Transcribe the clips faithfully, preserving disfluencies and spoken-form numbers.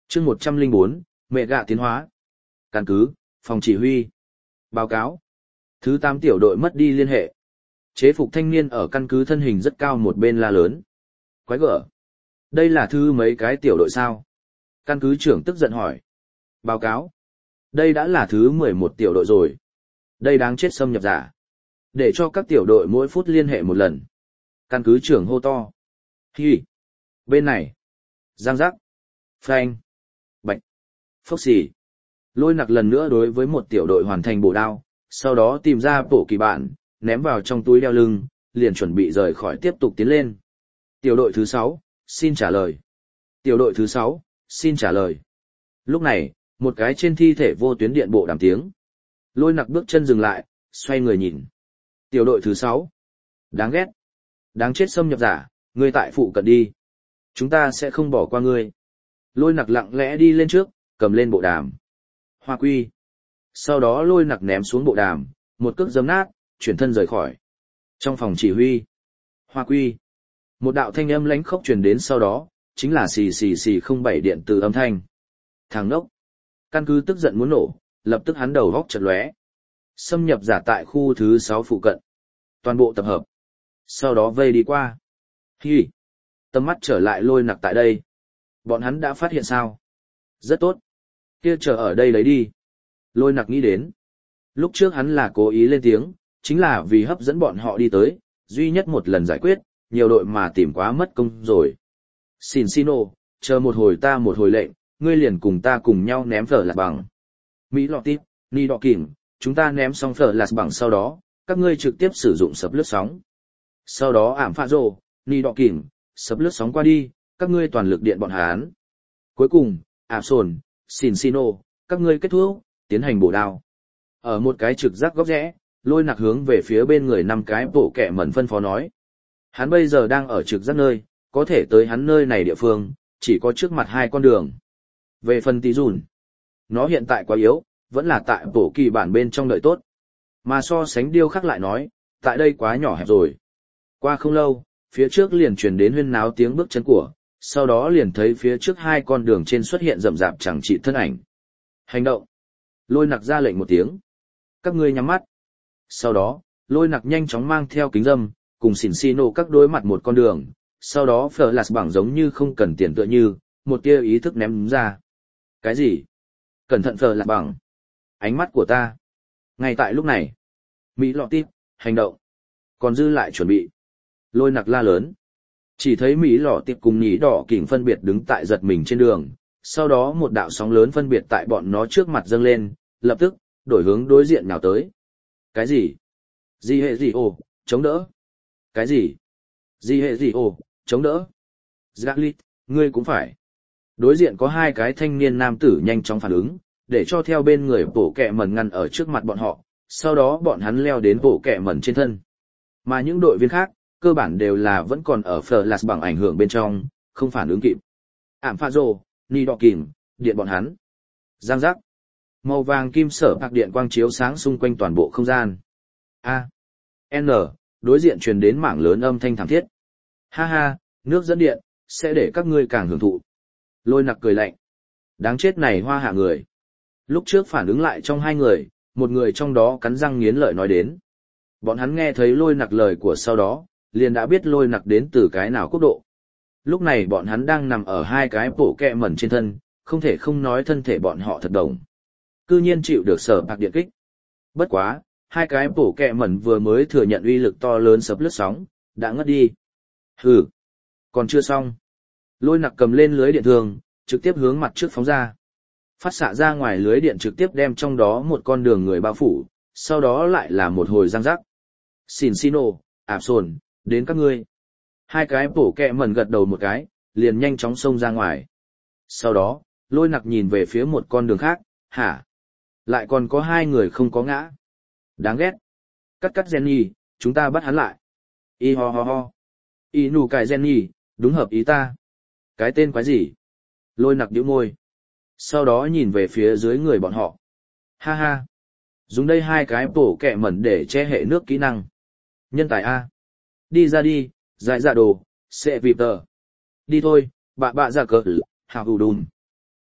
chương một trăm linh bốn, mẹ gạ tiến hóa. Căn cứ, phòng chỉ huy. Báo cáo. Thứ tám tiểu đội mất đi liên hệ. Chế phục thanh niên ở căn cứ thân hình rất cao một bên la lớn. Quái gở. Đây là thứ mấy cái tiểu đội sao? Căn cứ trưởng tức giận hỏi. Báo cáo. Đây đã là thứ mười một tiểu đội rồi. Đây đáng chết xâm nhập giả. Để cho các tiểu đội mỗi phút liên hệ một lần. Căn cứ trưởng hô to. Hi. Bên này. Giang giác. Phanh. Bạch. Phốc xì. Lôi nặc lần nữa đối với một tiểu đội hoàn thành bổ đao, sau đó tìm ra bổ kỳ bản, ném vào trong túi đeo lưng, liền chuẩn bị rời khỏi tiếp tục tiến lên. Tiểu đội thứ sáu, xin trả lời. Tiểu đội thứ sáu, xin trả lời. Lúc này, một cái trên thi thể vô tuyến điện bộ đàm tiếng. Lôi nặc bước chân dừng lại, xoay người nhìn. Tiểu đội thứ sáu. Đáng ghét. Đáng chết xâm nhập giả, ngươi tại phụ cận đi. Chúng ta sẽ không bỏ qua ngươi. Lôi nặc lặng lẽ đi lên trước, cầm lên bộ đàm. Hoa quy. Sau đó lôi nặc ném xuống bộ đàm, một cước giấm nát, chuyển thân rời khỏi. Trong phòng chỉ huy. Hoa quy. Một đạo thanh âm lãnh khốc truyền đến sau đó, chính là xì xì xì không bảy điện từ âm thanh. Thằng đốc. Căn cứ tức giận muốn nổ, lập tức hắn đầu góc chật lóe. Xâm nhập giả tại khu thứ sáu phụ cận. Toàn bộ tập hợp. Sau đó vây đi qua. Hi. Tầm mắt trở lại lôi nặc tại đây. Bọn hắn đã phát hiện sao? Rất tốt. Kia chờ ở đây lấy đi. Lôi nặc nghĩ đến. Lúc trước hắn là cố ý lên tiếng, chính là vì hấp dẫn bọn họ đi tới, duy nhất một lần giải quyết, nhiều đội mà tìm quá mất công rồi. Xin xin ô, chờ một hồi ta một hồi lệnh, ngươi liền cùng ta cùng nhau ném phở lạt bằng. Mỹ lọ tiếp, ni đọ kìm, chúng ta ném xong phở lạt bằng sau đó, các ngươi trực tiếp sử dụng sập lướt sóng. Sau đó ảm pha rồ, ni đọ kìm, sập lướt sóng qua đi, các ngươi toàn lực điện bọn hán. Cuối cùng, ảm sồn, xin xin ô, các ngươi kết thúc, tiến hành bổ đao. Ở một cái trực giác góc rẽ, lôi nặc hướng về phía bên người năm cái bộ kẹ mẩn phân phó nói. Hắn bây giờ đang ở trực giác nơi, có thể tới hắn nơi này địa phương, chỉ có trước mặt hai con đường. Về phần tí dùn, nó hiện tại quá yếu, vẫn là tại bộ kỳ bản bên trong đợi tốt. Mà so sánh điêu khắc lại nói, tại đây quá nhỏ hẹp rồi. Qua không lâu, phía trước liền truyền đến huyên náo tiếng bước chân của, sau đó liền thấy phía trước hai con đường trên xuất hiện rậm rạp chẳng trị thân ảnh. Hành động. Lôi nặc ra lệnh một tiếng. Các ngươi nhắm mắt. Sau đó, lôi nặc nhanh chóng mang theo kính râm, cùng xỉn xì nổ các đối mặt một con đường, sau đó phở lạt bằng giống như không cần tiền tựa như, một tia ý thức ném ra. Cái gì? Cẩn thận phở lạt bằng. Ánh mắt của ta. Ngay tại lúc này, Mỹ lọ tiếp, hành động. Còn dư lại chuẩn bị. Lôi nặc la lớn. Chỉ thấy Mỹ lọ tiếp cùng nhí đỏ kỉnh phân biệt đứng tại giật mình trên đường, sau đó một đạo sóng lớn phân biệt tại bọn nó trước mặt dâng lên, lập tức, đổi hướng đối diện nào tới. Cái gì? Gì hệ gì ồ, chống đỡ. Cái gì? Gì hệ gì ồ, chống đỡ. Zaglit, ngươi cũng phải. Đối diện có hai cái thanh niên nam tử nhanh chóng phản ứng, để cho theo bên người bổ kẹ mẩn ngăn ở trước mặt bọn họ, sau đó bọn hắn leo đến bổ kẹ mẩn trên thân. Mà những đội viên khác, cơ bản đều là vẫn còn ở Flash bằng ảnh hưởng bên trong, không phản ứng kịp. Ảm pha rồ, ni đọ kìm, điện bọn hắn. Giang giác. Màu vàng kim sở bạc điện quang chiếu sáng xung quanh toàn bộ không gian. A. N. Đối diện truyền đến mảng lớn âm thanh thảm thiết. Ha ha, nước dẫn điện, sẽ để các ngươi càng hưởng thụ. Lôi nặc cười lạnh. Đáng chết này hoa hạ người. Lúc trước phản ứng lại trong hai người, một người trong đó cắn răng nghiến lợi nói đến. Bọn hắn nghe thấy lôi nặc lời của sau đó, liền đã biết lôi nặc đến từ cái nào quốc độ. Lúc này bọn hắn đang nằm ở hai cái bộ kẹ mẩn trên thân, không thể không nói thân thể bọn họ thật đồng. Cư nhiên chịu được sở bạc điện kích. Bất quá, hai cái bộ kẹ mẩn vừa mới thừa nhận uy lực to lớn sập lướt sóng, đã ngất đi. Hừ, còn chưa xong. Lôi nặc cầm lên lưới điện thường, trực tiếp hướng mặt trước phóng ra. Phát xạ ra ngoài lưới điện trực tiếp đem trong đó một con đường người bao phủ, sau đó lại là một hồi răng rắc. Xin xin ô, ạp sồn, đến các ngươi. Hai cái bổ kẹ mẩn gật đầu một cái, liền nhanh chóng xông ra ngoài. Sau đó, lôi nặc nhìn về phía một con đường khác, hả? Lại còn có hai người không có ngã. Đáng ghét. Cắt cắt Jenny, chúng ta bắt hắn lại. Y ho ho ho. Y nù cải Jenny, đúng hợp ý ta. Cái tên quái gì? Lôi nặc nhíu môi. Sau đó nhìn về phía dưới người bọn họ. Ha ha. Dùng đây hai cái bổ kẹ mẩn để che hệ nước kỹ năng. Nhân tài A. Đi ra đi, dại dạ đồ, sẽ vịp tờ. Đi thôi, bạ bạ ra cờ, hào hù đùn.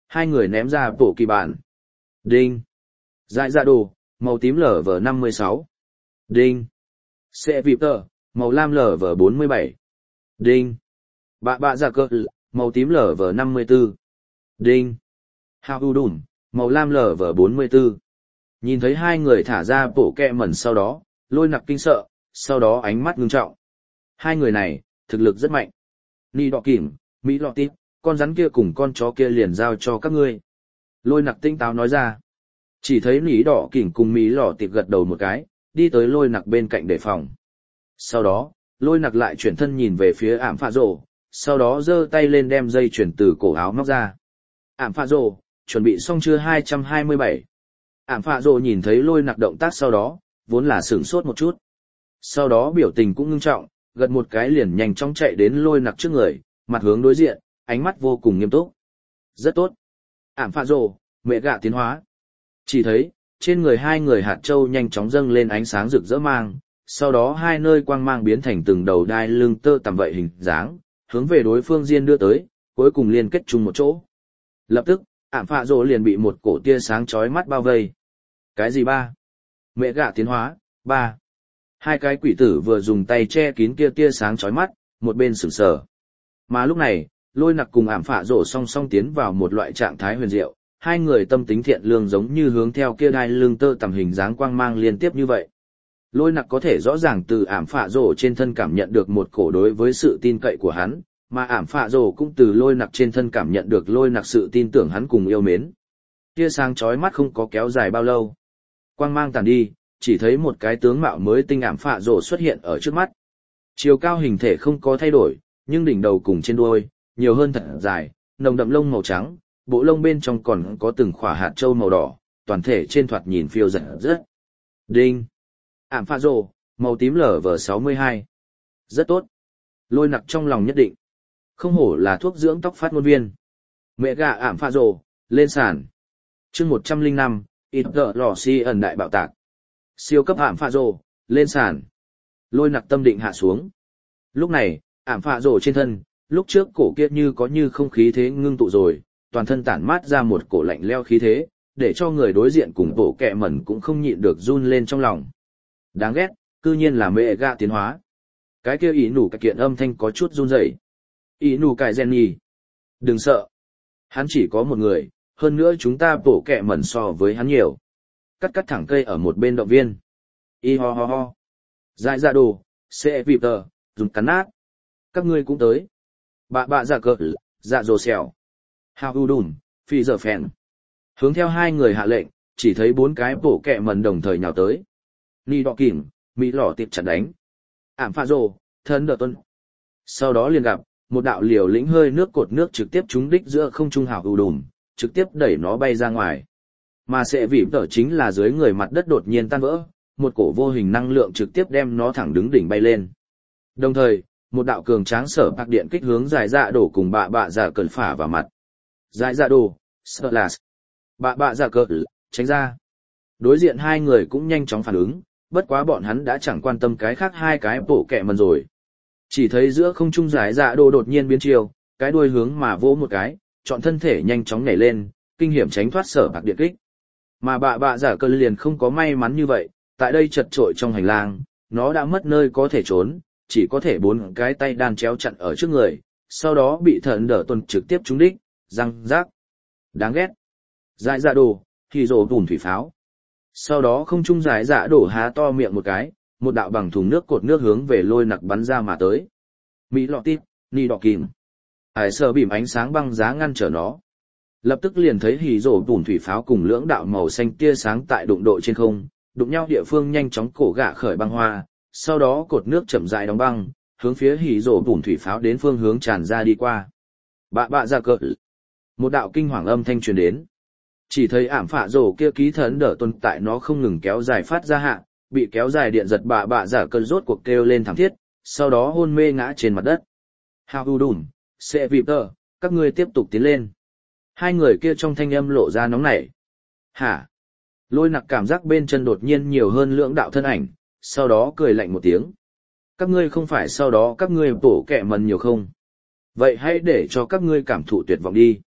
hai người ném ra bộ kỳ bản. Đinh. Dại dạ đồ, màu tím lở vở năm mươi sáu. Đinh. Sẽ vịp tờ, màu lam lở vở bốn mươi bảy. Đinh. Bạ bạ dạ cơ, màu tím lở vở năm mươi tư. Đinh. Hào u đùm, màu lam lở vở bốn mươi tư. Nhìn thấy hai người thả ra bộ kẹ mẩn sau đó, Lôi Nặc kinh sợ, sau đó ánh mắt ngưng trọng. Hai người này, thực lực rất mạnh. Ni đọ kìm, Mỹ lọ tít, con rắn kia cùng con chó kia liền giao cho các ngươi. Lôi Nặc tinh táo nói ra. Chỉ thấy Mỹ đỏ kìm cùng Mỹ lọ tít gật đầu một cái, đi tới Lôi Nặc bên cạnh đề phòng. Sau đó, Lôi Nặc lại chuyển thân nhìn về phía ảm phạ rồ, sau đó giơ tay lên đem dây chuyển từ cổ áo móc ra. Ảm phạ rồ, chuẩn bị xong chưa hai trăm hai mươi bảy. Ảm phạ rồ nhìn thấy Lôi Nặc động tác sau đó, vốn là sửng sốt một chút. Sau đó biểu tình cũng ngưng trọng, gật một cái liền nhanh chóng chạy đến Lôi Nặc trước người, mặt hướng đối diện, ánh mắt vô cùng nghiêm túc. Rất tốt. Ảm phạ rồ, mẹ gạ tiến hóa. Chỉ thấy, trên người hai người hạt châu nhanh chóng dâng lên ánh sáng rực rỡ mang, sau đó hai nơi quang mang biến thành từng đầu đai lưng tơ tằm vậy hình dáng, hướng về đối phương diên đưa tới, cuối cùng liên kết chung một chỗ. Lập tức, ảm phạ rồ liền bị một cổ tia sáng chói mắt bao vây. Cái gì ba? Mẹ gạ tiến hóa, ba. Hai cái quỷ tử vừa dùng tay che kín kia tia sáng chói mắt, một bên sửng sờ. Mà lúc này, Lôi Nặc cùng ảm phạ rồ song song tiến vào một loại trạng thái huyền diệu, hai người tâm tính thiện lương giống như hướng theo kia đai lưng tơ tằm hình dáng quang mang liên tiếp như vậy. Lôi Nặc có thể rõ ràng từ ảm phạ rồ trên thân cảm nhận được một cổ đối với sự tin cậy của hắn, mà ảm phạ rồ cũng từ Lôi Nặc trên thân cảm nhận được Lôi Nặc sự tin tưởng hắn cùng yêu mến. Tia sáng chói mắt không có kéo dài bao lâu. Quang mang tàn đi, chỉ thấy một cái tướng mạo mới tinh ảm phạ rồ xuất hiện ở trước mắt. Chiều cao hình thể không có thay đổi, nhưng đỉnh đầu cùng trên đuôi, nhiều hơn thật dài, nồng đậm lông màu trắng, bộ lông bên trong còn có từng khỏa hạt châu màu đỏ, toàn thể trên thoạt nhìn phiêu dật rất. Đinh. Ảm phạ rồ, màu tím lở vở sáu mươi hai. Rất tốt. Lôi Nặc trong lòng nhất định. Không hổ là thuốc dưỡng tóc phát ngôn viên. Mẹ gà ảm phạ rồ, lên sàn. chương một trăm lẻ năm, ít gỡ lò si ẩn đại bạo tạc. Siêu cấp ảm phạ rồ, lên sàn. Lôi Nặc tâm định hạ xuống. Lúc này, ảm phạ rồ trên thân, lúc trước cổ kia như có như không khí thế ngưng tụ rồi, toàn thân tản mát ra một cổ lạnh leo khí thế, để cho người đối diện cùng bộ kẹ mẩn cũng không nhịn được run lên trong lòng. Đáng ghét, cư nhiên là mẹ gạ tiến hóa. Cái kia ý nủ cái kiện âm thanh có chút run rẩy. Ý nủ cải gen nhì. Đừng sợ. Hắn chỉ có một người, hơn nữa chúng ta bổ kẹ mẩn so với hắn nhiều. Cắt cắt thẳng cây ở một bên động viên. Y ho ho ho. Dại dạ đồ, sẽ vịp tờ, dùng cắn nát. Các ngươi cũng tới. Bạ bạ dạ cờ, dạ dồ xèo. Hào u đùn, phi giờ phèn. Hướng theo hai người hạ lệnh, chỉ thấy bốn cái bổ kẹ mẩn đồng thời nhào tới. Ni đọ kìm, Mỹ lỏ tiệp chặt đánh. Ảm phạ rồ, thân đờ tuân. Sau đó liền gặp, một đạo liều lĩnh hơi nước cột nước trực tiếp trúng đích giữa không trung hào ưu đùm, trực tiếp đẩy nó bay ra ngoài. Mà sẽ vỉm tở chính là dưới người mặt đất đột nhiên tan vỡ, một cổ vô hình năng lượng trực tiếp đem nó thẳng đứng đỉnh bay lên. Đồng thời, một đạo cường tráng sở bạc điện kích hướng dài dạ đổ cùng bạ bạ giả cơn phả vào mặt. Dài dạ đổ, sợ là bạ bạ giả cơn, tránh ra. Đối diện hai người cũng nhanh chóng phản ứng, bất quá bọn hắn đã chẳng quan tâm cái khác hai cái bổ kẹ mần rồi. Chỉ thấy giữa không trung giải dạ đồ đột nhiên biến chiều, cái đuôi hướng mà vỗ một cái, chọn thân thể nhanh chóng nhảy lên, kinh hiểm tránh thoát sở bạc điện kích. Mà bạ bạ giả cơn liền không có may mắn như vậy, tại đây chật trội trong hành lang, nó đã mất nơi có thể trốn, chỉ có thể bốn cái tay đan chéo chặn ở trước người, sau đó bị thần đỡ tuần trực tiếp trúng đích, răng rác. Đáng ghét. Giải dạ đồ, thì rổ bùn thủy pháo. Sau đó không trung giải dạ đổ há to miệng một cái, một đạo bằng thùng nước cột nước hướng về Lôi Nặc bắn ra mà tới. Mỹ lọ tít, ni đọ kìm. Hải sờ bìm ánh sáng băng giá ngăn trở nó. Lập tức liền thấy hì rổ bùn thủy pháo cùng lưỡng đạo màu xanh tia sáng tại đụng độ trên không, đụng nhau địa phương nhanh chóng cổ gạ khởi băng hoa, sau đó cột nước chậm rãi đóng băng, hướng phía hì rổ bùn thủy pháo đến phương hướng tràn ra đi qua. Bạ bạ ra cỡ. Một đạo kinh hoàng âm thanh truyền đến. Chỉ thấy ảm phạ rổ kia ký thần đỡ tuần tại nó không ngừng kéo dài phát ra hạ, bị kéo dài điện giật bạ bạ giả cơn rốt cuộc kêu lên thảm thiết, sau đó hôn mê ngã trên mặt đất. Hào u đùn, sẽ vịp tờ, các ngươi tiếp tục tiến lên. Hai người kia trong thanh âm lộ ra nóng nảy. Hả? Lôi Nặc cảm giác bên chân đột nhiên nhiều hơn lưỡng đạo thân ảnh, sau đó cười lạnh một tiếng. Các ngươi không phải sau đó các ngươi bổ kẹ mần nhiều không? Vậy hãy để cho các ngươi cảm thụ tuyệt vọng đi.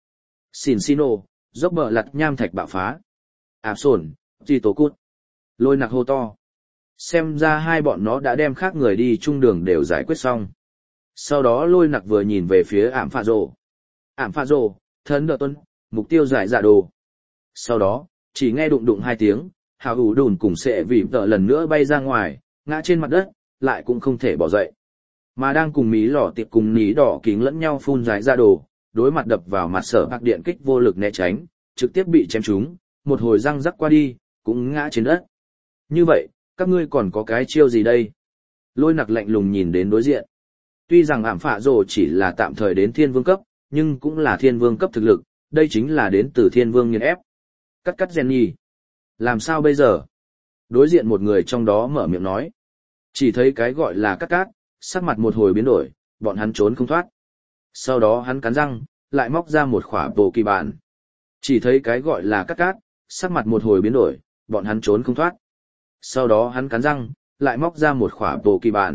Xin Sino, dốc bờ lặt nham thạch bạo phá. Áp sồn, gì tổ cút. Lôi nặc hô to. Xem ra hai bọn nó đã đem khác người đi chung đường đều giải quyết xong. Sau đó lôi nặc vừa nhìn về phía ảm phạ rồ. Ảm phạ rồ, thân đờ tuân, mục tiêu giải dạ đồ. Sau đó, chỉ nghe đụng đụng hai tiếng, hào hủ đùn cùng sệ vì tợ lần nữa bay ra ngoài, ngã trên mặt đất, lại cũng không thể bỏ dậy. Mà đang cùng mí lỏ tiệp cùng ní đỏ kính lẫn nhau phun giải dạ đồ, đối mặt đập vào mặt sở bạc điện kích vô lực né tránh, trực tiếp bị chém trúng, một hồi răng rắc qua đi, cũng ngã trên đất. Như vậy, các ngươi còn có cái chiêu gì đây? Lôi nặc lạnh lùng nhìn đến đối diện. Tuy rằng ảm phạ rồ chỉ là tạm thời đến thiên vương cấp, nhưng cũng là thiên vương cấp thực lực, đây chính là đến từ thiên vương nghiền ép. Cắt cắt Jenny. Làm sao bây giờ? Đối diện một người trong đó mở miệng nói. Chỉ thấy cái gọi là cắt cát, sắc mặt một hồi biến đổi, bọn hắn trốn không thoát. Sau đó hắn cắn răng, lại móc ra một khỏa bồ kỳ bản. Chỉ thấy cái gọi là cắt cát, sắc mặt một hồi biến đổi, bọn hắn trốn không thoát. Sau đó hắn cắn răng, lại móc ra một khỏa bồ kỳ bản.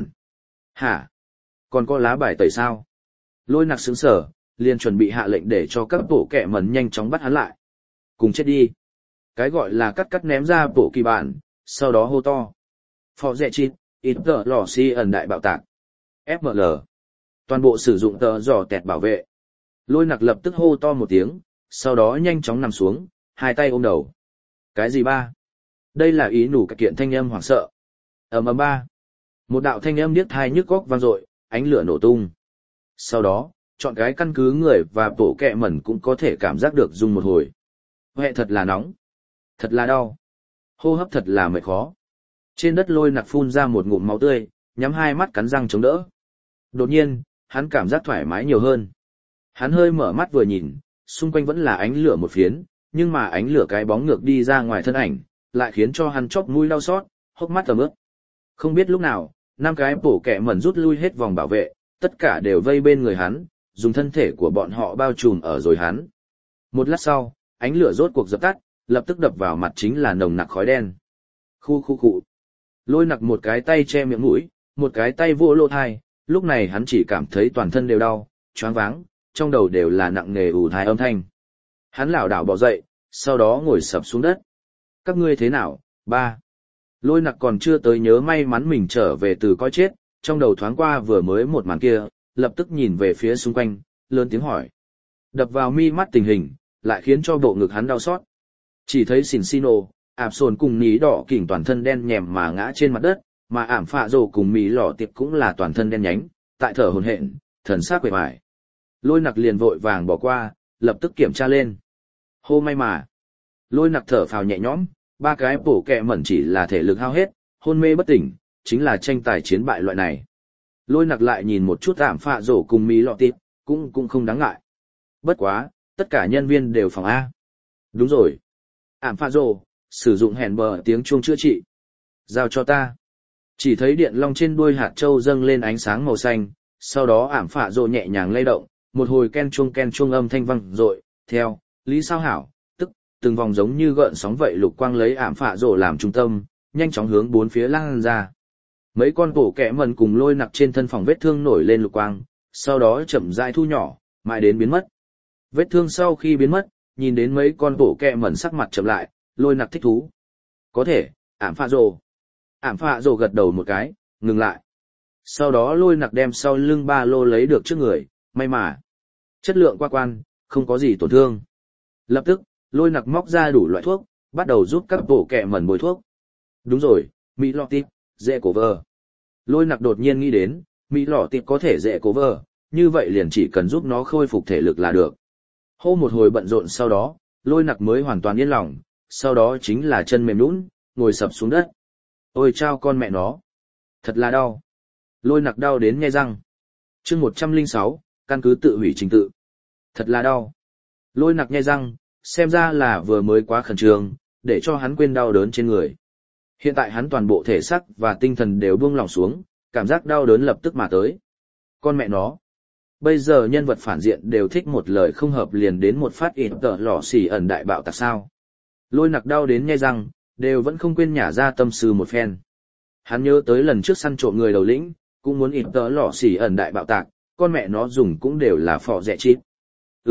Hả? Còn có lá bài tẩy sao? Lôi nặc sững sở, liền chuẩn bị hạ lệnh để cho các bộ kẹ mẩn nhanh chóng bắt hắn lại. Cùng chết đi. Cái gọi là cắt cắt ném ra bộ kỳ bản, sau đó hô to. Phò rẻ chít, ít tờ lò si ẩn đại bạo tạc. ép em lờ. Toàn bộ sử dụng tờ giỏ tẹt bảo vệ. Lôi nặc lập tức hô to một tiếng, sau đó nhanh chóng nằm xuống, hai tay ôm đầu. Cái gì ba? Đây là ý nủ các kiện thanh âm hoảng sợ. Ầm ầm ba. Một đạo thanh âm điếc tai nhức óc vang dội, ánh lửa nổ tung. Sau đó, chọn cái căn cứ người và bộ kẹ mẩn cũng có thể cảm giác được rung một hồi. Hệ thật là nóng. Thật là đau. Hô hấp thật là mệt khó. Trên đất lôi nặc phun ra một ngụm máu tươi, nhắm hai mắt cắn răng chống đỡ. Đột nhiên, hắn cảm giác thoải mái nhiều hơn. Hắn hơi mở mắt vừa nhìn, xung quanh vẫn là ánh lửa một phiến, nhưng mà ánh lửa cái bóng ngược đi ra ngoài thân ảnh, lại khiến cho hắn chóp mũi đau xót, hốc mắt ẩm ướt. Không biết lúc nào, năm cái bổ kẹ mẩn rút lui hết vòng bảo vệ, tất cả đều vây bên người hắn, dùng thân thể của bọn họ bao trùm ở rồi hắn. Một lát sau, ánh lửa rốt cuộc dập tắt, lập tức đập vào mặt chính là nồng nặc khói đen. Khu khu khu. Lôi nặc một cái tay che miệng mũi, một cái tay vô lỗ thai, lúc này hắn chỉ cảm thấy toàn thân đều đau, choáng váng, trong đầu đều là nặng nề ù thai âm thanh. Hắn lảo đảo bò dậy, sau đó ngồi sập xuống đất. Các ngươi thế nào, ba? Lôi nặc còn chưa tới nhớ may mắn mình trở về từ coi chết, trong đầu thoáng qua vừa mới một màn kia, lập tức nhìn về phía xung quanh, lớn tiếng hỏi. Đập vào mi mắt tình hình, lại khiến cho bộ ngực hắn đau xót. Chỉ thấy xỉn xino, ảm sồn cùng ní đỏ kỉnh toàn thân đen nhèm mà ngã trên mặt đất, mà ảm phạ rồ cùng mì lỏ tiệp cũng là toàn thân đen nhánh, tại thở hổn hển, thần sắc quệ vải. Lôi nặc liền vội vàng bỏ qua, lập tức kiểm tra lên. Hô may mà. Lôi nặc thở phào nhẹ nhõm, ba cái bổ kẹ mẩn chỉ là thể lực hao hết, hôn mê bất tỉnh, chính là tranh tài chiến bại loại này. Lôi nặc lại nhìn một chút ảm phạ rổ cùng mì lọ tiệp, cũng cũng không đáng ngại. Bất quá, tất cả nhân viên đều phòng A. Đúng rồi. Ảm phạ rổ, sử dụng hèn bờ tiếng chuông chữa trị. Giao cho ta. Chỉ thấy điện long trên đuôi hạt châu dâng lên ánh sáng màu xanh, sau đó ảm phạ rổ nhẹ nhàng lay động, một hồi ken chuông ken chuông âm thanh vang dội, theo, Lý Sao Hảo, tức, từng vòng giống như gợn sóng vậy lục quang lấy ảm phạ rổ làm trung tâm, nhanh chóng hướng bốn phía lan ra. Mấy con bổ kẹ mần cùng lôi nặc trên thân phòng vết thương nổi lên lục quang, sau đó chậm rãi thu nhỏ, mãi đến biến mất. Vết thương sau khi biến mất, nhìn đến mấy con bổ kẹ mần sắc mặt chậm lại, lôi nặc thích thú. Có thể, ảm phạ rổ. Ảm phạ rổ gật đầu một cái, ngừng lại. Sau đó lôi nặc đem sau lưng ba lô lấy được trước người, may mà. Chất lượng qua quan, không có gì tổn thương. Lập tức, lôi nặc móc ra đủ loại thuốc, bắt đầu giúp các bổ kẹ mẩn bôi thuốc. Đúng rồi, Mỹ lọ tịp, dễ cổ vờ. Lôi nặc đột nhiên nghĩ đến, Mỹ lọ tịp có thể dễ cổ vờ, như vậy liền chỉ cần giúp nó khôi phục thể lực là được. Hô một hồi bận rộn sau đó, lôi nặc mới hoàn toàn yên lòng, sau đó chính là chân mềm nhũn, ngồi sập xuống đất. Ôi chao con mẹ nó. Thật là đau. Lôi nặc đau đến nhe răng. chương một trăm lẻ sáu, căn cứ tự hủy trình tự. Thật là đau. Lôi nặc nhe răng, xem ra là vừa mới quá khẩn trương, để cho hắn quên đau đớn trên người. Hiện tại hắn toàn bộ thể xác và tinh thần đều buông lỏng xuống, cảm giác đau đớn lập tức mà tới. Con mẹ nó. Bây giờ nhân vật phản diện đều thích một lời không hợp liền đến một phát ịt tợ lỏ xỉ ẩn đại bạo tạc sao. Lôi nặc đau đến nhe răng, đều vẫn không quên nhả ra tâm sự một phen. Hắn nhớ tới lần trước săn trộm người đầu lĩnh, cũng muốn ịt tợ lỏ xỉ ẩn đại bạo tạc, con mẹ nó dùng cũng đều là phò rẻ chít. Ừ,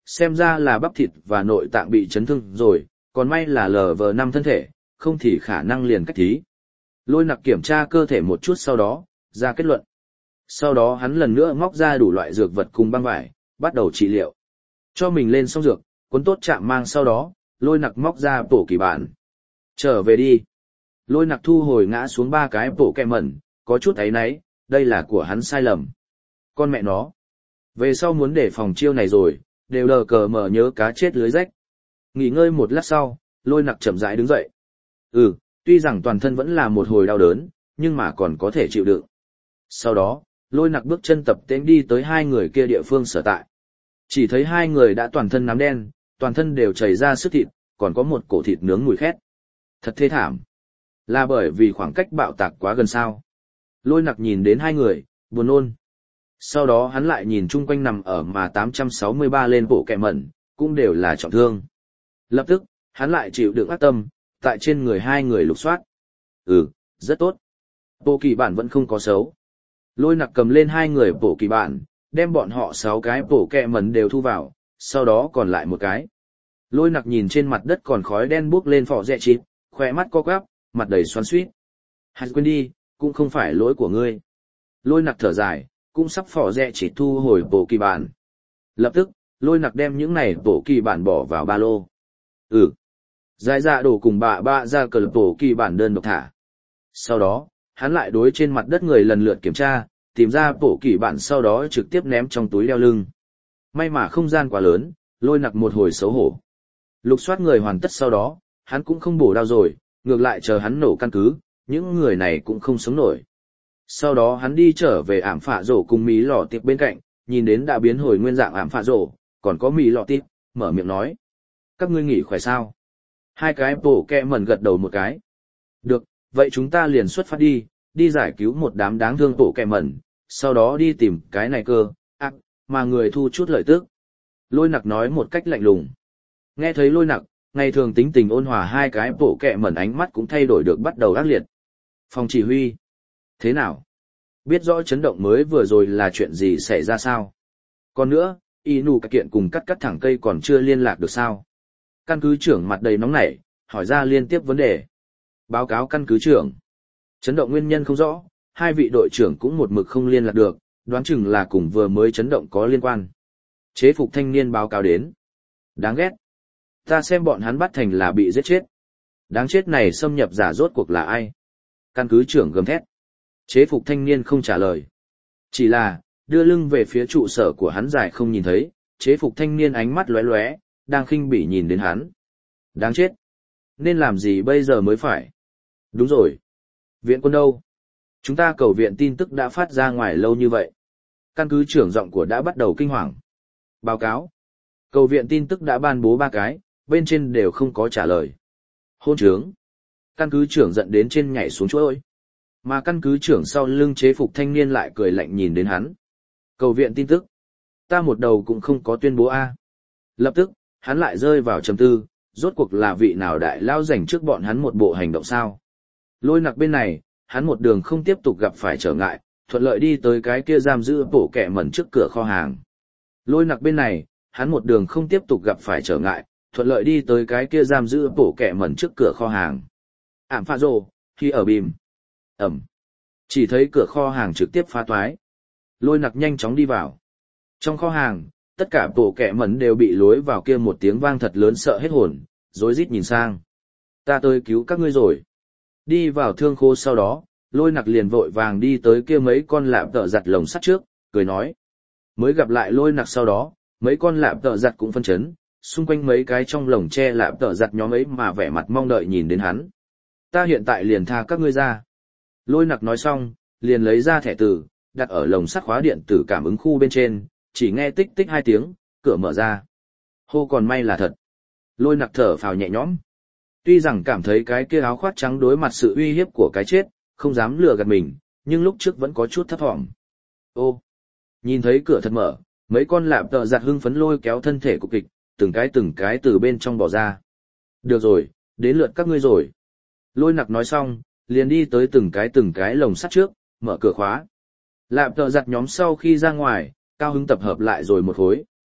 xem ra là bắp thịt và nội tạng bị chấn thương rồi, còn may là lờ vờ năm thân thể, không thì khả năng liền cách thí. Lôi Nặc kiểm tra cơ thể một chút sau đó, ra kết luận. Sau đó hắn lần nữa móc ra đủ loại dược vật cùng băng vải, bắt đầu trị liệu. Cho mình lên xong dược, cuốn tốt chạm mang sau đó, Lôi Nặc móc ra bổ kỳ bản. Trở về đi. Lôi Nặc thu hồi ngã xuống ba cái bổ kẹ mẩn, có chút ấy nấy, đây là của hắn sai lầm. Con mẹ nó. Về sau muốn để phòng chiêu này rồi, đều đờ cờ mở nhớ cá chết lưới rách. Nghỉ ngơi một lát sau, Lôi Nặc chậm rãi đứng dậy. Ừ, tuy rằng toàn thân vẫn là một hồi đau đớn, nhưng mà còn có thể chịu đựng. Sau đó, Lôi Nặc bước chân tập tễnh đi tới hai người kia địa phương sở tại. Chỉ thấy hai người đã toàn thân nám đen, toàn thân đều chảy ra sức thịt, còn có một cổ thịt nướng mùi khét. Thật thê thảm. Là bởi vì khoảng cách bạo tạc quá gần sao. Lôi Nặc nhìn đến hai người, buồn nôn. Sau đó hắn lại nhìn chung quanh nằm ở mà tám trăm sáu mươi ba lên bộ kẹ mẩn, cũng đều là trọng thương. Lập tức, hắn lại chịu đựng ác tâm, tại trên người hai người lục soát. Ừ, rất tốt. Bộ kỳ bản vẫn không có xấu. Lôi Nặc cầm lên hai người bộ kỳ bản, đem bọn họ sáu cái bộ kẹ mẩn đều thu vào, sau đó còn lại một cái. Lôi Nặc nhìn trên mặt đất còn khói đen bốc lên phỏ rẹ chít, khỏe mắt co quắp, mặt đầy xoắn xuýt. Hãy quên đi, cũng không phải lỗi của ngươi. Lôi Nặc thở dài, cũng sắp phỏ rẹ chít thu hồi bộ kỳ bản. Lập tức, Lôi Nặc đem những này bộ kỳ bản bỏ vào ba lô. Ừ. Giải dạ đổ cùng bạ bạ ra cờ bộ kỳ bản đơn độc thả. Sau đó, hắn lại đối trên mặt đất người lần lượt kiểm tra, tìm ra bộ kỳ bản sau đó trực tiếp ném trong túi đeo lưng. May mà không gian quá lớn, Lôi Nặc một hồi xấu hổ. Lục soát người hoàn tất sau đó, hắn cũng không bổ đao rồi, ngược lại chờ hắn nổ căn cứ, những người này cũng không sống nổi. Sau đó hắn đi trở về ảm phạ rổ cùng Mỹ lọ tiệp bên cạnh, nhìn đến đã biến hồi nguyên dạng ảm phạ rổ, còn có Mỹ lọ tiệp, mở miệng nói. Các ngươi nghỉ khỏe sao? Hai cái bổ kẹ mẩn gật đầu một cái. Được, vậy chúng ta liền xuất phát đi, đi giải cứu một đám đáng thương bổ kẹ mẩn, sau đó đi tìm cái này cơ, ác, mà người thu chút lợi tức. Lôi Nặc nói một cách lạnh lùng. Nghe thấy Lôi Nặc, ngày thường tính tình ôn hòa hai cái bổ kẹ mẩn ánh mắt cũng thay đổi được bắt đầu ác liệt. Phòng chỉ huy. Thế nào? Biết rõ chấn động mới vừa rồi là chuyện gì xảy ra sao? Còn nữa, y nụ cả kiện cùng cắt cắt thẳng cây còn chưa liên lạc được sao? Căn cứ trưởng mặt đầy nóng nảy, hỏi ra liên tiếp vấn đề. Báo cáo căn cứ trưởng. Chấn động nguyên nhân không rõ, hai vị đội trưởng cũng một mực không liên lạc được, đoán chừng là cùng vừa mới chấn động có liên quan. Chế phục thanh niên báo cáo đến. Đáng ghét. Ta xem bọn hắn bắt thành là bị giết chết. Đáng chết này xâm nhập giả rốt cuộc là ai? Căn cứ trưởng gầm thét. Chế phục thanh niên không trả lời. Chỉ là, đưa lưng về phía trụ sở của hắn dài không nhìn thấy, chế phục thanh niên ánh mắt lóe lóe, đang khinh bỉ nhìn đến hắn. Đáng chết. Nên làm gì bây giờ mới phải? Đúng rồi. Viện quân đâu? Chúng ta cầu viện tin tức đã phát ra ngoài lâu như vậy. Căn cứ trưởng giọng của đã bắt đầu kinh hoàng. Báo cáo. Cầu viện tin tức đã ban bố ba cái, bên trên đều không có trả lời. Hôn trướng. Căn cứ trưởng giận đến trên nhảy xuống chuỗi. Mà căn cứ trưởng sau lưng chế phục thanh niên lại cười lạnh nhìn đến hắn. Cầu viện tin tức. Ta một đầu cũng không có tuyên bố A. Lập tức, hắn lại rơi vào trầm tư, rốt cuộc là vị nào đại lao dành trước bọn hắn một bộ hành động sao. Lôi Nặc bên này, hắn một đường không tiếp tục gặp phải trở ngại, thuận lợi đi tới cái kia giam giữ bổ kẹ mẩn trước cửa kho hàng. Lôi Nặc bên này, hắn một đường không tiếp tục gặp phải trở ngại, thuận lợi đi tới cái kia giam giữ bổ kẹ mẩn trước cửa kho hàng. Ảm pha rồ, khi ở bìm. Ẩm. Chỉ thấy cửa kho hàng trực tiếp phá toái. Lôi Nặc nhanh chóng đi vào. Trong kho hàng, tất cả bộ kẹ mẩn đều bị lối vào kia một tiếng vang thật lớn sợ hết hồn, rối rít nhìn sang. Ta tới cứu các ngươi rồi. Đi vào thương khố sau đó, Lôi Nặc liền vội vàng đi tới kia mấy con lạp tợ giặt lồng sắt trước, cười nói. Mới gặp lại Lôi Nặc sau đó, mấy con lạp tợ giặt cũng phân chấn, xung quanh mấy cái trong lồng tre lạp tợ giặt nhóm ấy mà vẻ mặt mong đợi nhìn đến hắn. Ta hiện tại liền tha các ngươi ra. Lôi Nặc nói xong, liền lấy ra thẻ từ, đặt ở lồng sắt khóa điện tử cảm ứng khu bên trên, chỉ nghe tích tích hai tiếng, cửa mở ra. Hô còn may là thật. Lôi Nặc thở phào nhẹ nhõm. Tuy rằng cảm thấy cái kia áo khoác trắng đối mặt sự uy hiếp của cái chết, không dám lừa gạt mình, nhưng lúc trước vẫn có chút thấp thỏm. Ô, nhìn thấy cửa thật mở, mấy con lạp tợ giặt hưng phấn lôi kéo thân thể của kịch, từng cái từng cái từ bên trong bỏ ra. Được rồi, đến lượt các ngươi rồi. Lôi Nặc nói xong, liền đi tới từng cái từng cái lồng sắt trước, mở cửa khóa. Lạp tợ giặt nhóm sau khi ra ngoài, cao hứng tập hợp lại rồi một khối.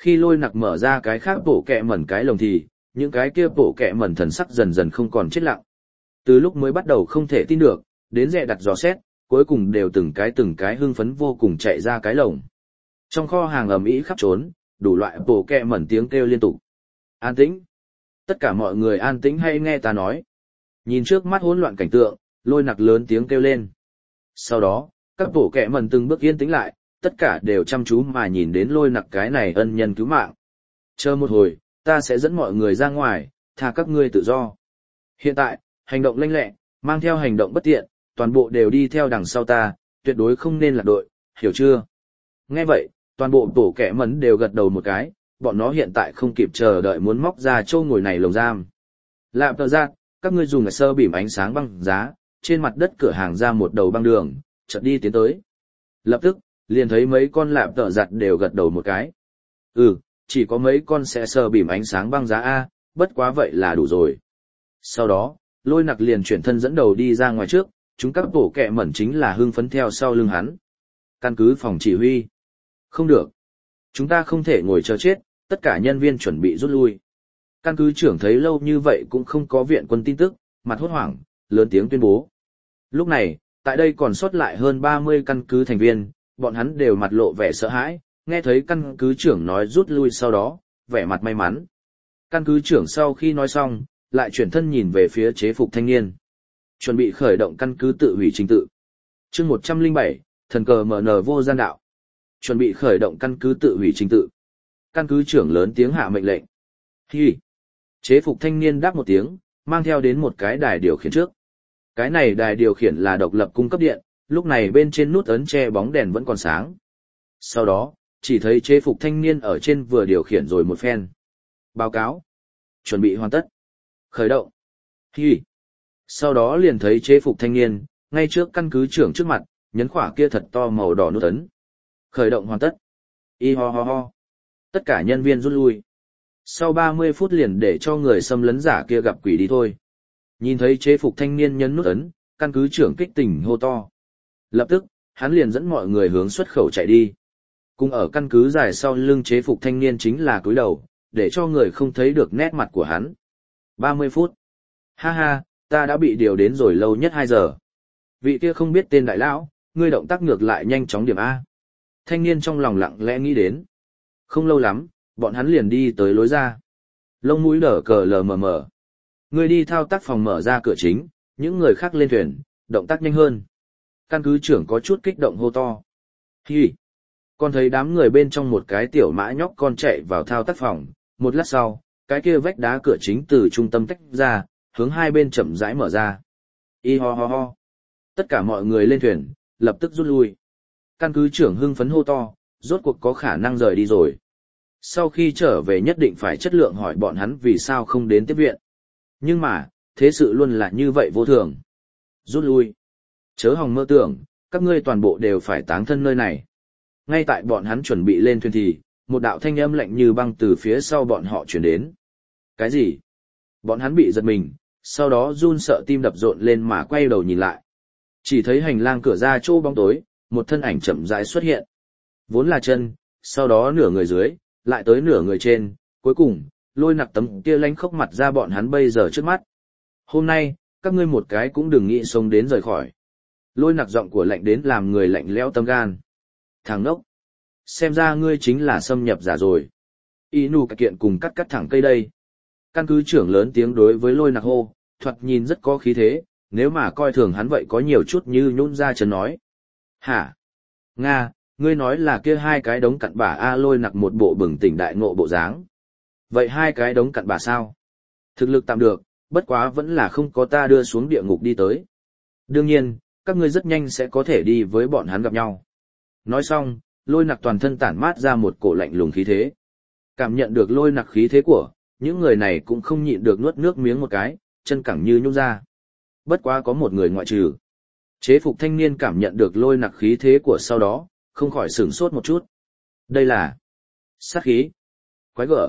Khi lôi nặc mở ra cái khác bổ kẹ mẩn cái lồng thì, những cái kia bổ kẹ mẩn thần sắc dần dần không còn chết lặng. Từ lúc mới bắt đầu không thể tin được, đến dè đặt dò xét, cuối cùng đều từng cái từng cái hưng phấn vô cùng chạy ra cái lồng. Trong kho hàng ầm ĩ khắp trốn, đủ loại bổ kẹ mẩn tiếng kêu liên tục. An tĩnh. Tất cả mọi người an tĩnh hay nghe ta nói. Nhìn trước mắt hỗn loạn cảnh tượng, lôi nặc lớn tiếng kêu lên. Sau đó, các bổ kẹ mẩn từng bước yên tĩnh lại, tất cả đều chăm chú mà nhìn đến lôi nặc cái này ân nhân cứu mạng. Chờ một hồi, ta sẽ dẫn mọi người ra ngoài, tha các ngươi tự do. Hiện tại, hành động lanh lẹ, mang theo hành động bất tiện, toàn bộ đều đi theo đằng sau ta, tuyệt đối không nên lạc đội, hiểu chưa? Nghe vậy, toàn bộ tổ kẻ mẩn đều gật đầu một cái, bọn nó hiện tại không kịp chờ đợi muốn móc ra châu ngồi này lồng giam. Lạp tờ giác, các ngươi dùng sơ bìm ánh sáng băng giá, trên mặt đất cửa hàng ra một đầu băng đường, chợt đi tiến tới. Lập tức, liền thấy mấy con lạp tờ giặt đều gật đầu một cái. Ừ, chỉ có mấy con sẽ sơ bìm ánh sáng băng giá A, bất quá vậy là đủ rồi. Sau đó, lôi nặc liền chuyển thân dẫn đầu đi ra ngoài trước, chúng các bổ kẹ mẩn chính là hưng phấn theo sau lưng hắn. Căn cứ phòng chỉ huy. Không được. Chúng ta không thể ngồi chờ chết, tất cả nhân viên chuẩn bị rút lui. Căn cứ trưởng thấy lâu như vậy cũng không có viện quân tin tức, mặt hốt hoảng, lớn tiếng tuyên bố. Lúc này, tại đây còn sót lại hơn ba mươi căn cứ thành viên, bọn hắn đều mặt lộ vẻ sợ hãi, nghe thấy căn cứ trưởng nói rút lui sau đó, vẻ mặt may mắn. Căn cứ trưởng sau khi nói xong, lại chuyển thân nhìn về phía chế phục thanh niên. Chuẩn bị khởi động căn cứ tự hủy trình tự. chương một trăm lẻ bảy, thần cờ em en vô gian đạo. Chuẩn bị khởi động căn cứ tự hủy trình tự. Căn cứ trưởng lớn tiếng hạ mệnh lệnh. Hi. Chế phục thanh niên đáp một tiếng, mang theo đến một cái đài điều khiển trước. Cái này đài điều khiển là độc lập cung cấp điện, lúc này bên trên nút ấn che bóng đèn vẫn còn sáng. Sau đó, chỉ thấy chế phục thanh niên ở trên vừa điều khiển rồi một phen. Báo cáo. Chuẩn bị hoàn tất. Khởi động. Hi. Sau đó liền thấy chế phục thanh niên, ngay trước căn cứ trưởng trước mặt, nhấn khỏa kia thật to màu đỏ nút ấn. Khởi động hoàn tất. Y ho ho ho. Tất cả nhân viên rút lui. Sau ba mươi phút liền để cho người xâm lấn giả kia gặp quỷ đi thôi. Nhìn thấy chế phục thanh niên nhấn nút ấn, căn cứ trưởng kích tỉnh hô to. Lập tức, hắn liền dẫn mọi người hướng xuất khẩu chạy đi. Cùng ở căn cứ dài sau lưng chế phục thanh niên chính là cúi đầu, để cho người không thấy được nét mặt của hắn. ba mươi phút. Ha ha, ta đã bị điều đến rồi lâu nhất hai giờ. Vị kia không biết tên đại lão, ngươi động tác ngược lại nhanh chóng điểm A. Thanh niên trong lòng lặng lẽ nghĩ đến. Không lâu lắm, bọn hắn liền đi tới lối ra. Lông mũi đỏ cờ lờ mờ mờ. Ngươi đi thao tác phòng mở ra cửa chính, những người khác lên thuyền, động tác nhanh hơn. Căn cứ trưởng có chút kích động hô to. Hi! Con thấy đám người bên trong một cái tiểu mã nhóc con chạy vào thao tác phòng, một lát sau, cái kia vách đá cửa chính từ trung tâm tách ra, hướng hai bên chậm rãi mở ra. Y ho ho ho. Tất cả mọi người lên thuyền, lập tức rút lui. Căn cứ trưởng hưng phấn hô to, rốt cuộc có khả năng rời đi rồi. Sau khi trở về nhất định phải chất lượng hỏi bọn hắn vì sao không đến tiếp viện. Nhưng mà, thế sự luôn là như vậy vô thường. Rút lui. Chớ hòng mơ tưởng, các ngươi toàn bộ đều phải táng thân nơi này. Ngay tại bọn hắn chuẩn bị lên thuyền thì, một đạo thanh âm lạnh như băng từ phía sau bọn họ chuyển đến. Cái gì? Bọn hắn bị giật mình, sau đó run sợ tim đập rộn lên mà quay đầu nhìn lại. Chỉ thấy hành lang cửa ra chỗ bóng tối, một thân ảnh chậm rãi xuất hiện. Vốn là chân, sau đó nửa người dưới, lại tới nửa người trên, cuối cùng, lôi nặc tấm kia lánh khóc mặt ra bọn hắn bây giờ trước mắt. Hôm nay, các ngươi một cái cũng đừng nghĩ sống đến rời khỏi. Lôi nặc giọng của lạnh đến làm người lạnh lẽo tâm gan. Thằng ngốc! Xem ra ngươi chính là xâm nhập giả rồi. Y nù cả kiện cùng cắt cắt thẳng cây đây. Căn cứ trưởng lớn tiếng đối với lôi nặc hô, thoạt nhìn rất có khí thế, nếu mà coi thường hắn vậy có nhiều chút như nhún ra chân nói. Hả? Nga, ngươi nói là kia hai cái đống cặn bả A lôi nặc một bộ bừng tỉnh đại ngộ bộ dáng. Vậy hai cái đống cặn bả sao? Thực lực tạm được, bất quá vẫn là không có ta đưa xuống địa ngục đi tới. Đương nhiên, các ngươi rất nhanh sẽ có thể đi với bọn hắn gặp nhau. Nói xong, lôi nặc toàn thân tản mát ra một cổ lạnh lùng khí thế. Cảm nhận được lôi nặc khí thế của, những người này cũng không nhịn được nuốt nước miếng một cái, chân cẳng như nhúc ra. Bất quá có một người ngoại trừ. Chế phục thanh niên cảm nhận được lôi nặc khí thế của sau đó, không khỏi sửng sốt một chút. Đây là sát khí. Quái gở.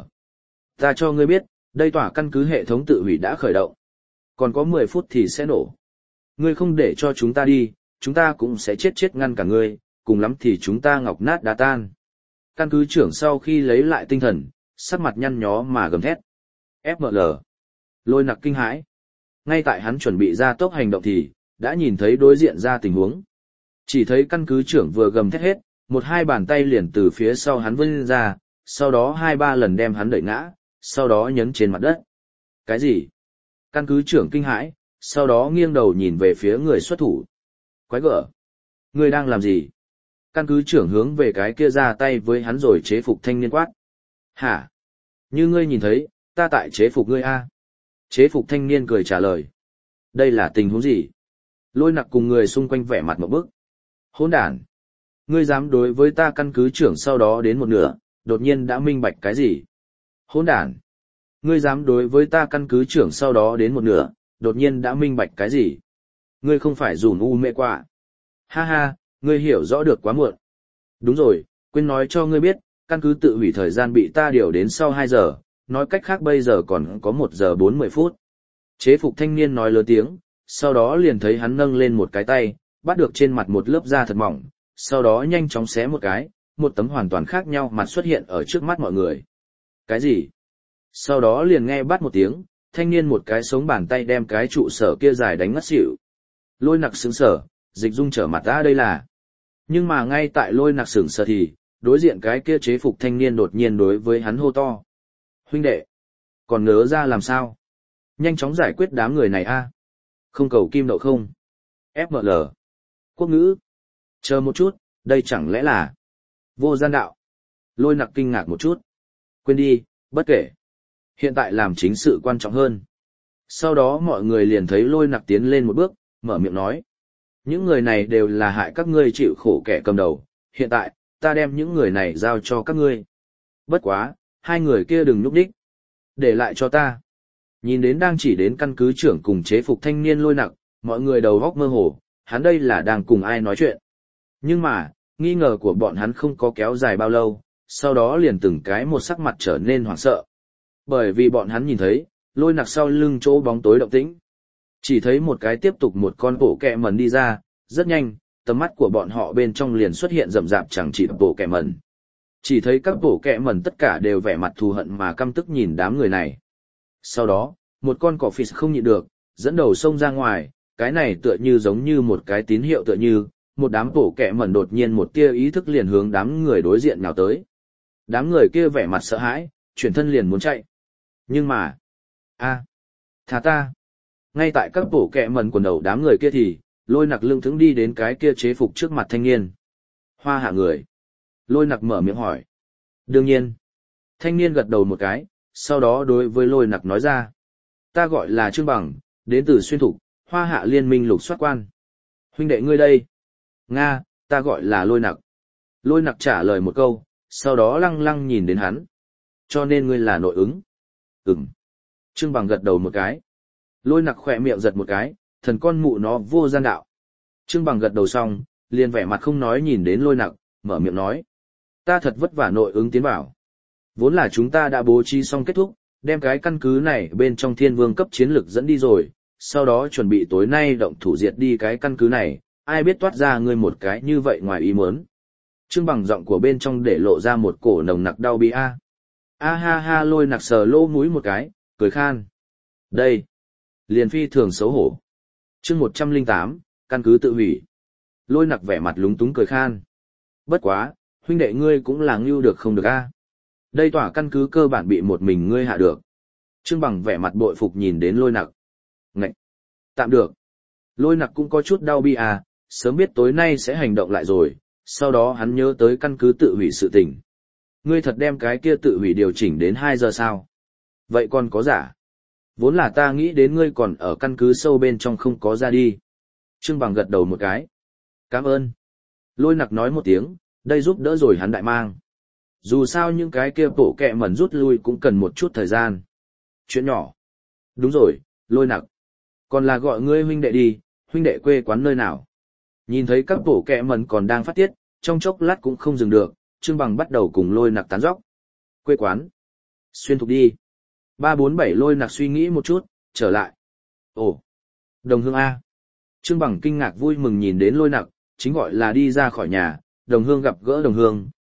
Ta cho ngươi biết, đây tỏa căn cứ hệ thống tự hủy đã khởi động. Còn có mười phút thì sẽ nổ. Ngươi không để cho chúng ta đi, chúng ta cũng sẽ chết chết ngăn cả ngươi, cùng lắm thì chúng ta ngọc nát đá tan. Căn cứ trưởng sau khi lấy lại tinh thần, sắc mặt nhăn nhó mà gầm thét. ép em lờ. Lôi nặc kinh hãi. Ngay tại hắn chuẩn bị ra tốc hành động thì, đã nhìn thấy đối diện ra tình huống. Chỉ thấy căn cứ trưởng vừa gầm thét hết, một hai bàn tay liền từ phía sau hắn vươn ra, sau đó hai ba lần đem hắn đẩy ngã, sau đó nhấn trên mặt đất. Cái gì? Căn cứ trưởng kinh hãi, sau đó nghiêng đầu nhìn về phía người xuất thủ. Quái gở! Ngươi đang làm gì? Căn cứ trưởng hướng về cái kia ra tay với hắn rồi chế phục thanh niên quát. Hả? Như ngươi nhìn thấy, ta tại chế phục ngươi a. Chế phục thanh niên cười trả lời. Đây là tình huống gì? Lôi nặc cùng người xung quanh vẻ mặt một bức. Hỗn đản! Ngươi dám đối với ta căn cứ trưởng sau đó đến một nửa, đột nhiên đã minh bạch cái gì? Hỗn đản! Ngươi dám đối với ta căn cứ trưởng sau đó đến một nửa, đột nhiên đã minh bạch cái gì? Ngươi không phải dùn u mẹ quạ. Ha ha, ngươi hiểu rõ được quá muộn. Đúng rồi, quên nói cho ngươi biết, căn cứ tự hủy thời gian bị ta điều đến sau hai giờ, nói cách khác bây giờ còn có một giờ bốn mươi phút. Chế phục thanh niên nói lớn tiếng, sau đó liền thấy hắn nâng lên một cái tay, bắt được trên mặt một lớp da thật mỏng, sau đó nhanh chóng xé một cái, một tấm hoàn toàn khác nhau mặt xuất hiện ở trước mắt mọi người. Cái gì? Sau đó liền nghe bắt một tiếng, thanh niên một cái sống bàn tay đem cái trụ sở kia dài đánh ngất xỉu. Lôi nặc sững sờ, dịch dung trở mặt ra đây là. Nhưng mà ngay tại lôi nặc sững sờ thì, đối diện cái kia chế phục thanh niên đột nhiên đối với hắn hô to. Huynh đệ, còn nhớ ra làm sao? Nhanh chóng giải quyết đám người này a. Không cầu kim đậu không? ép em lờ. Quốc ngữ. Chờ một chút, đây chẳng lẽ là vô gian đạo? Lôi nặc kinh ngạc một chút. Quên đi, bất kể. Hiện tại làm chính sự quan trọng hơn. Sau đó mọi người liền thấy lôi nặc tiến lên một bước, mở miệng nói. Những người này đều là hại các ngươi chịu khổ kẻ cầm đầu. Hiện tại, ta đem những người này giao cho các ngươi. Bất quá, hai người kia đừng núp đích. Để lại cho ta. Nhìn đến đang chỉ đến căn cứ trưởng cùng chế phục thanh niên lôi nặc, mọi người đầu góc mơ hồ, hắn đây là đang cùng ai nói chuyện. Nhưng mà, nghi ngờ của bọn hắn không có kéo dài bao lâu, sau đó liền từng cái một sắc mặt trở nên hoảng sợ. Bởi vì bọn hắn nhìn thấy, lôi nặc sau lưng chỗ bóng tối động tĩnh. Chỉ thấy một cái tiếp tục một con bộ kẹ mẩn đi ra, rất nhanh, tầm mắt của bọn họ bên trong liền xuất hiện rậm rạp chẳng chỉ bộ kẹ mẩn. Chỉ thấy các bộ kẹ mẩn tất cả đều vẻ mặt thù hận mà căm tức nhìn đám người này. Sau đó, một con cỏ phì không nhịn được, dẫn đầu xông ra ngoài, cái này tựa như giống như một cái tín hiệu tựa như, một đám bộ kẹ mẩn đột nhiên một tia ý thức liền hướng đám người đối diện nào tới. Đám người kia vẻ mặt sợ hãi, chuyển thân liền muốn chạy. Nhưng mà, a, thả ta. Ngay tại các bộ kẹ mẩn quần đầu đám người kia thì, lôi nặc lưng thững đi đến cái kia chế phục trước mặt thanh niên. Hoa hạ người. Lôi nặc mở miệng hỏi. Đương nhiên. Thanh niên gật đầu một cái, sau đó đối với lôi nặc nói ra. Ta gọi là Trương Bằng, đến từ xuyên thục, hoa hạ liên minh lục soát quan. Huynh đệ ngươi đây. Nga, ta gọi là lôi nặc. Lôi nặc trả lời một câu, sau đó lăng lăng nhìn đến hắn. Cho nên ngươi là nội ứng. Ừm. Trương Bằng gật đầu một cái. Lôi nặc khỏe miệng giật một cái, thần con mụ nó vô gian đạo. Trương Bằng gật đầu xong, liền vẻ mặt không nói nhìn đến lôi nặc, mở miệng nói. Ta thật vất vả nội ứng tiến vào. Vốn là chúng ta đã bố trí xong kết thúc, đem cái căn cứ này bên trong thiên vương cấp chiến lực dẫn đi rồi, sau đó chuẩn bị tối nay động thủ diệt đi cái căn cứ này, ai biết toát ra ngươi một cái như vậy ngoài ý muốn. Trương Bằng giọng của bên trong để lộ ra một cổ nồng nặc đau bi a. A ha ha lôi nặc sờ lỗ mũi một cái, cười khan. Đây, liền phi thường xấu hổ. Chương một trăm lẻ tám, căn cứ tự hủy. Lôi nặc vẻ mặt lúng túng cười khan. Bất quá, huynh đệ ngươi cũng là ngưu được không được a. Đây tỏa căn cứ cơ bản bị một mình ngươi hạ được. Trương Bằng vẻ mặt bội phục nhìn đến lôi nặc. Ngậy! Tạm được. Lôi nặc cũng có chút đau bi à, sớm biết tối nay sẽ hành động lại rồi, sau đó hắn nhớ tới căn cứ tự hủy sự tình. Ngươi thật đem cái kia tự hủy điều chỉnh đến hai giờ sao? Vậy còn có giả? Vốn là ta nghĩ đến ngươi còn ở căn cứ sâu bên trong không có ra đi. Trương Bằng gật đầu một cái. Cảm ơn. Lôi nặc nói một tiếng, đây giúp đỡ rồi hắn đại mang. Dù sao những cái kia bộ kẹ mẩn rút lui cũng cần một chút thời gian. Chuyện nhỏ. Đúng rồi, lôi nặc. Còn là gọi ngươi huynh đệ đi, huynh đệ quê quán nơi nào. Nhìn thấy các bộ kẹ mẩn còn đang phát tiết, trong chốc lát cũng không dừng được, Trương Bằng bắt đầu cùng lôi nặc tán dóc. Quê quán. Xuyên thục đi. ba bốn bảy lôi nặc suy nghĩ một chút, trở lại. Ồ. Đồng hương A. Trương Bằng kinh ngạc vui mừng nhìn đến lôi nặc, chính gọi là đi ra khỏi nhà, đồng hương gặp gỡ đồng hương,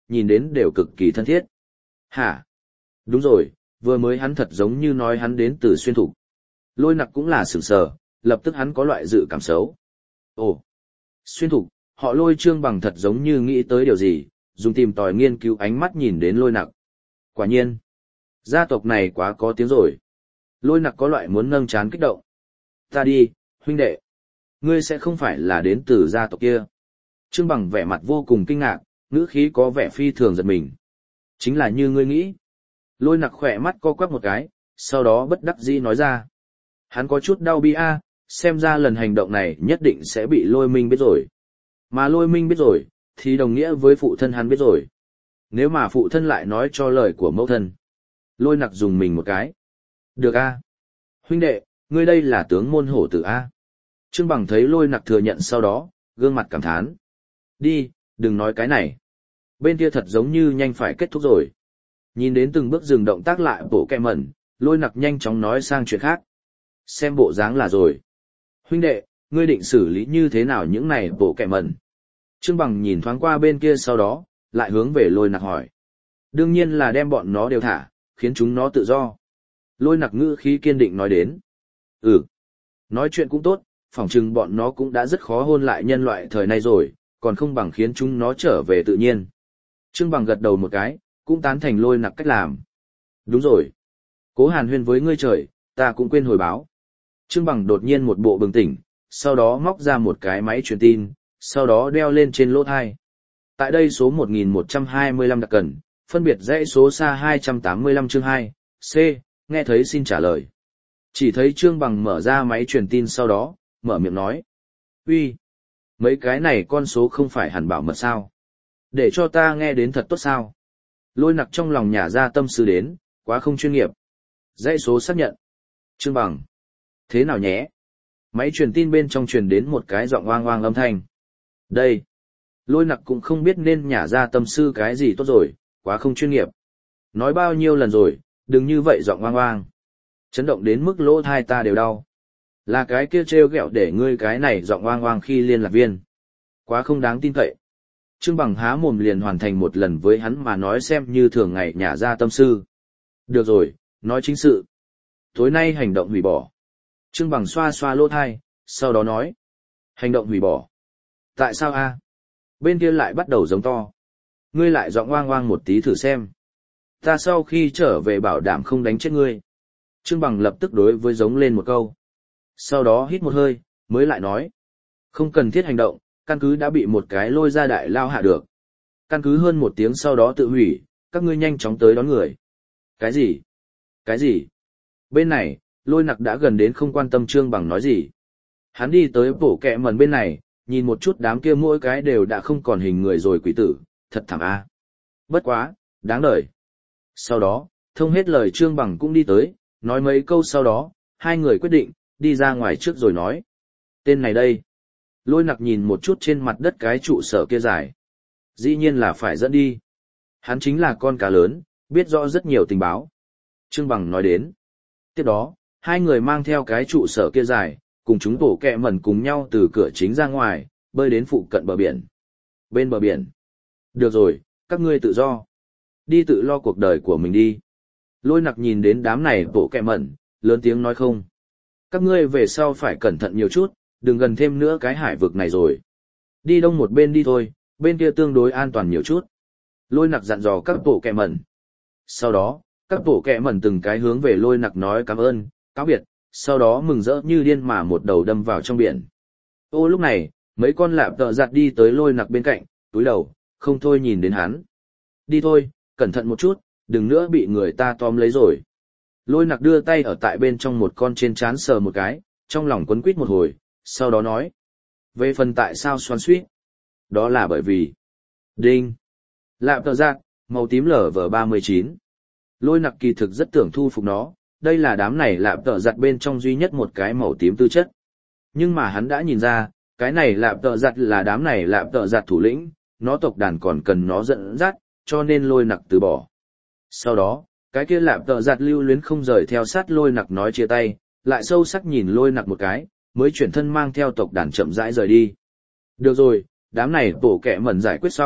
nhìn đến đều cực kỳ thân thiết. Hả? Đúng rồi, vừa mới hắn thật giống như nói hắn đến từ xuyên thục. Lôi nặc cũng là sửng sờ, lập tức hắn có loại dự cảm xấu. Ồ, xuyên thục, họ Lôi Trương Bằng thật giống như nghĩ tới điều gì, dùng tìm tòi nghiên cứu ánh mắt nhìn đến lôi nặc. Quả nhiên, gia tộc này quá có tiếng rồi. Lôi nặc có loại muốn nâng chán kích động. Ta đi, huynh đệ. Ngươi sẽ không phải là đến từ gia tộc kia. Trương Bằng vẻ mặt vô cùng kinh ngạc, ngữ khí có vẻ phi thường giật mình. Chính là như ngươi nghĩ. Lôi nặc khỏe mắt co quắp một cái, sau đó bất đắc dĩ nói ra. Hắn có chút đau bi a, xem ra lần hành động này nhất định sẽ bị lôi minh biết rồi. Mà lôi minh biết rồi, thì đồng nghĩa với phụ thân hắn biết rồi. Nếu mà phụ thân lại nói cho lời của mẫu thân. Lôi nặc dùng mình một cái. Được a. Huynh đệ, ngươi đây là tướng môn hổ tử a. Trương Bằng thấy lôi nặc thừa nhận sau đó, gương mặt cảm thán. Đi, đừng nói cái này. Bên kia thật giống như nhanh phải kết thúc rồi. Nhìn đến từng bước dừng động tác lại bộ kẹ mẩn, lôi nặc nhanh chóng nói sang chuyện khác. Xem bộ dáng là rồi. Huynh đệ, ngươi định xử lý như thế nào những này bộ kẹ mẩn? Trương Bằng nhìn thoáng qua bên kia sau đó, lại hướng về lôi nặc hỏi. Đương nhiên là đem bọn nó đều thả, khiến chúng nó tự do. Lôi nặc ngữ khí kiên định nói đến. Ừ. Nói chuyện cũng tốt, phỏng chừng bọn nó cũng đã rất khó hôn lại nhân loại thời nay rồi, còn không bằng khiến chúng nó trở về tự nhiên. Trương Bằng gật đầu một cái, cũng tán thành lôi nặc cách làm. Đúng rồi. Cố hàn huyên với ngươi trời, ta cũng quên hồi báo. Trương Bằng đột nhiên một bộ bừng tỉnh, sau đó móc ra một cái máy truyền tin, sau đó đeo lên trên lỗ thai. Tại đây số một nghìn một trăm hai mươi lăm đặc cần, phân biệt dãy số xa hai trăm tám mươi lăm chương hai, C, nghe thấy xin trả lời. Chỉ thấy Trương Bằng mở ra máy truyền tin sau đó, mở miệng nói. Uy, mấy cái này con số không phải hẳn bảo mật sao? Để cho ta nghe đến thật tốt sao? Lôi nặc trong lòng nhả ra tâm tư đến, quá không chuyên nghiệp. Dãy số xác nhận. Trương Bằng. Thế nào nhé? Máy truyền tin bên trong truyền đến một cái giọng oang oang âm thanh. Đây. Lôi nặc cũng không biết nên nhả ra tâm tư cái gì tốt rồi, quá không chuyên nghiệp. Nói bao nhiêu lần rồi, đừng như vậy giọng oang oang. Chấn động đến mức lỗ thai ta đều đau. Là cái kia trêu ghẹo để ngươi cái này giọng oang oang khi liên lạc viên. Quá không đáng tin cậy. Trương Bằng há mồm liền hoàn thành một lần với hắn mà nói xem như thường ngày nhả ra tâm tư. Được rồi, nói chính sự. Tối nay hành động hủy bỏ. Trương Bằng xoa xoa lỗ thai, sau đó nói. Hành động hủy bỏ. Tại sao a? Bên kia lại bắt đầu giống to. Ngươi lại giọng oang oang một tí thử xem. Ta sau khi trở về bảo đảm không đánh chết ngươi. Trương Bằng lập tức đối với giống lên một câu. Sau đó hít một hơi, mới lại nói. Không cần thiết hành động, căn cứ đã bị một cái lôi ra đại lao hạ được. Căn cứ hơn một tiếng sau đó tự hủy, các ngươi nhanh chóng tới đón người. Cái gì? Cái gì? Bên này, lôi nặc đã gần đến không quan tâm Trương Bằng nói gì. Hắn đi tới bổ kẹ mần bên này, nhìn một chút đám kia mỗi cái đều đã không còn hình người rồi quỷ tử, thật thảm a. Bất quá, đáng đời. Sau đó, thông hết lời Trương Bằng cũng đi tới, nói mấy câu sau đó, hai người quyết định, đi ra ngoài trước rồi nói. Tên này đây. Lôi nặc nhìn một chút trên mặt đất cái trụ sở kia dài. Dĩ nhiên là phải dẫn đi. Hắn chính là con cá lớn, biết rõ rất nhiều tình báo. Trương Bằng nói đến. Tiếp đó, hai người mang theo cái trụ sở kia dài, cùng chúng bổ kẹ mẩn cùng nhau từ cửa chính ra ngoài, bơi đến phụ cận bờ biển. Bên bờ biển. Được rồi, các ngươi tự do. Đi tự lo cuộc đời của mình đi. Lôi nặc nhìn đến đám này bổ kẹ mẩn, lớn tiếng nói không. Các ngươi về sau phải cẩn thận nhiều chút, đừng gần thêm nữa cái hải vực này rồi. Đi đông một bên đi thôi, bên kia tương đối an toàn nhiều chút. Lôi nặc dặn dò các bộ kẹ mẩn. Sau đó, các bộ kẹ mẩn từng cái hướng về lôi nặc nói cảm ơn, cáo biệt, sau đó mừng rỡ như điên mà một đầu đâm vào trong biển. Ô lúc này, mấy con lạp tợ giặt đi tới lôi nặc bên cạnh, túi đầu, không thôi nhìn đến hắn. Đi thôi, cẩn thận một chút, đừng nữa bị người ta tóm lấy rồi. Lôi nặc đưa tay ở tại bên trong một con trên trán sờ một cái, trong lòng quấn quýt một hồi, sau đó nói. Về phần tại sao xoắn suýt? Đó là bởi vì... Đinh! Lạp tợ giặt, màu tím lở vở ba mươi chín. Lôi nặc kỳ thực rất tưởng thu phục nó, đây là đám này lạp tợ giặt bên trong duy nhất một cái màu tím tư chất. Nhưng mà hắn đã nhìn ra, cái này lạp tợ giặt là đám này lạp tợ giặt thủ lĩnh, nó tộc đàn còn cần nó dẫn dắt, cho nên lôi nặc từ bỏ. Sau đó, cái kia lạp tợ giặt lưu luyến không rời theo sát lôi nặc nói chia tay, lại sâu sắc nhìn lôi nặc một cái, mới chuyển thân mang theo tộc đàn chậm rãi rời đi. Được rồi, đám này bổ kẹ mẩn giải quyết xong,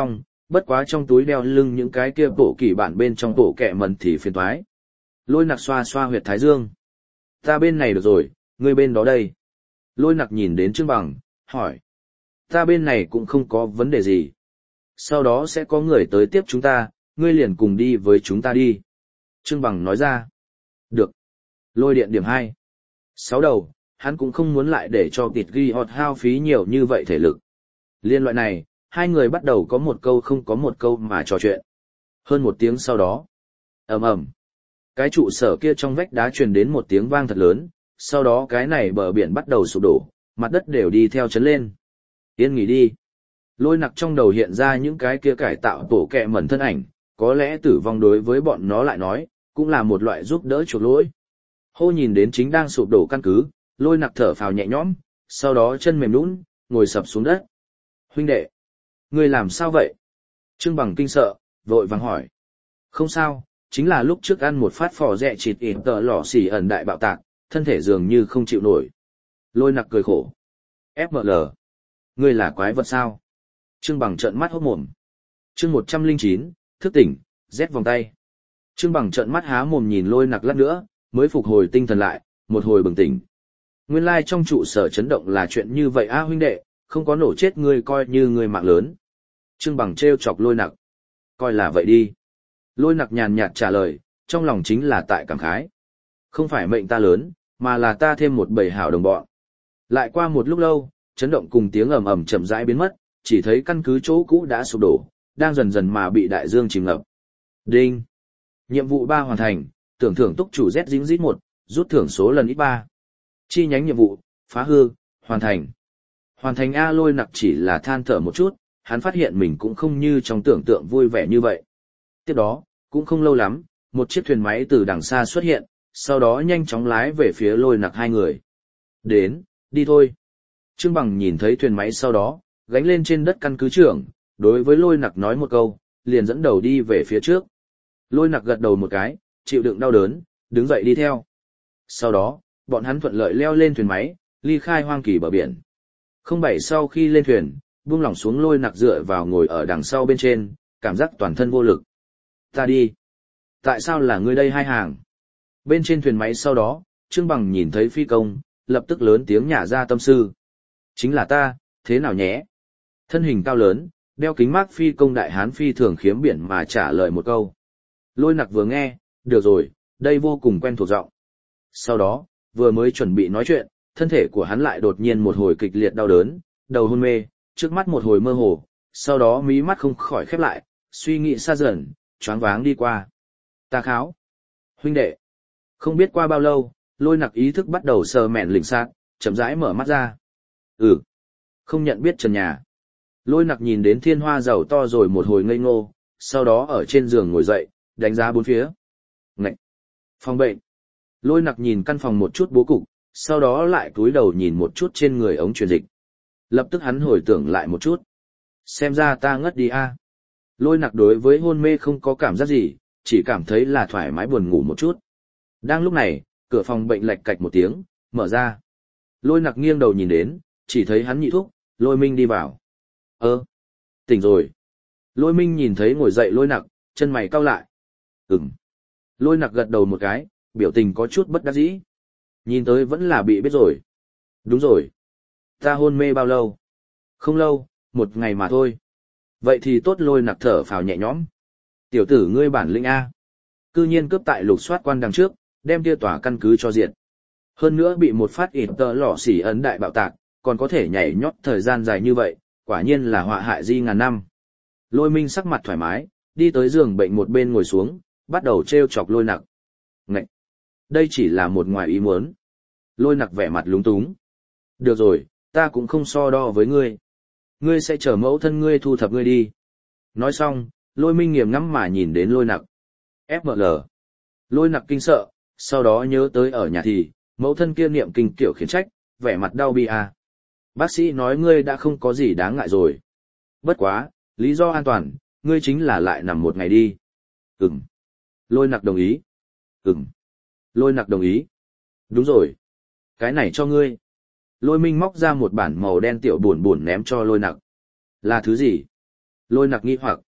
bất quá trong túi đeo lưng những cái kia bộ kỳ bản bên trong bộ kẹ mần thì phiền toái. Lôi nặc xoa xoa huyệt thái dương. Ta bên này được rồi, ngươi bên đó đây. Lôi nặc nhìn đến Trương Bằng, hỏi. Ta bên này cũng không có vấn đề gì. Sau đó sẽ có người tới tiếp chúng ta, ngươi liền cùng đi với chúng ta đi. Trương Bằng nói ra. Được. Lôi điện điểm hai. Sáu đầu, hắn cũng không muốn lại để cho kịt ghi họt hao phí nhiều như vậy thể lực. Liên loại này, hai người bắt đầu có một câu không có một câu mà trò chuyện. Hơn một tiếng sau đó. Ầm ầm. Cái trụ sở kia trong vách đá truyền đến một tiếng vang thật lớn, sau đó cái này bờ biển bắt đầu sụp đổ, mặt đất đều đi theo chấn lên. Yên nghỉ đi. Lôi nặc trong đầu hiện ra những cái kia cải tạo tổ kẹ mẩn thân ảnh, có lẽ tử vong đối với bọn nó lại nói, cũng là một loại giúp đỡ chuộc lỗi. Hô nhìn đến chính đang sụp đổ căn cứ, lôi nặc thở phào nhẹ nhõm, sau đó chân mềm nhũn, ngồi sập xuống đất. Huynh đệ, ngươi làm sao vậy? Trương Bằng kinh sợ, vội vàng hỏi. Không sao, chính là lúc trước ăn một phát phò rẹ chịt ỉn tờ lò xỉ ẩn đại bạo tạc, thân thể dường như không chịu nổi. Lôi nặc cười khổ. ép em lờ, ngươi là quái vật sao? Trương Bằng trợn mắt hốt mồm. Chương một trăm lẻ chín, thức tỉnh, rét vòng tay. Trương Bằng trợn mắt há mồm nhìn lôi nặc lát nữa, mới phục hồi tinh thần lại, một hồi bừng tỉnh. Nguyên lai trong trụ sở chấn động là chuyện như vậy a huynh đệ, không có nổ chết ngươi coi như ngươi mạng lớn. Trương Bằng trêu chọc lôi nặc. Coi là vậy đi. Lôi nặc nhàn nhạt trả lời, trong lòng chính là tại cảm khái. Không phải mệnh ta lớn, mà là ta thêm một bầy hảo đồng bọn. Lại qua một lúc lâu, chấn động cùng tiếng ầm ầm chậm rãi biến mất, chỉ thấy căn cứ chỗ cũ đã sụp đổ, đang dần dần mà bị đại dương chìm ngập. Đinh. Nhiệm vụ ba hoàn thành, tưởng thưởng túc chủ Z dính dít một, rút thưởng số lần ít ba. Chi nhánh nhiệm vụ, phá hư, hoàn thành. Hoàn thành A. Lôi nặc chỉ là than thở một chút, hắn phát hiện mình cũng không như trong tưởng tượng vui vẻ như vậy. Tiếp đó, cũng không lâu lắm, một chiếc thuyền máy từ đằng xa xuất hiện, sau đó nhanh chóng lái về phía lôi nặc hai người. Đến, đi thôi. Trương Bằng nhìn thấy thuyền máy sau đó, gánh lên trên đất căn cứ trưởng, đối với lôi nặc nói một câu, liền dẫn đầu đi về phía trước. Lôi nặc gật đầu một cái, chịu đựng đau đớn, đứng dậy đi theo. Sau đó, bọn hắn thuận lợi leo lên thuyền máy, ly khai hoang kỳ bờ biển. Không bảy sau khi lên thuyền, buông lỏng xuống lôi nặc dựa vào ngồi ở đằng sau bên trên, cảm giác toàn thân vô lực. Ta đi. Tại sao là ngươi đây hai hàng? Bên trên thuyền máy sau đó, Trương Bằng nhìn thấy phi công, lập tức lớn tiếng nhả ra tâm sự. Chính là ta, thế nào nhé? Thân hình cao lớn, đeo kính mác phi công đại hán phi thường khiếm biển mà trả lời một câu. Lôi nặc vừa nghe, được rồi, đây vô cùng quen thuộc giọng. Sau đó, vừa mới chuẩn bị nói chuyện, thân thể của hắn lại đột nhiên một hồi kịch liệt đau đớn, đầu hôn mê, trước mắt một hồi mơ hồ, sau đó mí mắt không khỏi khép lại, suy nghĩ xa dần, choáng váng đi qua. Ta kháo. Huynh đệ. Không biết qua bao lâu, lôi nặc ý thức bắt đầu sờ mẹn lỉnh sạc, chậm rãi mở mắt ra. Ừ. Không nhận biết trần nhà. Lôi nặc nhìn đến thiên hoa giàu to rồi một hồi ngây ngô, sau đó ở trên giường ngồi dậy, đánh giá bốn phía. Ngậy. Phòng bệnh. Lôi nặc nhìn căn phòng một chút bố cục, sau đó lại cúi đầu nhìn một chút trên người ống truyền dịch. Lập tức hắn hồi tưởng lại một chút. Xem ra ta ngất đi a. Lôi nặc đối với hôn mê không có cảm giác gì, chỉ cảm thấy là thoải mái buồn ngủ một chút. Đang lúc này, cửa phòng bệnh lạch cạch một tiếng, mở ra. Lôi nặc nghiêng đầu nhìn đến, chỉ thấy hắn nhị thúc, Lôi Minh đi vào. Ơ, tỉnh rồi. Lôi Minh nhìn thấy ngồi dậy lôi nặc, chân mày cau lại. Ừm. Lôi nặc gật đầu một cái, biểu tình có chút bất đắc dĩ. Nhìn tới vẫn là bị biết rồi. Đúng rồi. Ta hôn mê bao lâu? Không lâu, một ngày mà thôi. Vậy thì tốt. Lôi nặc thở phào nhẹ nhõm. Tiểu tử ngươi bản lĩnh A. Cư nhiên cướp tại lục soát quan đằng trước, đem kia tòa căn cứ cho diệt. Hơn nữa bị một phát ịt tờ lỏ xỉ ấn đại bạo tạc, còn có thể nhảy nhót thời gian dài như vậy, quả nhiên là họa hại di ngàn năm. Lôi Minh sắc mặt thoải mái, đi tới giường bệnh một bên ngồi xuống, bắt đầu trêu chọc lôi nặc. Ngậy! Đây chỉ là một ngoài ý muốn. Lôi nặc vẻ mặt lúng túng. Được rồi, ta cũng không so đo với ngươi. Ngươi sẽ chở mẫu thân ngươi thu thập ngươi đi. Nói xong, Lôi Minh nghiền ngắm mà nhìn đến lôi nặc. ép em lờ. Lôi nặc kinh sợ, sau đó nhớ tới ở nhà thì, mẫu thân kia niệm kinh kiểu khiển trách, vẻ mặt đau bi à. Bác sĩ nói ngươi đã không có gì đáng ngại rồi. Bất quá, lý do an toàn, ngươi chính là lại nằm một ngày đi. Ừm. Lôi nặc đồng ý. Ừm. Lôi nặc đồng ý. Đúng rồi. Cái này cho ngươi. Lôi Minh móc ra một bản màu đen tiểu buồn buồn ném cho lôi nặc. Là thứ gì? Lôi nặc nghi hoặc.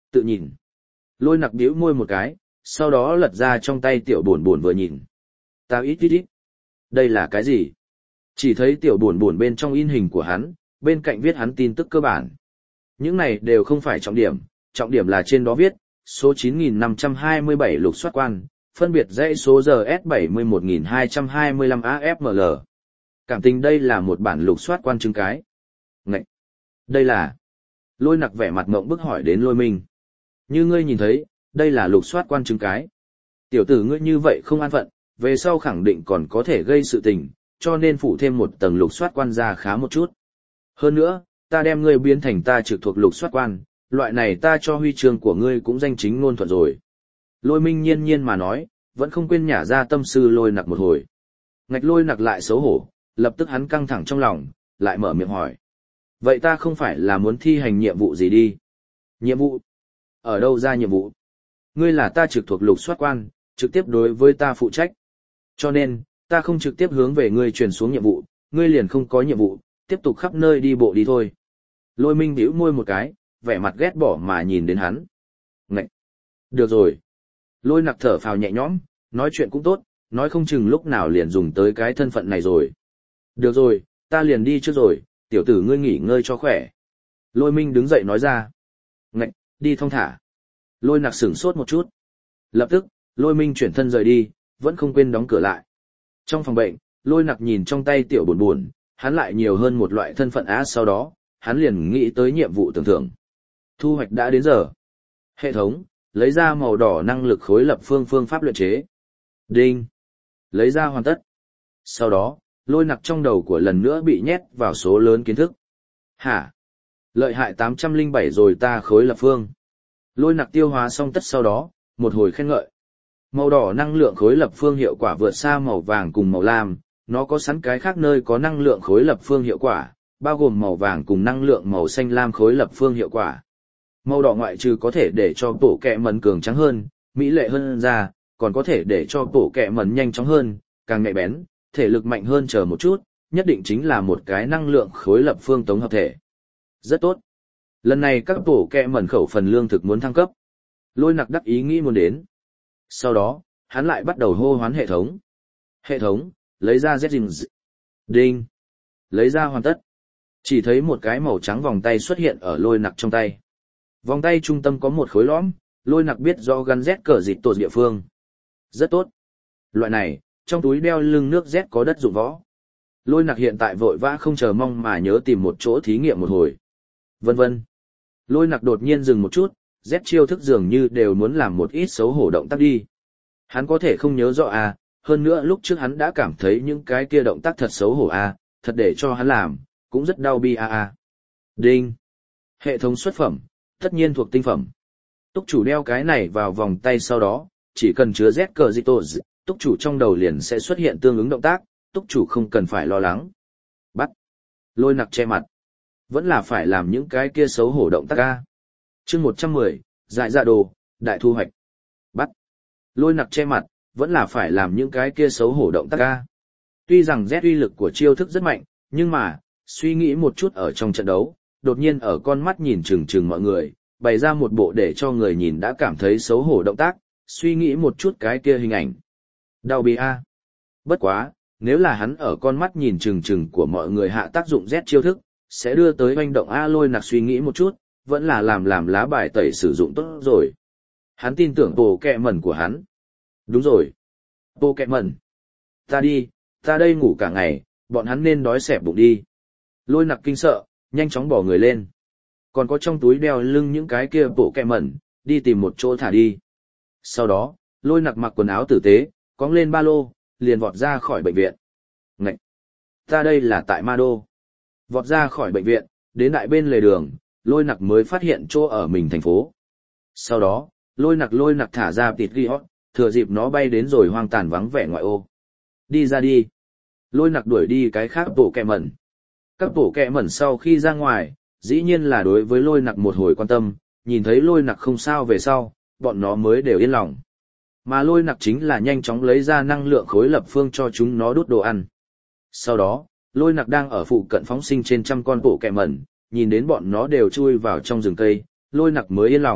Tự nhìn. Lôi nặc bĩu môi một cái, sau đó lật ra trong tay tiểu buồn buồn vừa nhìn. Tao ít ít ít. Đây là cái gì? Chỉ thấy tiểu buồn buồn bên trong in hình của hắn, bên cạnh viết hắn tin tức cơ bản. Những này đều không phải trọng điểm, trọng điểm là trên đó viết, số chín nghìn năm trăm hai mươi bảy lục soát quan, phân biệt dãy số giờ S bảy mươi mốt nghìn hai trăm hai mươi lăm A F M L. Cảm tình đây là một bản lục soát quan chứng cái. Ngậy! Đây là... Lôi nặc vẻ mặt ngộng bức hỏi đến Lôi Minh. Như ngươi nhìn thấy, đây là lục soát quan chứng cái. Tiểu tử ngươi như vậy không an phận, về sau khẳng định còn có thể gây sự tình, cho nên phủ thêm một tầng lục soát quan ra khá một chút. Hơn nữa, ta đem ngươi biến thành ta trực thuộc lục soát quan, loại này ta cho huy chương của ngươi cũng danh chính ngôn thuận rồi. Lôi Minh nhiên nhiên mà nói, vẫn không quên nhả ra tâm sư Lôi nặc một hồi. Ngạch Lôi nặc lại xấu hổ, lập tức hắn căng thẳng trong lòng, lại mở miệng hỏi. Vậy ta không phải là muốn thi hành nhiệm vụ gì đi? Nhiệm vụ? Ở đâu ra nhiệm vụ? Ngươi là ta trực thuộc lục soát quan, trực tiếp đối với ta phụ trách. Cho nên, ta không trực tiếp hướng về ngươi truyền xuống nhiệm vụ, ngươi liền không có nhiệm vụ, tiếp tục khắp nơi đi bộ đi thôi. Lôi Minh bĩu môi một cái, vẻ mặt ghét bỏ mà nhìn đến hắn. Ngậy! Được rồi. Lôi nặc thở phào nhẹ nhõm, nói chuyện cũng tốt, nói không chừng lúc nào liền dùng tới cái thân phận này rồi. Được rồi, ta liền đi trước rồi, tiểu tử ngươi nghỉ ngơi cho khỏe. Lôi Minh đứng dậy nói ra. Ngậy, đi thong thả. Lôi nặc sửng sốt một chút. Lập tức, Lôi Minh chuyển thân rời đi, vẫn không quên đóng cửa lại. Trong phòng bệnh, Lôi nặc nhìn trong tay tiểu buồn buồn, hắn lại nhiều hơn một loại thân phận á, sau đó, hắn liền nghĩ tới nhiệm vụ tưởng thưởng. Thu hoạch đã đến giờ. Hệ thống, lấy ra màu đỏ năng lực khối lập phương phương pháp luyện chế. Đinh. Lấy ra hoàn tất. Sau đó, Lôi nặc trong đầu của lần nữa bị nhét vào số lớn kiến thức. Hả? Lợi hại tám trăm lẻ bảy rồi ta khối lập phương. Lôi nặc tiêu hóa xong tất sau đó, một hồi khen ngợi. Màu đỏ năng lượng khối lập phương hiệu quả vượt xa màu vàng cùng màu lam, nó có sẵn cái khác nơi có năng lượng khối lập phương hiệu quả, bao gồm màu vàng cùng năng lượng màu xanh lam khối lập phương hiệu quả. Màu đỏ ngoại trừ có thể để cho tổ kẹ mẩn cường trắng hơn, mỹ lệ hơn ra, còn có thể để cho tổ kẹ mẩn nhanh chóng hơn, càng nhạy bén, thể lực mạnh hơn chờ một chút, nhất định chính là một cái năng lượng khối lập phương tổng hợp thể. Rất tốt. Lần này các tổ kẹ mẩn khẩu phần lương thực muốn thăng cấp. Lôi nặc đắc ý nghĩ muốn đến. Sau đó, hắn lại bắt đầu hô hoán hệ thống. Hệ thống, lấy ra Z. Đinh. Lấy ra hoàn tất. Chỉ thấy một cái màu trắng vòng tay xuất hiện ở Lôi nặc trong tay. Vòng tay trung tâm có một khối lõm, Lôi nặc biết do gắn Z cờ dịch tổ địa phương. Rất tốt. Loại này, trong túi đeo lưng nước Z có đất dụng võ. Lôi nặc hiện tại vội vã không chờ mong mà nhớ tìm một chỗ thí nghiệm một hồi. Vân vân. Lôi nặc đột nhiên dừng một chút, Z chiêu thức dường như đều muốn làm một ít xấu hổ động tác đi. Hắn có thể không nhớ rõ à, hơn nữa lúc trước hắn đã cảm thấy những cái kia động tác thật xấu hổ à, thật để cho hắn làm, cũng rất đau bi à à. Đinh. Hệ thống xuất phẩm, tất nhiên thuộc tinh phẩm. Túc chủ đeo cái này vào vòng tay sau đó, chỉ cần chứa Z cờ dịch tổ, túc chủ trong đầu liền sẽ xuất hiện tương ứng động tác, túc chủ không cần phải lo lắng. Bắt. Lôi nặc che mặt. Vẫn là phải làm những cái kia xấu hổ động tác ca. Chương một trăm mười, dại dạ đồ, đại thu hoạch. Bắt. Lôi nặc che mặt, vẫn là phải làm những cái kia xấu hổ động tác ca. Tuy rằng Z uy lực của chiêu thức rất mạnh, nhưng mà, suy nghĩ một chút ở trong trận đấu, đột nhiên ở con mắt nhìn chừng chừng mọi người, bày ra một bộ để cho người nhìn đã cảm thấy xấu hổ động tác, suy nghĩ một chút cái kia hình ảnh. Đau bi a. Bất quá, nếu là hắn ở con mắt nhìn chừng chừng của mọi người hạ tác dụng Z chiêu thức, sẽ đưa tới hoành động A. Lôi nặc suy nghĩ một chút, vẫn là làm làm lá bài tẩy sử dụng tốt rồi. Hắn tin tưởng bộ kẹ mẩn của hắn. Đúng rồi. Bộ kẹ mẩn. Ta đi, ta đây ngủ cả ngày, bọn hắn nên đói xẹp bụng đi. Lôi nặc kinh sợ, nhanh chóng bỏ người lên. Còn có trong túi đeo lưng những cái kia bộ kẹ mẩn, đi tìm một chỗ thả đi. Sau đó, lôi nặc mặc quần áo tử tế, cóng lên ba lô, liền vọt ra khỏi bệnh viện. Ngậy! Ta đây là tại Ma Đô. Vọt ra khỏi bệnh viện, đến đại bên lề đường, lôi nặc mới phát hiện chỗ ở mình thành phố. Sau đó, lôi nặc lôi nặc thả ra tịt ghi hót, thừa dịp nó bay đến rồi hoang tàn vắng vẻ ngoại ô. Đi ra đi. Lôi nặc đuổi đi cái khác bộ kẹ mẩn. Các bộ kẹ mẩn sau khi ra ngoài, dĩ nhiên là đối với lôi nặc một hồi quan tâm, nhìn thấy lôi nặc không sao về sau, bọn nó mới đều yên lòng. Mà lôi nặc chính là nhanh chóng lấy ra năng lượng khối lập phương cho chúng nó đút đồ ăn. Sau đó, lôi nặc đang ở phụ cận phóng sinh trên trăm con bộ kẹ mẩn, nhìn đến bọn nó đều chui vào trong rừng cây, lôi nặc mới yên lòng,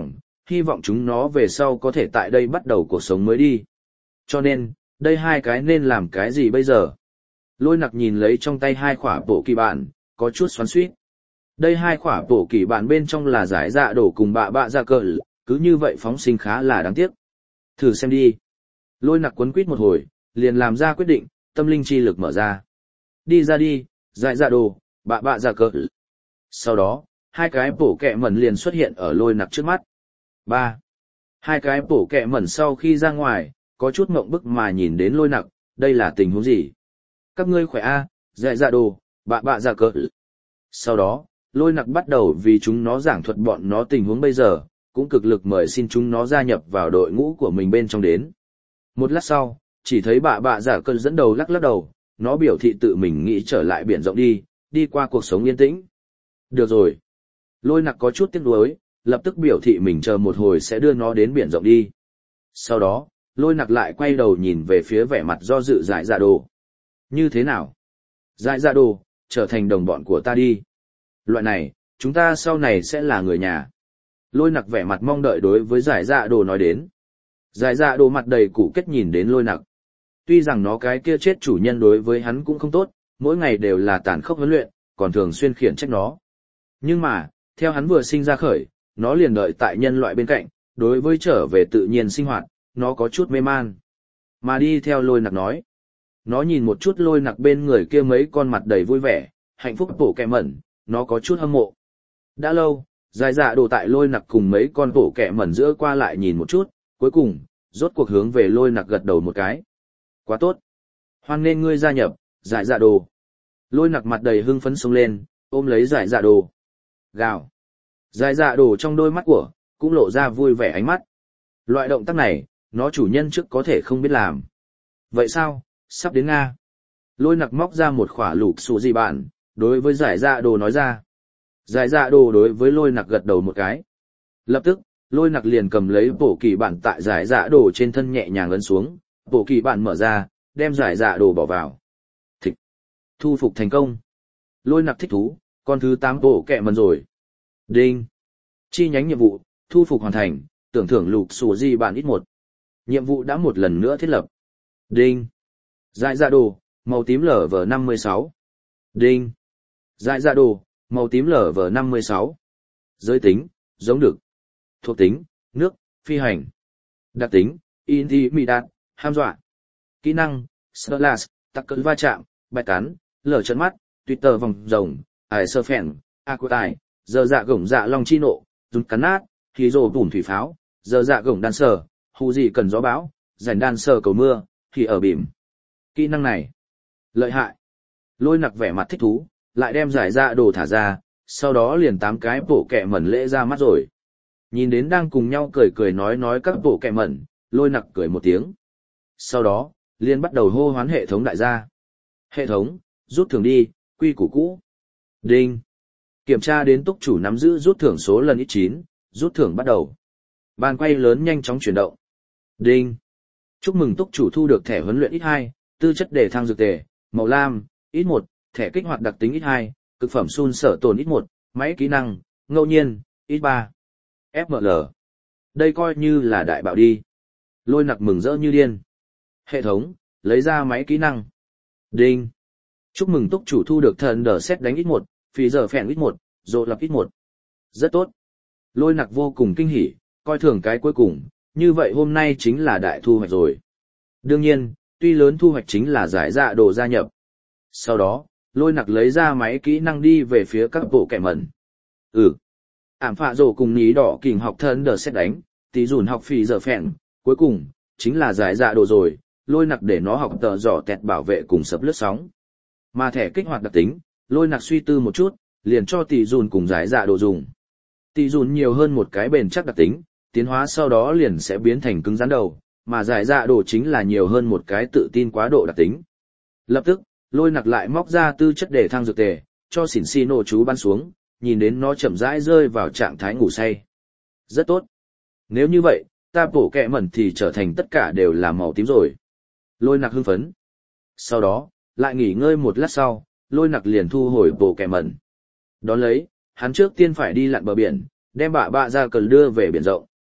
hy vọng chúng nó về sau có thể tại đây bắt đầu cuộc sống mới đi. Cho nên, đây hai cái nên làm cái gì bây giờ? Lôi nặc nhìn lấy trong tay hai khỏa bộ kỳ bản, có chút xoắn xuýt. Đây hai khỏa bộ kỳ bản bên trong là giải dạ đổ cùng bạ bạ dạ cờ, cứ như vậy phóng sinh khá là đáng tiếc. Thử xem đi. Lôi nặc quấn quýt một hồi, liền làm ra quyết định, tâm linh chi lực mở ra. Đi ra đi, giải dạ đồ, bạ bạ dạ cờ. Sau đó, hai cái bổ kẹ mẩn liền xuất hiện ở lôi nặc trước mắt. Ba. Hai cái bổ kẹ mẩn sau khi ra ngoài, có chút mộng bức mà nhìn đến lôi nặc, đây là tình huống gì? Các ngươi khỏe a, giải dạ đồ, bạ bạ dạ cờ. Sau đó, lôi nặc bắt đầu vì chúng nó giảng thuật bọn nó tình huống bây giờ, cũng cực lực mời xin chúng nó gia nhập vào đội ngũ của mình bên trong đến. Một lát sau, chỉ thấy bạ bạ dạ cờ dẫn đầu lắc lắc đầu, nó biểu thị tự mình nghĩ trở lại biển rộng đi, đi qua cuộc sống yên tĩnh. Được rồi. Lôi nặc có chút tiếc nuối, lập tức biểu thị mình chờ một hồi sẽ đưa nó đến biển rộng đi. Sau đó, lôi nặc lại quay đầu nhìn về phía vẻ mặt do dự giải dạ đồ. Như thế nào? Giải dạ đồ, trở thành đồng bọn của ta đi. Loại này, chúng ta sau này sẽ là người nhà. Lôi nặc vẻ mặt mong đợi đối với giải dạ đồ nói đến. Giải dạ đồ mặt đầy củ kết nhìn đến lôi nặc. Tuy rằng nó cái kia chết chủ nhân đối với hắn cũng không tốt, mỗi ngày đều là tàn khốc huấn luyện, còn thường xuyên khiển trách nó. Nhưng mà, theo hắn vừa sinh ra khởi, nó liền đợi tại nhân loại bên cạnh, đối với trở về tự nhiên sinh hoạt, nó có chút mê man. Mà đi theo lôi nặc nói. Nó nhìn một chút lôi nặc bên người kia mấy con mặt đầy vui vẻ, hạnh phúc bổ kẹ mẩn, nó có chút hâm mộ. Đã lâu, dài dạ đồ tại lôi nặc cùng mấy con bổ kẹ mẩn giữa qua lại nhìn một chút, cuối cùng, rốt cuộc hướng về lôi nặc gật đầu một cái. Quá tốt. Hoan nên ngươi gia nhập, giải dạ đồ. Lôi nặc mặt đầy hưng phấn xông lên, ôm lấy giải dạ đồ. Gào. Giải dạ đồ trong đôi mắt của, cũng lộ ra vui vẻ ánh mắt. Loại động tác này, nó chủ nhân trước có thể không biết làm. Vậy sao, sắp đến Nga. Lôi nặc móc ra một khỏa lục xù gì bạn, đối với giải dạ đồ nói ra. Giải dạ đồ đối với lôi nặc gật đầu một cái. Lập tức, lôi nặc liền cầm lấy bổ kỳ bản tại giải dạ đồ trên thân nhẹ nhàng ấn xuống, bổ kỳ bản mở ra, đem giải dạ đồ bỏ vào. Thịch. Thu phục thành công. Lôi nặc thích thú, con thứ tám bổ kẹ mần rồi. Đinh. Chi nhánh nhiệm vụ, thu phục hoàn thành, tưởng thưởng lục xù gì bạn ít một. Nhiệm vụ đã một lần nữa thiết lập. Đinh. Giải dạ đồ, màu tím lở vờ năm mươi sáu. Đinh. Giải dạ đồ, màu tím lở vờ năm mươi sáu. Giới tính, giống đực. Thuộc tính, nước, phi hành. Đặc tính, intimidat, ham dọa. Kỹ năng, slash, tắc cỡ va chạm, bạch cắn, lở trận mắt, twitter vòng rồng, ải sơ phèn, aquatai, giờ dạ gổng dạ long chi nộ, rút cắn nát, khí rồ bùn thủy pháo, giờ dạ gổng đan sờ, hù gì cần gió bão, rảnh đan sờ cầu mưa, thì ở bìm. Kỹ năng này, lợi hại. Lôi nặc vẻ mặt thích thú, lại đem giải dạ đồ thả ra, sau đó liền tám cái bổ kẹ mẩn lễ ra mắt rồi. Nhìn đến đang cùng nhau cười cười nói nói các bổ kẹ mẩn, lôi nặc cười một tiếng. Sau đó, liền bắt đầu hô hoán hệ thống đại gia. Hệ thống, rút thưởng đi, quy củ cũ. Đinh. Kiểm tra đến túc chủ nắm giữ rút thưởng số lần ít chín, rút thưởng bắt đầu. Bàn quay lớn nhanh chóng chuyển động. Đinh. Chúc mừng túc chủ thu được thẻ huấn luyện ít hai, tư chất đề thăng dược tề, màu lam, ít một, thẻ kích hoạt đặc tính ít hai, cực phẩm sun sở tồn ít một, máy kỹ năng, ngẫu nhiên, ít ba. ép em lờ. Đây coi như là đại bạo đi. Lôi nặc mừng rỡ như điên. Hệ thống, lấy ra máy kỹ năng. Đinh. Chúc mừng túc chủ thu được thần đờ xét đánh ít một, phí giờ phèn ít một, rộ lập ít một. Rất tốt. Lôi nặc vô cùng kinh hỉ, coi thường cái cuối cùng, như vậy hôm nay chính là đại thu hoạch rồi. Đương nhiên, tuy lớn thu hoạch chính là giải dạ đồ gia nhập. Sau đó, lôi nặc lấy ra máy kỹ năng đi về phía các bộ kẻ mẩn. Ừ. Ảm phạ rổ cùng ní đỏ kình học thân đờ xét đánh, tí dùn học phì giờ phèn, cuối cùng, chính là giải dạ đồ rồi, lôi nặc để nó học tờ giỏ tẹt bảo vệ cùng sập lướt sóng. Mà thẻ kích hoạt đặc tính, lôi nặc suy tư một chút, liền cho tỷ dùn cùng giải dạ đồ dùng. Tỷ dùn nhiều hơn một cái bền chắc đặc tính, tiến hóa sau đó liền sẽ biến thành cứng rắn đầu, mà giải dạ đồ chính là nhiều hơn một cái tự tin quá độ đặc tính. Lập tức, lôi nặc lại móc ra tư chất để thăng dược tề, cho xỉn xì nổ chú bắn xuống, nhìn đến nó chậm rãi rơi vào trạng thái ngủ say. Rất tốt. Nếu như vậy, ta bổ kẹ mẩn thì trở thành tất cả đều là màu tím rồi. Lôi nặc hưng phấn. Sau đó, lại nghỉ ngơi một lát sau, lôi nặc liền thu hồi bổ kẹ mẩn. Đón lấy, hắn trước tiên phải đi lặn bờ biển, đem bạ bạ ra cần đưa về biển rộng.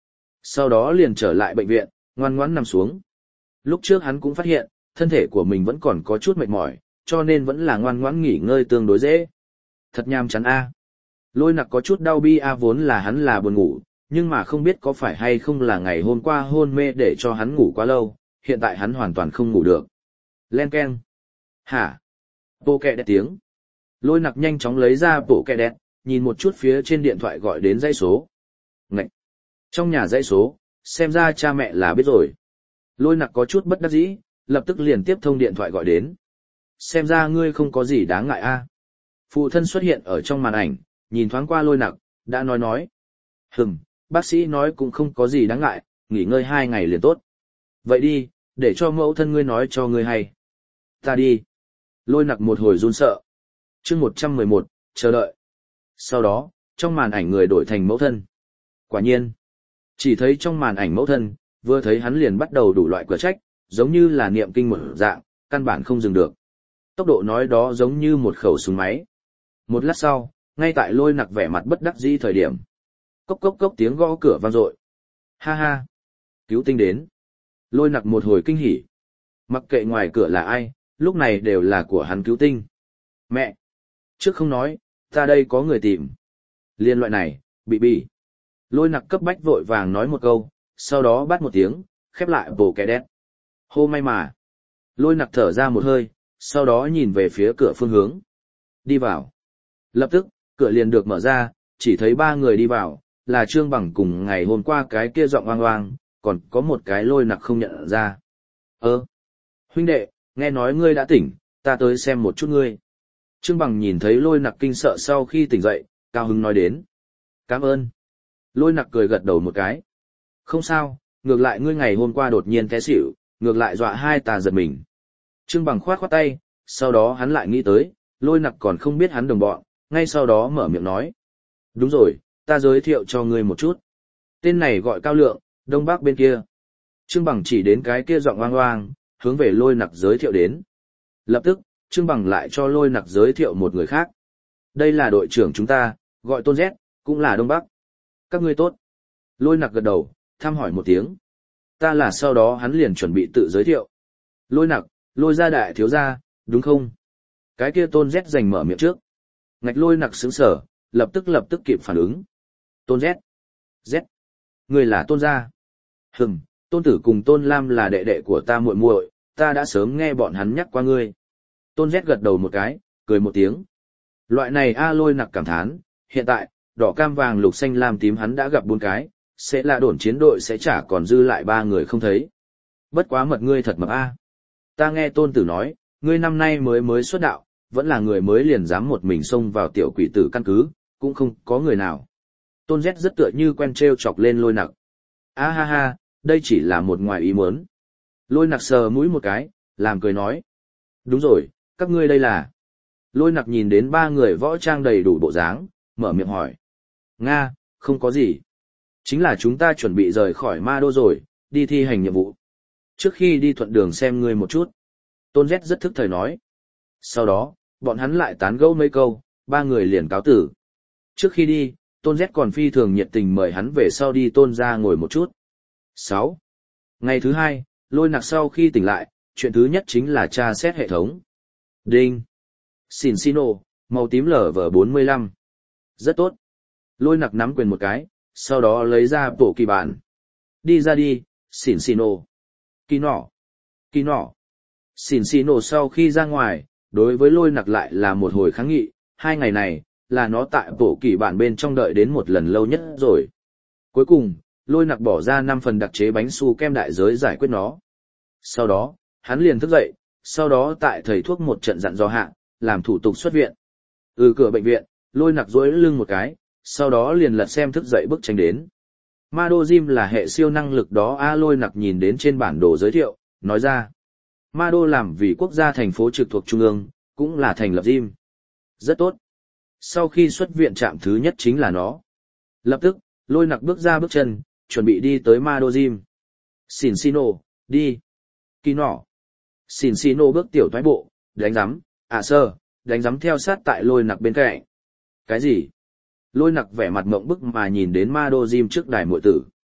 Sau đó liền trở lại bệnh viện, ngoan ngoãn nằm xuống. Lúc trước hắn cũng phát hiện, thân thể của mình vẫn còn có chút mệt mỏi, cho nên vẫn là ngoan ngoãn nghỉ ngơi tương đối dễ. Thật nhàm chán a. Lôi Nặc có chút đau bi a, vốn là hắn là buồn ngủ, nhưng mà không biết có phải hay không là ngày hôm qua hôn mê để cho hắn ngủ quá lâu, hiện tại hắn hoàn toàn không ngủ được. Len keng. Hả? Bộ kẹ đẹp tiếng. Lôi Nặc nhanh chóng lấy ra bộ kẹ đẹp, nhìn một chút phía trên điện thoại gọi đến dãy số. Ngậy! Trong nhà dãy số, xem ra cha mẹ là biết rồi. Lôi Nặc có chút bất đắc dĩ, lập tức liền tiếp thông điện thoại gọi đến. Xem ra ngươi không có gì đáng ngại a. Phụ thân xuất hiện ở trong màn ảnh, nhìn thoáng qua Lôi Nặc, đã nói nói. Hừm, bác sĩ nói cũng không có gì đáng ngại, nghỉ ngơi hai ngày liền tốt. Vậy đi, để cho mẫu thân ngươi nói cho ngươi hay. Ta đi. Lôi Nặc một hồi run sợ. chương một trăm mười một, chờ đợi. Sau đó, trong màn ảnh người đổi thành mẫu thân. Quả nhiên, chỉ thấy trong màn ảnh mẫu thân, vừa thấy hắn liền bắt đầu đủ loại cửa trách, giống như là niệm kinh một dạng, căn bản không dừng được. Tốc độ nói đó giống như một khẩu súng máy. Một lát sau, ngay tại Lôi Nặc vẻ mặt bất đắc dĩ thời điểm. Cốc cốc cốc tiếng gõ cửa vang dội. Ha ha, cứu tinh đến. Lôi Nặc một hồi kinh hỉ. Mặc kệ ngoài cửa là ai, lúc này đều là của hắn cứu tinh. Mẹ! Trước không nói, ta đây có người tìm. Liên loại này, bị bị. Lôi Nặc cấp bách vội vàng nói một câu, sau đó bắt một tiếng, khép lại bộ kẻ đét. Hô may mà. Lôi Nặc thở ra một hơi, sau đó nhìn về phía cửa phương hướng. Đi vào. Lập tức, cửa liền được mở ra, chỉ thấy ba người đi vào, là Trương Bằng cùng ngày hôm qua cái kia giọng oang oang, còn có một cái Lôi Nặc không nhận ra. Ơ! Huynh đệ, nghe nói ngươi đã tỉnh, ta tới xem một chút ngươi. Trương Bằng nhìn thấy Lôi Nặc kinh sợ sau khi tỉnh dậy, cao hứng nói đến. Cảm ơn. Lôi Nặc cười gật đầu một cái. Không sao, ngược lại ngươi ngày hôm qua đột nhiên té xỉu, ngược lại dọa hai ta giật mình. Trương Bằng khoát khoát tay, sau đó hắn lại nghĩ tới, Lôi Nặc còn không biết hắn đồng bọn, ngay sau đó mở miệng nói. Đúng rồi, ta giới thiệu cho ngươi một chút. Tên này gọi Cao Lượng, Đông Bắc bên kia. Trương Bằng chỉ đến cái kia giọng oang oang, hướng về Lôi Nặc giới thiệu đến. Lập tức, Trương Bằng lại cho Lôi Nặc giới thiệu một người khác. Đây là đội trưởng chúng ta, gọi Tôn Z, cũng là Đông Bắc. Các ngươi tốt. Lôi Nặc gật đầu, thăm hỏi một tiếng. Ta là sau đó hắn liền chuẩn bị tự giới thiệu. Lôi Nặc, Lôi gia đại thiếu gia, đúng không? Cái kia Tôn Z giành mở miệng trước. Ngạch Lôi Nặc sững sờ, lập tức lập tức kịp phản ứng. Tôn Z. Z. Người là Tôn gia. Hừm, Tôn Tử cùng Tôn Lam là đệ đệ của ta muội muội, ta đã sớm nghe bọn hắn nhắc qua ngươi. Tôn Z gật đầu một cái, cười một tiếng. Loại này a Lôi Nặc cảm thán, hiện tại, đỏ cam vàng lục xanh lam tím hắn đã gặp bốn cái, sẽ là đồn chiến đội sẽ chả còn dư lại ba người không thấy. Bất quá mật ngươi thật mập a. Ta nghe Tôn Tử nói, ngươi năm nay mới mới xuất đạo, vẫn là người mới liền dám một mình xông vào tiểu quỷ tử căn cứ, cũng không có người nào. Tôn Z rất tựa như quen trêu chọc lên Lôi Nặc. A ha ha, đây chỉ là một ngoài ý muốn. Lôi Nặc sờ mũi một cái, làm cười nói. Đúng rồi, các ngươi đây là. Lôi Nặc nhìn đến ba người võ trang đầy đủ bộ dáng, mở miệng hỏi. Nga, không có gì. Chính là chúng ta chuẩn bị rời khỏi Ma Đô rồi, đi thi hành nhiệm vụ. Trước khi đi thuận đường xem ngươi một chút. Tôn Z rất thức thời nói. Sau đó, bọn hắn lại tán gẫu mấy câu, ba người liền cáo tử. Trước khi đi, Tôn Z còn phi thường nhiệt tình mời hắn về sau đi Tôn ra ngồi một chút. sáu. Ngày thứ hai, Lôi Nặc sau khi tỉnh lại, chuyện thứ nhất chính là tra xét hệ thống. Đinh. Xin xin ô, màu tím lở vở bốn mươi lăm. Rất tốt. Lôi Nặc nắm quyền một cái, sau đó lấy ra bộ kỳ bản. Đi ra đi, xỉn xỉn ô. Kỳ nỏ. Kỳ nỏ. Xỉn xỉn ô sau khi ra ngoài, đối với Lôi Nặc lại là một hồi kháng nghị, hai ngày này, là nó tại bộ kỳ bản bên trong đợi đến một lần lâu nhất rồi. Cuối cùng, Lôi Nặc bỏ ra năm phần đặc chế bánh su kem đại giới giải quyết nó. Sau đó, hắn liền thức dậy, sau đó tại thầy thuốc một trận dặn dò hạ, làm thủ tục xuất viện. Ừ cửa bệnh viện, Lôi Nặc duỗi lưng một cái, sau đó liền lật xem thức dậy bức tranh đến. Ma Đô Gym là hệ siêu năng lực đó a Lôi Nặc nhìn đến trên bản đồ giới thiệu, nói ra. Ma Đô làm vì quốc gia thành phố trực thuộc trung ương, cũng là thành lập gym. Rất tốt. Sau khi xuất viện trạm thứ nhất chính là nó. Lập tức, Lôi Nặc bước ra bước chân, chuẩn bị đi tới Ma Đô Gym. Xỉn xino, đi. Kỳ nỏ. Xỉn xino bước tiểu thoái bộ, đánh giám, à sơ, đánh giám theo sát tại Lôi Nặc bên cạnh. Cái gì? Lôi Nặc vẻ mặt mộng bức mà nhìn đến Ma Đô Gym trước đài muội tử.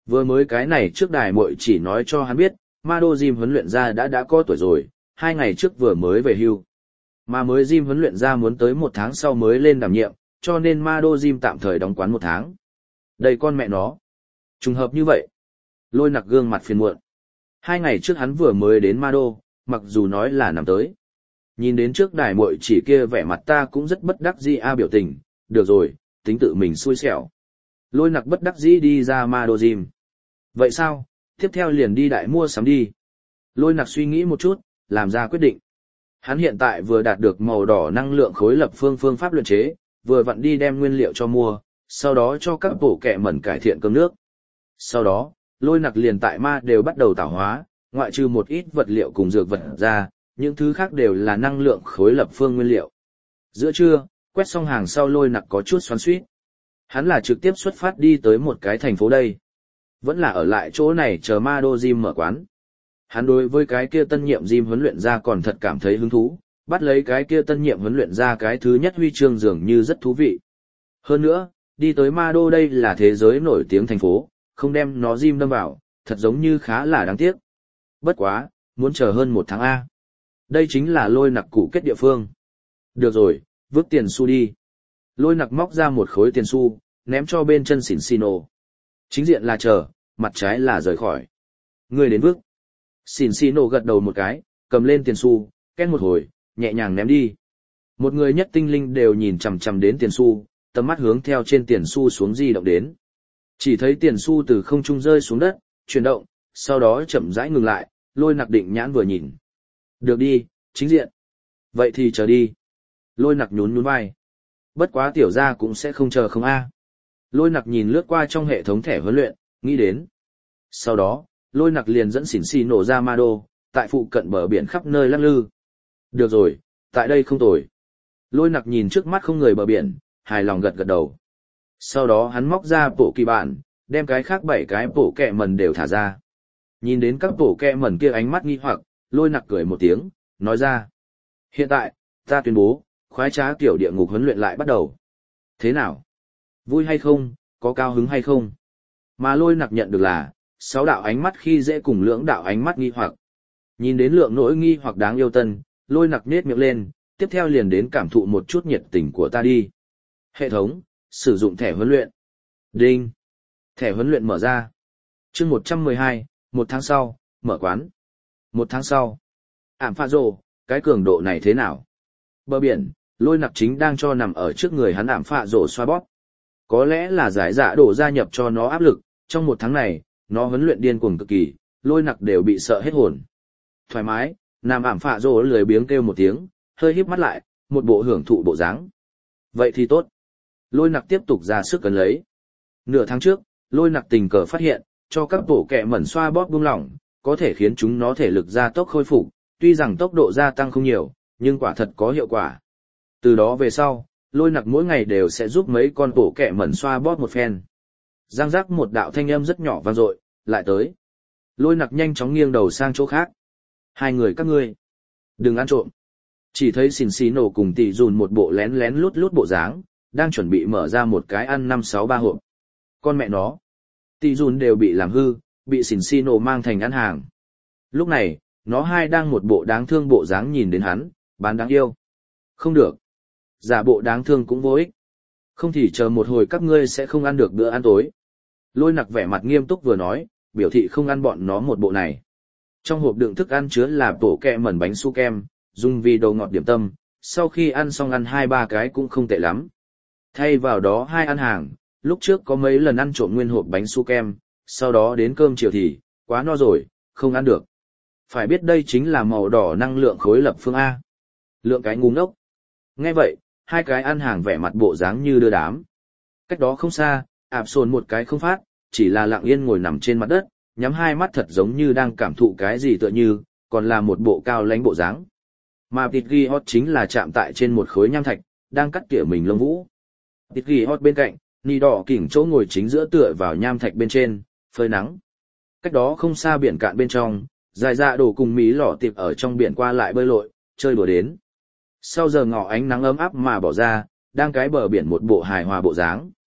Vừa mới cái này trước đài muội chỉ nói cho hắn biết, Ma Đô Jim huấn luyện ra đã đã có tuổi rồi, hai ngày trước vừa mới về hưu. Mà mới Jim huấn luyện ra muốn tới một tháng sau mới lên đảm nhiệm, cho nên Ma Đô Jim tạm thời đóng quán một tháng. Đây con mẹ nó. Trùng hợp như vậy. Lôi nặc gương mặt phiền muộn. Hai ngày trước hắn vừa mới đến Ma Đô, mặc dù nói là nằm tới. Nhìn đến trước đài muội chỉ kia vẻ mặt ta cũng rất bất đắc dĩ a biểu tình, được rồi, tính tự mình xui xẻo. Lôi nặc bất đắc dĩ đi ra Ma Đô Gym. Vậy sao, tiếp theo liền đi đại mua sắm đi. Lôi nặc suy nghĩ một chút, làm ra quyết định. Hắn hiện tại vừa đạt được màu đỏ năng lượng khối lập phương phương pháp luyện chế, vừa vặn đi đem nguyên liệu cho mua, sau đó cho các bổ kẹ mẩn cải thiện cơm nước. Sau đó, lôi nặc liền tại ma đều bắt đầu tạo hóa, ngoại trừ một ít vật liệu cùng dược vật ra, những thứ khác đều là năng lượng khối lập phương nguyên liệu. Giữa trưa, quét xong hàng sau lôi nặc có chút xoắn xuýt. Hắn là trực tiếp xuất phát đi tới một cái thành phố đây. Vẫn là ở lại chỗ này chờ Ma Đô Gym mở quán. Hắn đối với cái kia tân nhiệm Gym huấn luyện ra còn thật cảm thấy hứng thú, bắt lấy cái kia tân nhiệm huấn luyện ra cái thứ nhất huy chương dường như rất thú vị. Hơn nữa, đi tới Ma Đô đây là thế giới nổi tiếng thành phố, không đem nó Gym đâm vào, thật giống như khá là đáng tiếc. Bất quá, muốn chờ hơn một tháng A. Đây chính là lôi nặc cụ kết địa phương. Được rồi, vứt tiền xu đi. Lôi nặc móc ra một khối tiền xu, ném cho bên chân xỉn xì nổ. Chính diện là chờ, mặt trái là rời khỏi. Người đến vứt. Xỉn xì nổ gật đầu một cái, cầm lên tiền xu, két một hồi, nhẹ nhàng ném đi. Một người nhất tinh linh đều nhìn chằm chằm đến tiền xu, tầm mắt hướng theo trên tiền xu xuống di động đến. Chỉ thấy tiền xu từ không trung rơi xuống đất, chuyển động, sau đó chậm rãi ngừng lại, lôi nặc định nhãn vừa nhìn. Được đi, chính diện. Vậy thì chờ đi. Lôi nặc nhún nhún vai. Bất quá tiểu gia cũng sẽ không chờ không a. Lôi nặc nhìn lướt qua trong hệ thống thẻ huấn luyện, nghĩ đến. Sau đó, lôi nặc liền dẫn xỉn xì nổ ra Ma Đô, tại phụ cận bờ biển khắp nơi lắc lư. Được rồi, tại đây không tồi. Lôi nặc nhìn trước mắt không người bờ biển, hài lòng gật gật đầu. Sau đó hắn móc ra bộ kỳ bản, đem cái khác bảy cái bộ kẹ mần đều thả ra. Nhìn đến các bộ kẹ mần kia ánh mắt nghi hoặc, lôi nặc cười một tiếng, nói ra. Hiện tại, ta tuyên bố, khoái trá kiểu địa ngục huấn luyện lại bắt đầu. Thế nào? Vui hay không, có cao hứng hay không? Mà lôi nặc nhận được là, sáu đạo ánh mắt khi dễ cùng lưỡng đạo ánh mắt nghi hoặc. Nhìn đến lượng nỗi nghi hoặc đáng yêu tân, lôi nặc nết miệng lên, tiếp theo liền đến cảm thụ một chút nhiệt tình của ta đi. Hệ thống, sử dụng thẻ huấn luyện. Đinh. Thẻ huấn luyện mở ra. chương một trăm mười hai, một tháng sau, mở quán. Một tháng sau. Ảm pha rồ, cái cường độ này thế nào? Bờ biển, lôi nặc chính đang cho nằm ở trước người hắn ảm pha rồ xoa bóp. Có lẽ là giải dạ đổ gia nhập cho nó áp lực, trong một tháng này, nó huấn luyện điên cuồng cực kỳ, lôi nặc đều bị sợ hết hồn. Thoải mái, nằm ảm pha rồ lười biếng kêu một tiếng, hơi híp mắt lại, một bộ hưởng thụ bộ dáng. Vậy thì tốt. Lôi nặc tiếp tục ra sức cấn lấy. Nửa tháng trước, lôi nặc tình cờ phát hiện, cho các bộ kẹ mẩn xoa bóp buông lỏng, có thể khiến chúng nó thể lực gia tốc khôi phục, tuy rằng tốc độ gia tăng không nhiều, nhưng quả thật có hiệu quả. Từ đó về sau, lôi nặc mỗi ngày đều sẽ giúp mấy con bộ kẹ mẩn xoa bóp một phen. Giang giác một đạo thanh âm rất nhỏ vang dội, lại tới. Lôi nặc nhanh chóng nghiêng đầu sang chỗ khác. Hai người các ngươi, đừng ăn trộm. Chỉ thấy xỉn xì nổ cùng tỷ dùn một bộ lén lén lút lút bộ dáng, đang chuẩn bị mở ra một cái ăn năm sáu ba hộp. Con mẹ nó, tỷ dùn đều bị làm hư, bị xỉn xì nổ mang thành ăn hàng. Lúc này, nó hai đang một bộ đáng thương bộ dáng nhìn đến hắn, bán đáng yêu. Không được. Giả bộ đáng thương cũng vô ích. Không thì chờ một hồi các ngươi sẽ không ăn được bữa ăn tối. Lôi nặc vẻ mặt nghiêm túc vừa nói, biểu thị không ăn bọn nó một bộ này. Trong hộp đựng thức ăn chứa là tổ kẹ mẩn bánh su kem, dùng vì đồ ngọt điểm tâm, sau khi ăn xong ăn hai ba cái cũng không tệ lắm. Thay vào đó hai ăn hàng, lúc trước có mấy lần ăn trộm nguyên hộp bánh su kem, sau đó đến cơm chiều thì, quá no rồi, không ăn được. Phải biết đây chính là màu đỏ năng lượng khối lập phương A. Lượng cái ngu ngốc. Nghe vậy, hai cái ăn hàng vẻ mặt bộ dáng như đưa đám. Cách đó không xa, ạp sồn một cái không phát, chỉ là lặng yên ngồi nằm trên mặt đất, nhắm hai mắt thật giống như đang cảm thụ cái gì tựa như, còn là một bộ cao lãnh bộ dáng. Mà Tịt Ghi Hot chính là chạm tại trên một khối nham thạch, đang cắt tỉa mình lông vũ. Tịt Ghi Hot bên cạnh, Nì đỏ kỉnh chỗ ngồi chính giữa tựa vào nham thạch bên trên, phơi nắng. Cách đó không xa biển cạn bên trong, dài dạ đổ cùng Mí lỏ tiệp ở trong biển qua lại bơi lội, chơi đùa đến. Sau giờ ngọ ánh nắng ấm áp mà bỏ ra, đang cái bờ biển một bộ hài hòa bộ dáng.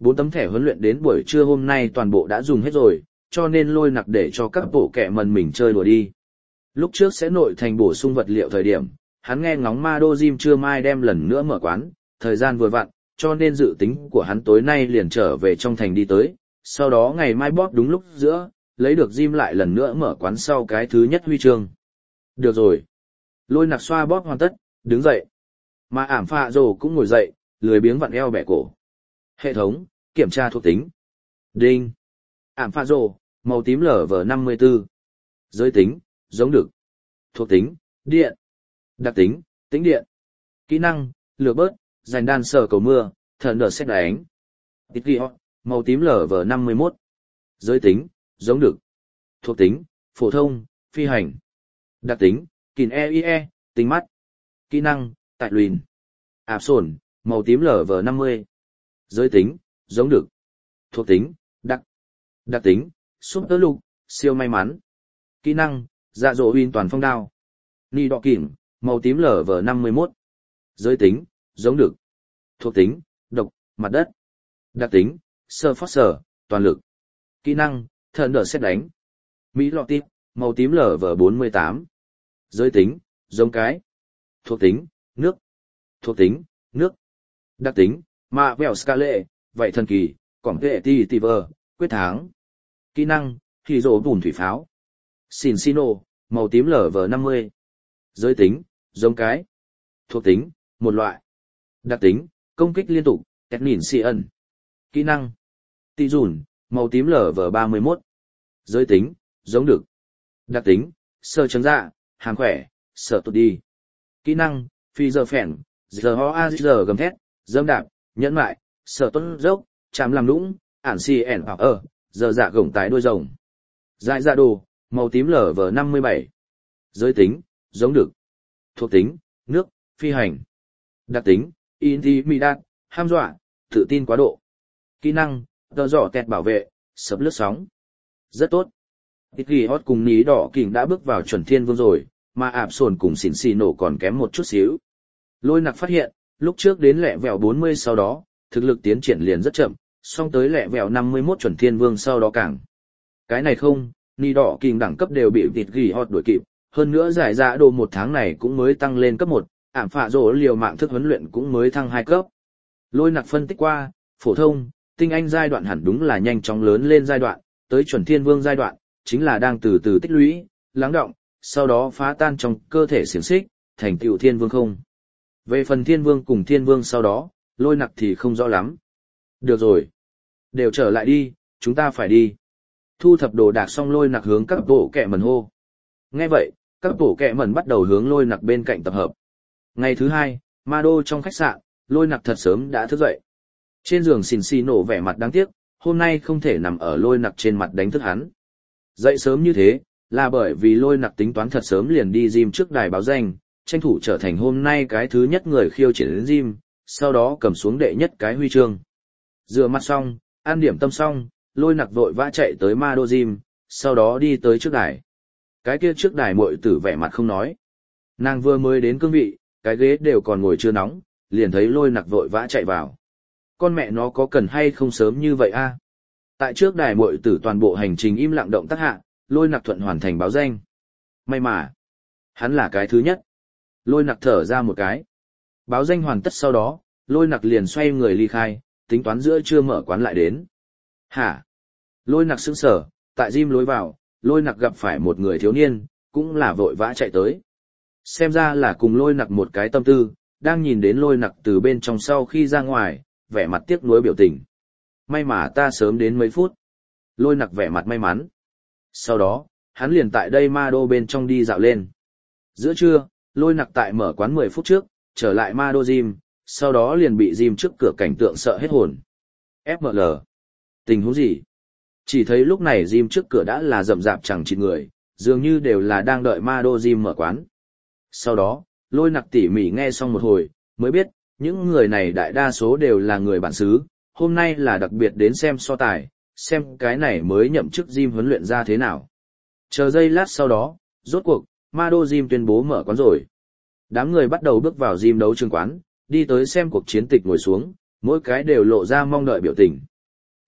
Bốn tấm thẻ huấn luyện đến buổi trưa hôm nay toàn bộ đã dùng hết rồi, cho nên Lôi Nặc để cho các bộ kẹ mần mình chơi đùa đi. Lúc trước sẽ nội thành bổ sung vật liệu thời điểm, hắn nghe ngóng Ma Đô Gym trưa mai đem lần nữa mở quán, thời gian vừa vặn, cho nên dự tính của hắn tối nay liền trở về trong thành đi tới, sau đó ngày mai bóp đúng lúc giữa, lấy được Gym lại lần nữa mở quán sau cái thứ nhất huy chương. Được rồi. Lôi Nặc xoa bóp hoàn tất, đứng dậy. Mà ảm phạ rồ cũng ngồi dậy, lười biếng vặn eo bẻ cổ. Hệ thống, kiểm tra thuộc tính. Đinh. Ảm phạ rồ, màu tím lở vờ năm mươi tư. Giới tính, giống đực. Thuộc tính, điện. Đặc tính, tĩnh điện. Kỹ năng, lược bớt, giành đan sở cầu mưa, thần đờ xét đánh. Tít ghi họ, màu tím lở vờ năm mươi mốt. Giới tính, giống đực. Thuộc tính, phổ thông, phi hành. Đặc tính, kìn e i e, tính mắt. Kỹ năng, tại lùn. Áp sổn, màu tím lở vờ năm mươi. Giới tính, giống đực. Thuộc tính, đặc. Đặc tính, súp tơ lục, siêu may mắn. Kỹ năng, dạ dỗ huyên toàn phong đao. Ni đọ kỉnh, màu tím lở vờ năm mươi mốt. Giới tính, giống đực. Thuộc tính, độc, mặt đất. Đặc tính, sơ phót sở, toàn lực. Kỹ năng, thần đỡ xét đánh. Mỹ lọ tip, màu tím lở vờ bốn mươi tám. Giới tính, giống cái. Thuộc tính, nước. Thuộc tính, nước. Đặc tính, mạ vẹo ska lệ, vậy thần kỳ, cỏng tệ ti ti vờ, quyết thắng. Kỹ năng, hì rổ bùn thủy pháo. Xin Sino, màu tím lở vờ năm mươi. Giới tính, giống cái. Thuộc tính, một loại. Đặc tính, công kích liên tục, tét nhìn si ẩn. Kỹ năng, tị dùn, màu tím lở vờ ba mươi mốt. Giới tính, giống đực. Đặc tính, sơ chấn dạ, hàng khỏe, sợ tụt đi. Kỹ năng, phi giờ phèn, giờ ho a giờ gầm thét, dâm đạp, nhẫn mại, sợ tuấn dốc, chạm làm lũng, ản si ẻn hoặc ở, giờ dạ gồng tái đuôi rồng. Dại dạ đồ, màu tím lở vờ năm mươi bảy. Giới tính, giống đực. Thuộc tính, nước, phi hành. Đặc tính, intimidat, ham dọa, tự tin quá độ. Kỹ năng, tờ dọ tẹt bảo vệ, sập lướt sóng. Rất tốt. Ít ghi hót cùng ní đỏ kình đã bước vào chuẩn thiên vương rồi, mà ạp sồn cùng xỉn xì nổ còn kém một chút xíu. Lôi Nặc phát hiện, lúc trước đến lẹ vẹo bốn mươi sau đó, thực lực tiến triển liền rất chậm, song tới lẹ vẹo năm mươi mốt chuẩn thiên vương sau đó càng. Cái này không, ní đỏ kình đẳng cấp đều bị ít ghi hót đuổi kịp, hơn nữa giải dạ đồ một tháng này cũng mới tăng lên cấp một, ảm phạ rổ liều mạng thức huấn luyện cũng mới thăng hai cấp. Lôi Nặc phân tích qua, phổ thông, tinh anh giai đoạn hẳn đúng là nhanh chóng lớn lên giai đoạn, tới chuẩn thiên vương giai đoạn, chính là đang từ từ tích lũy, lắng động, sau đó phá tan trong cơ thể xiềng xích, thành tựu thiên vương không. Về phần thiên vương cùng thiên vương sau đó, Lôi Nặc thì không rõ lắm. Được rồi. Đều trở lại đi, chúng ta phải đi. Thu thập đồ đạc xong Lôi Nặc hướng các bộ kẹ mần hô. Nghe vậy, các bộ kẹ mần bắt đầu hướng Lôi Nặc bên cạnh tập hợp. Ngày thứ hai, Ma Đô trong khách sạn, Lôi Nặc thật sớm đã thức dậy. Trên giường xìn xì nổ vẻ mặt đáng tiếc, hôm nay không thể nằm ở Lôi Nặc trên mặt đánh thức hắn. Dậy sớm như thế, là bởi vì Lôi Nặc tính toán thật sớm liền đi gym trước đài báo danh, tranh thủ trở thành hôm nay cái thứ nhất người khiêu chiến đến gym, sau đó cầm xuống đệ nhất cái huy chương. Rửa mặt xong, ăn điểm tâm xong, Lôi Nặc vội vã chạy tới Ma Đô gym, sau đó đi tới trước đài. Cái kia trước đài muội tử vẻ mặt không nói. Nàng vừa mới đến cương vị, cái ghế đều còn ngồi chưa nóng, liền thấy Lôi Nặc vội vã chạy vào. Con mẹ nó có cần hay không sớm như vậy a? Tại trước đài muội tử toàn bộ hành trình im lặng động tác hạ, Lôi Nặc thuận hoàn thành báo danh. May mà, hắn là cái thứ nhất. Lôi Nặc thở ra một cái. Báo danh hoàn tất sau đó, Lôi Nặc liền xoay người ly khai, tính toán giữa trưa mở quán lại đến. Hả? Lôi Nặc sững sờ, tại gym lối vào, Lôi Nặc gặp phải một người thiếu niên, cũng là vội vã chạy tới. Xem ra là cùng Lôi Nặc một cái tâm tư, đang nhìn đến Lôi Nặc từ bên trong sau khi ra ngoài, vẻ mặt tiếc nuối biểu tình. May mà ta sớm đến mấy phút. Lôi Nặc vẻ mặt may mắn. Sau đó, hắn liền tại đây Ma Đô bên trong đi dạo lên. Giữa trưa, Lôi Nặc tại mở quán mười phút trước, trở lại Ma Đô gym, sau đó liền bị gym trước cửa cảnh tượng sợ hết hồn. ép em lờ. Tình huống gì? Chỉ thấy lúc này gym trước cửa đã là rậm rạp chẳng chịt người, dường như đều là đang đợi Ma Đô gym mở quán. Sau đó, Lôi Nặc tỉ mỉ nghe xong một hồi, mới biết, những người này đại đa số đều là người bản xứ, hôm nay là đặc biệt đến xem so tài, xem cái này mới nhậm chức gym huấn luyện ra thế nào. Chờ giây lát sau đó, rốt cuộc, Ma Đô gym tuyên bố mở quán rồi. Đám người bắt đầu bước vào gym đấu trường quán, đi tới xem cuộc chiến tịch ngồi xuống, mỗi cái đều lộ ra mong đợi biểu tình.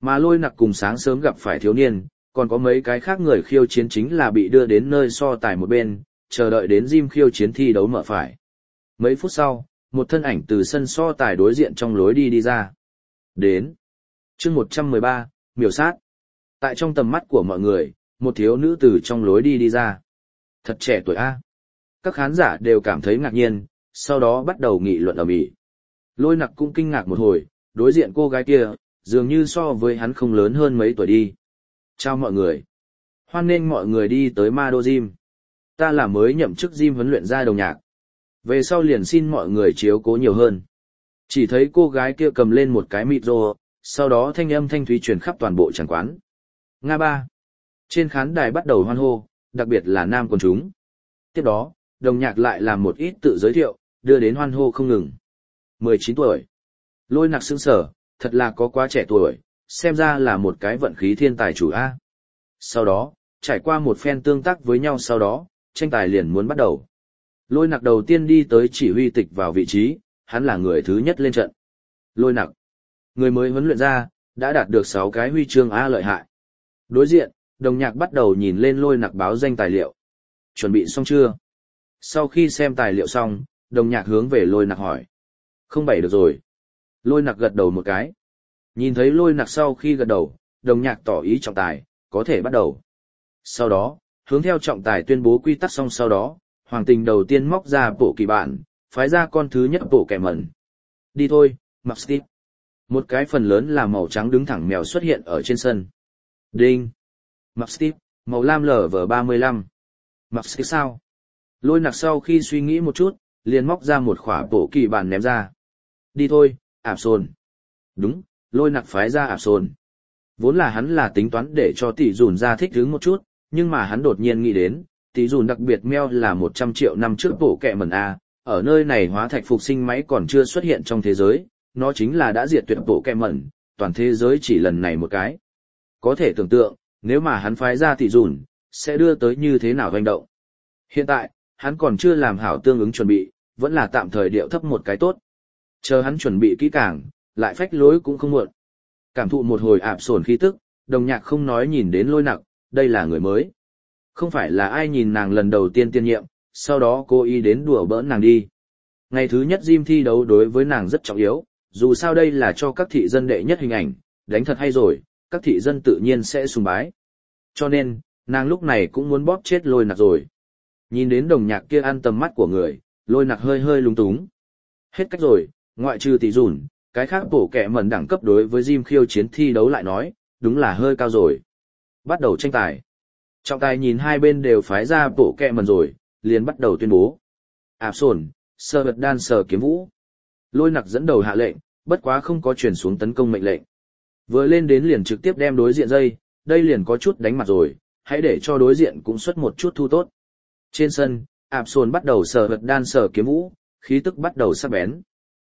Mà Lôi Nặc cùng sáng sớm gặp phải thiếu niên, còn có mấy cái khác người khiêu chiến chính là bị đưa đến nơi so tài một bên, chờ đợi đến Jim khiêu chiến thi đấu mở phải. Mấy phút sau, một thân ảnh từ sân so tài đối diện trong lối đi đi ra. Đến. Chương một trăm mười ba, miểu sát. Tại trong tầm mắt của mọi người, một thiếu nữ từ trong lối đi đi ra. Thật trẻ tuổi A. Các khán giả đều cảm thấy ngạc nhiên, sau đó bắt đầu nghị luận ầm ĩ. Lôi Nặc cũng kinh ngạc một hồi, đối diện cô gái kia, dường như so với hắn không lớn hơn mấy tuổi đi. Chào mọi người. Hoan nghênh mọi người đi tới Ma Đô Gym. Ta là mới nhậm chức Gym huấn luyện gia Đồng Nhạc. Về sau liền xin mọi người chiếu cố nhiều hơn. Chỉ thấy cô gái kia cầm lên một cái micro, sau đó thanh âm thanh thúy truyền khắp toàn bộ tràng quán. Nga ba. Trên khán đài bắt đầu hoan hô, đặc biệt là nam quần chúng. Tiếp đó, Đồng Nhạc lại làm một ít tự giới thiệu, đưa đến hoan hô không ngừng. mười chín tuổi. Lôi Nặc sững sờ, thật là có quá trẻ tuổi, xem ra là một cái vận khí thiên tài chủ A. Sau đó, trải qua một phen tương tác với nhau sau đó, tranh tài liền muốn bắt đầu. Lôi Nặc đầu tiên đi tới chỉ huy tịch vào vị trí, hắn là người thứ nhất lên trận. Lôi Nặc, người mới huấn luyện ra, đã đạt được sáu cái huy chương A lợi hại. Đối diện, Đồng Nhạc bắt đầu nhìn lên Lôi Nặc báo danh tài liệu. Chuẩn bị xong chưa? Sau khi xem tài liệu xong, Đồng Nhạc hướng về Lôi Nặc hỏi. Không bảy được rồi. Lôi Nặc gật đầu một cái. Nhìn thấy Lôi Nặc sau khi gật đầu, Đồng Nhạc tỏ ý trọng tài, có thể bắt đầu. Sau đó, hướng theo trọng tài tuyên bố quy tắc xong sau đó, Hoàng Tình đầu tiên móc ra bộ kỳ bản, phái ra con thứ nhất bộ kẻ mẩn. Đi thôi, Mặc Steve. Một cái phần lớn là màu trắng đứng thẳng mèo xuất hiện ở trên sân. Đinh. Mặc Steve, màu lam lở vở ba mươi lăm. Mặc Steve sao? Lôi Nặc sau khi suy nghĩ một chút, liền móc ra một khỏa bộ kỳ bản ném ra. Đi thôi, ạp sồn. Đúng, Lôi Nặc phái ra ạp sồn. Vốn là hắn là tính toán để cho tỷ dùn ra thích hứng một chút, nhưng mà hắn đột nhiên nghĩ đến, tỷ dùn đặc biệt meo là một trăm triệu năm trước bộ kẹ mẩn A, ở nơi này hóa thạch phục sinh máy còn chưa xuất hiện trong thế giới, nó chính là đã diệt tuyệt bộ kẹ mẩn, toàn thế giới chỉ lần này một cái. Có thể tưởng tượng, nếu mà hắn phái ra tỷ dùn, sẽ đưa tới như thế nào hoành động. Hiện tại, hắn còn chưa làm hảo tương ứng chuẩn bị, vẫn là tạm thời điệu thấp một cái tốt. Chờ hắn chuẩn bị kỹ càng, lại phách lối cũng không muộn. Cảm thụ một hồi ạp sồn khí tức, Đồng Nhạc không nói nhìn đến Lôi Nặc, đây là người mới. Không phải là ai nhìn nàng lần đầu tiên tiên nhiệm, sau đó cô ý đến đùa bỡn nàng đi. Ngày thứ nhất Gym thi đấu đối với nàng rất trọng yếu, dù sao đây là cho các thị dân đệ nhất hình ảnh, đánh thật hay rồi, các thị dân tự nhiên sẽ sùng bái. Cho nên, nàng lúc này cũng muốn bóp chết Lôi Nặc rồi. Nhìn đến Đồng Nhạc kia ăn tầm mắt của người, Lôi Nặc hơi hơi lúng túng. Hết cách rồi, ngoại trừ tỷ dùn, cái khác bổ kẹ mẩn đẳng cấp đối với Gym khiêu chiến thi đấu lại nói, đúng là hơi cao rồi. Bắt đầu tranh tài. Trọng tài nhìn hai bên đều phái ra bộ kẹ mẩn rồi, liền bắt đầu tuyên bố. Áp sồn, sơ vật đan sờ kiếm vũ. Lôi Nặc dẫn đầu hạ lệnh, bất quá không có truyền xuống tấn công mệnh lệnh. Vừa lên đến liền trực tiếp đem đối diện dây, đây liền có chút đánh mặt rồi, hãy để cho đối diện cũng xuất một chút thu tốt. Trên sân, Áp sồn bắt đầu sờ vật đan sờ kiếm vũ, khí tức bắt đầu sắc bén.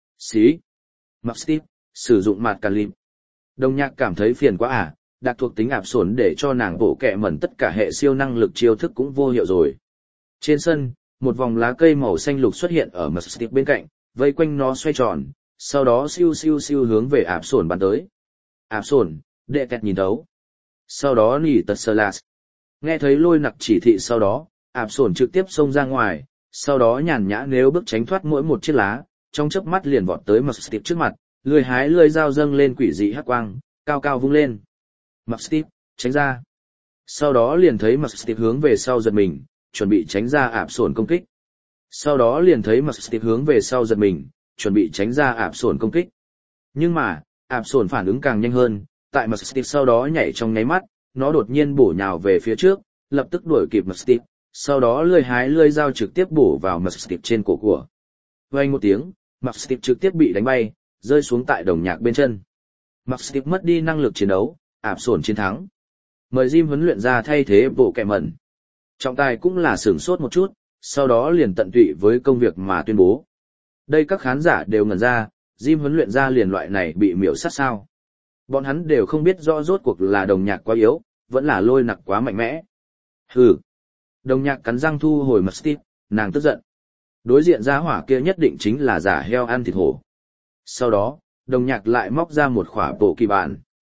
Xí. Mặc Steve, sử dụng mạt càn lịp. Đồng Nhạc cảm thấy phiền quá à, đặc thuộc tính ạp sồn để cho nàng bộ kẹ mẩn tất cả hệ siêu năng lực chiêu thức cũng vô hiệu rồi. Trên sân, một vòng lá cây màu xanh lục xuất hiện ở Mặc Steve bên cạnh, vây quanh nó xoay tròn, sau đó siêu siêu siêu hướng về ạp sồn bắn tới. Ạp sồn, đệ kẹt nhìn thấu. Sau đó nỉ tật sơ lạt. Nghe thấy Lôi Nặc chỉ thị sau đó, ạp sồn trực tiếp xông ra ngoài, sau đó nhàn nhã nếu bước tránh thoát mỗi một chiếc lá, trong chớp mắt liền vọt tới Mặc Steve trước mặt, lười hái lười dao dâng lên quỷ dị hắc quang, cao cao vung lên. Mặc Steve, tránh ra. Sau đó liền thấy Mặc Steve hướng về sau giật mình, chuẩn bị tránh ra ạp sồn công kích. Sau đó liền thấy Mặc Steve hướng về sau giật mình, chuẩn bị tránh ra ạp sồn công kích. Nhưng mà, ạp sồn phản ứng càng nhanh hơn, tại Mặc Steve sau đó nhảy trong nháy mắt, nó đột nhiên bổ nhào về phía trước, lập tức đuổi kịp Mặc Steve, sau đó lười hái lười dao trực tiếp bổ vào Mặc Steve trên cổ của. Vang một tiếng, Mặc Steve trực tiếp bị đánh bay, rơi xuống tại Đồng Nhạc bên chân. Mặc Steve mất đi năng lực chiến đấu, ạp sồn chiến thắng. Mời Gym huấn luyện ra thay thế bộ kẹ mẩn. Trọng tài cũng là sửng sốt một chút, sau đó liền tận tụy với công việc mà tuyên bố. Đây các khán giả đều ngẩn ra, Gym huấn luyện ra liền loại này bị miểu sát sao. Bọn hắn đều không biết rõ rốt cuộc là Đồng Nhạc quá yếu, vẫn là Lôi Nặc quá mạnh mẽ. Hừ. Đồng Nhạc cắn răng thu hồi Mặc Steve, nàng tức giận. Đối diện gia hỏa kia nhất định chính là giả heo ăn thịt hổ. Sau đó, Đồng Nhạc lại móc ra một khỏa bộ kỳ bản.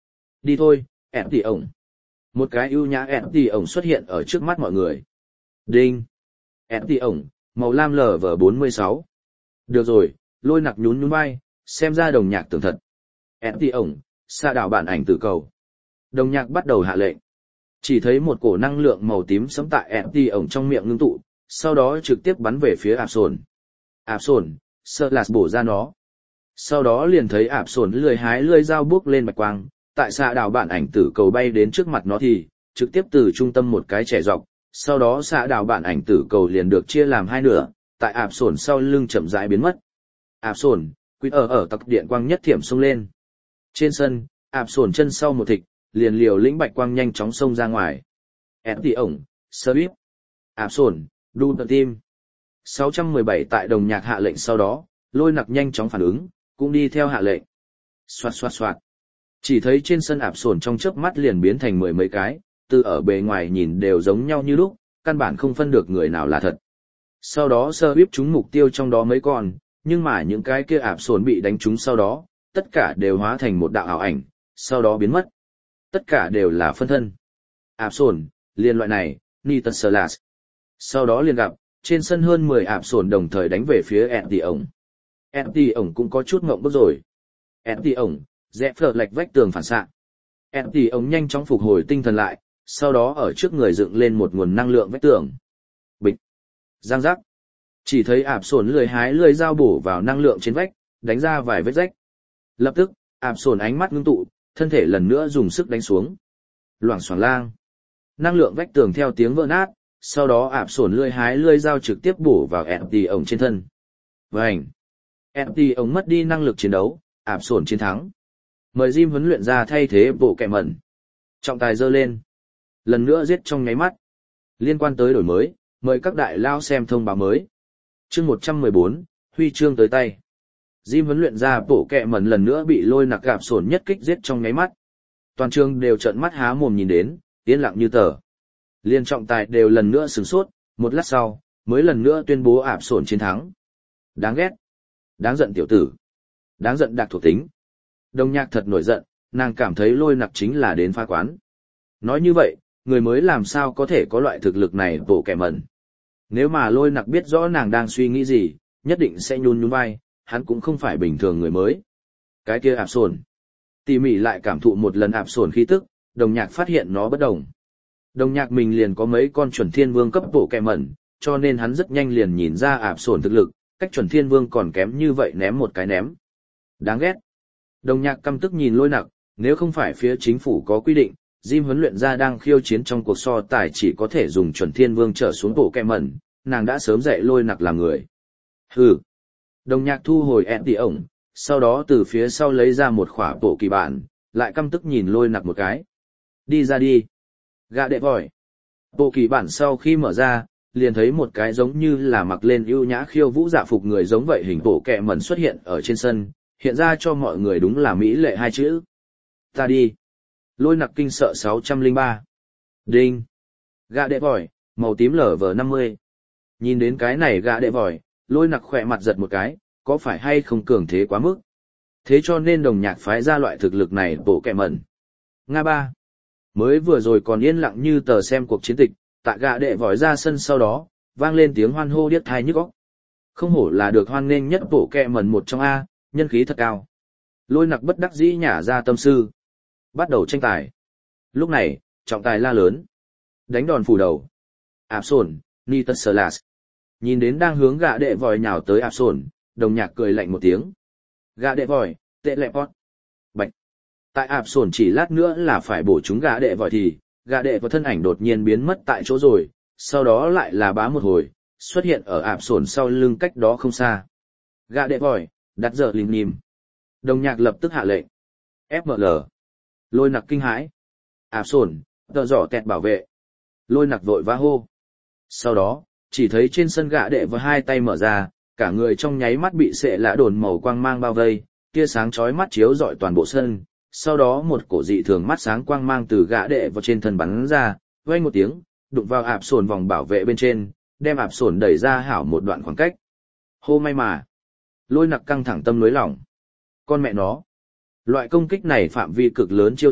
Đi thôi, ẻn tỉ ổng. Một cái ưu nhã ẻn tỉ ổng xuất hiện ở trước mắt mọi người. Đinh. ẻn tỉ ổng, màu lam lờ vờ bốn mươi sáu. Được rồi, lôi nặc nhún nhún vai, xem ra đồng nhạc tưởng thật. ẻn tỉ ổng, xa đảo bản ảnh tử cầu. Đồng nhạc bắt đầu hạ lệnh. Chỉ thấy một cổ năng lượng màu tím sẫm tại ẻn tỉ ổng trong miệng ngưng tụ, sau đó trực tiếp bắn về phía ạp sồn. Ạp sồn, sợ lạt bổ ra nó. Sau đó liền thấy ạp sồn lười hái lươi dao bước lên bạch quang, tại xạ đảo bản ảnh tử cầu bay đến trước mặt nó thì, trực tiếp từ trung tâm một cái trẻ dọc, sau đó xạ đảo bản ảnh tử cầu liền được chia làm hai nửa, tại ạp sồn sau lưng chậm rãi biến mất. Ạp sồn, quýt ở ở tặc điện quang nhất thiểm xông lên. Trên sân, ạp sồn chân sau một thịch, liền liều lĩnh bạch quang nhanh chóng xông ra ngoài. ép tê ổng, sơ bíp, ạp sồn, đu tận tim. sáu trăm mười bảy tại đồng nhạc hạ lệnh sau đó, lôi nặc nhanh chóng phản ứng, cũng đi theo hạ lệnh. Xoạt xoạt xoạt. Chỉ thấy trên sân ạp sồn trong chớp mắt liền biến thành mười mấy cái, từ ở bề ngoài nhìn đều giống nhau như lúc, căn bản không phân được người nào là thật. Sau đó sơ bíp trúng mục tiêu trong đó mấy con, nhưng mà những cái kia ạp sồn bị đánh trúng sau đó, tất cả đều hóa thành một đạo ảo ảnh, sau đó biến mất. Tất cả đều là phân thân. Ạp sồn, liên loại này, Nitus Salas. Sau đó liền gặp, trên sân hơn mười ạp sồn đồng thời đánh về phía ẻn tỉ ổng. ẻn tỉ ổng cũng có chút ngộng bức rồi. ẻn tỉ ổng, dẹp phở lệch vách tường phản xạ. ẻn tỉ ổng nhanh chóng phục hồi tinh thần lại, sau đó ở trước người dựng lên một nguồn năng lượng vách tường. Bịch. Giang giác. Chỉ thấy ạp sồn lười hái lười dao bổ vào năng lượng trên vách, đánh ra vài vết rách. Lập tức, ạp sồn ánh mắt ngưng tụ, thân thể lần nữa dùng sức đánh xuống. Loảng xoảng lang. Năng lượng vách tường theo tiếng vỡ nát, sau đó ạp sồn lươi hái lươi dao trực tiếp bổ vào ẻn tỉ ổng trên thân. Vành. ẻn tỉ ổng mất đi năng lực chiến đấu, ạp sồn chiến thắng. Mời Jim huấn luyện ra thay thế bộ kẹ mẩn. Trọng tài giơ lên. Lần nữa giết trong nháy mắt. Liên quan tới đổi mới, mời các đại lao xem thông báo mới. Chương một trăm mười bốn, huy chương tới tay. Jim huấn luyện ra bộ kẹ mẩn lần nữa bị lôi nặc ạp sồn nhất kích giết trong nháy mắt. Toàn trường đều trợn mắt há mồm nhìn đến, yên lặng như tờ. Liên trọng tài đều lần nữa sửng sốt, một lát sau, mới lần nữa tuyên bố ạp sồn chiến thắng. Đáng ghét. Đáng giận tiểu tử. Đáng giận đặc thuộc tính. Đồng nhạc thật nổi giận, nàng cảm thấy lôi nặc chính là đến phá quán. Nói như vậy, người mới làm sao có thể có loại thực lực này bộ kẻ mẩn. Nếu mà lôi nặc biết rõ nàng đang suy nghĩ gì, nhất định sẽ nhún nhún vai, hắn cũng không phải bình thường người mới. Cái kia ạp sồn. Tỉ mỉ lại cảm thụ một lần ạp sồn khí tức, đồng nhạc phát hiện nó bất đồng. Đồng nhạc mình liền có mấy con chuẩn thiên vương cấp bộ kẹ mẩn, cho nên hắn rất nhanh liền nhìn ra ạp sồn thực lực, cách chuẩn thiên vương còn kém như vậy ném một cái ném. Đáng ghét. Đồng nhạc căm tức nhìn lôi nặc, nếu không phải phía chính phủ có quy định, Jim huấn luyện ra đang khiêu chiến trong cuộc so tài chỉ có thể dùng chuẩn thiên vương trở xuống bộ kẹ mẩn, nàng đã sớm dạy lôi nặc làm người. Hừ. Đồng nhạc thu hồi ẻn tỉ ổng, sau đó từ phía sau lấy ra một khỏa bộ kỳ bản, lại căm tức nhìn lôi nặc một cái. Đi ra đi. Gạ đệ vòi. Bộ kỳ bản sau khi mở ra, liền thấy một cái giống như là mặc lên ưu nhã khiêu vũ dạ phục người giống vậy hình bộ kẹ mẩn xuất hiện ở trên sân, hiện ra cho mọi người đúng là mỹ lệ hai chữ. Ta đi. Lôi nặc kinh sợ sáu trăm lẻ ba. Đinh. Gạ đệ vòi, màu tím lở vờ năm mươi. Nhìn đến cái này gạ đệ vòi, lôi nặc khỏe mặt giật một cái, có phải hay không cường thế quá mức. Thế cho nên đồng nhạc phái ra loại thực lực này bộ kẹ mẩn. Nga ba. Mới vừa rồi còn yên lặng như tờ xem cuộc chiến tịch, tại gạ đệ vòi ra sân sau đó, vang lên tiếng hoan hô điếc tai nhức óc. Không hổ là được hoan nghênh nhất bộ kẹ mẩn một trong A, nhân khí thật cao. Lôi nặc bất đắc dĩ nhả ra tâm sư. Bắt đầu tranh tài. Lúc này, trọng tài la lớn. Đánh đòn phủ đầu. Ạp sồn, Nitus Salas. Nhìn đến đang hướng gạ đệ vòi nhào tới ạp sồn, đồng nhạc cười lạnh một tiếng. Gạ đệ vòi, tệ lẹ pot. Bạch. Tại ạp sồn chỉ lát nữa là phải bổ chúng gạ đệ vòi thì, gạ đệ vòi thân ảnh đột nhiên biến mất tại chỗ rồi, sau đó lại là bá một hồi, xuất hiện ở ạp sồn sau lưng cách đó không xa. Gạ đệ vòi, đặt giờ lìm nhìm. Đồng nhạc lập tức hạ lệnh. ép em lờ. Lôi nặc kinh hãi. Ạp sồn, tờ giỏ tẹt bảo vệ. Lôi nặc vội vã hô. Sau đó, chỉ thấy trên sân gạ đệ vòi hai tay mở ra, cả người trong nháy mắt bị sệ lã đồn màu quang mang bao vây, tia sáng chói mắt chiếu rọi toàn bộ sân. Sau đó một cổ dị thường mắt sáng quang mang từ gã đệ vào trên thân bắn ra, vang một tiếng, đụng vào ạp sồn vòng bảo vệ bên trên, đem ạp sồn đẩy ra hảo một đoạn khoảng cách. Hô may mà. Lôi nặc căng thẳng tâm nối lỏng. Con mẹ nó. Loại công kích này phạm vi cực lớn chiêu thức,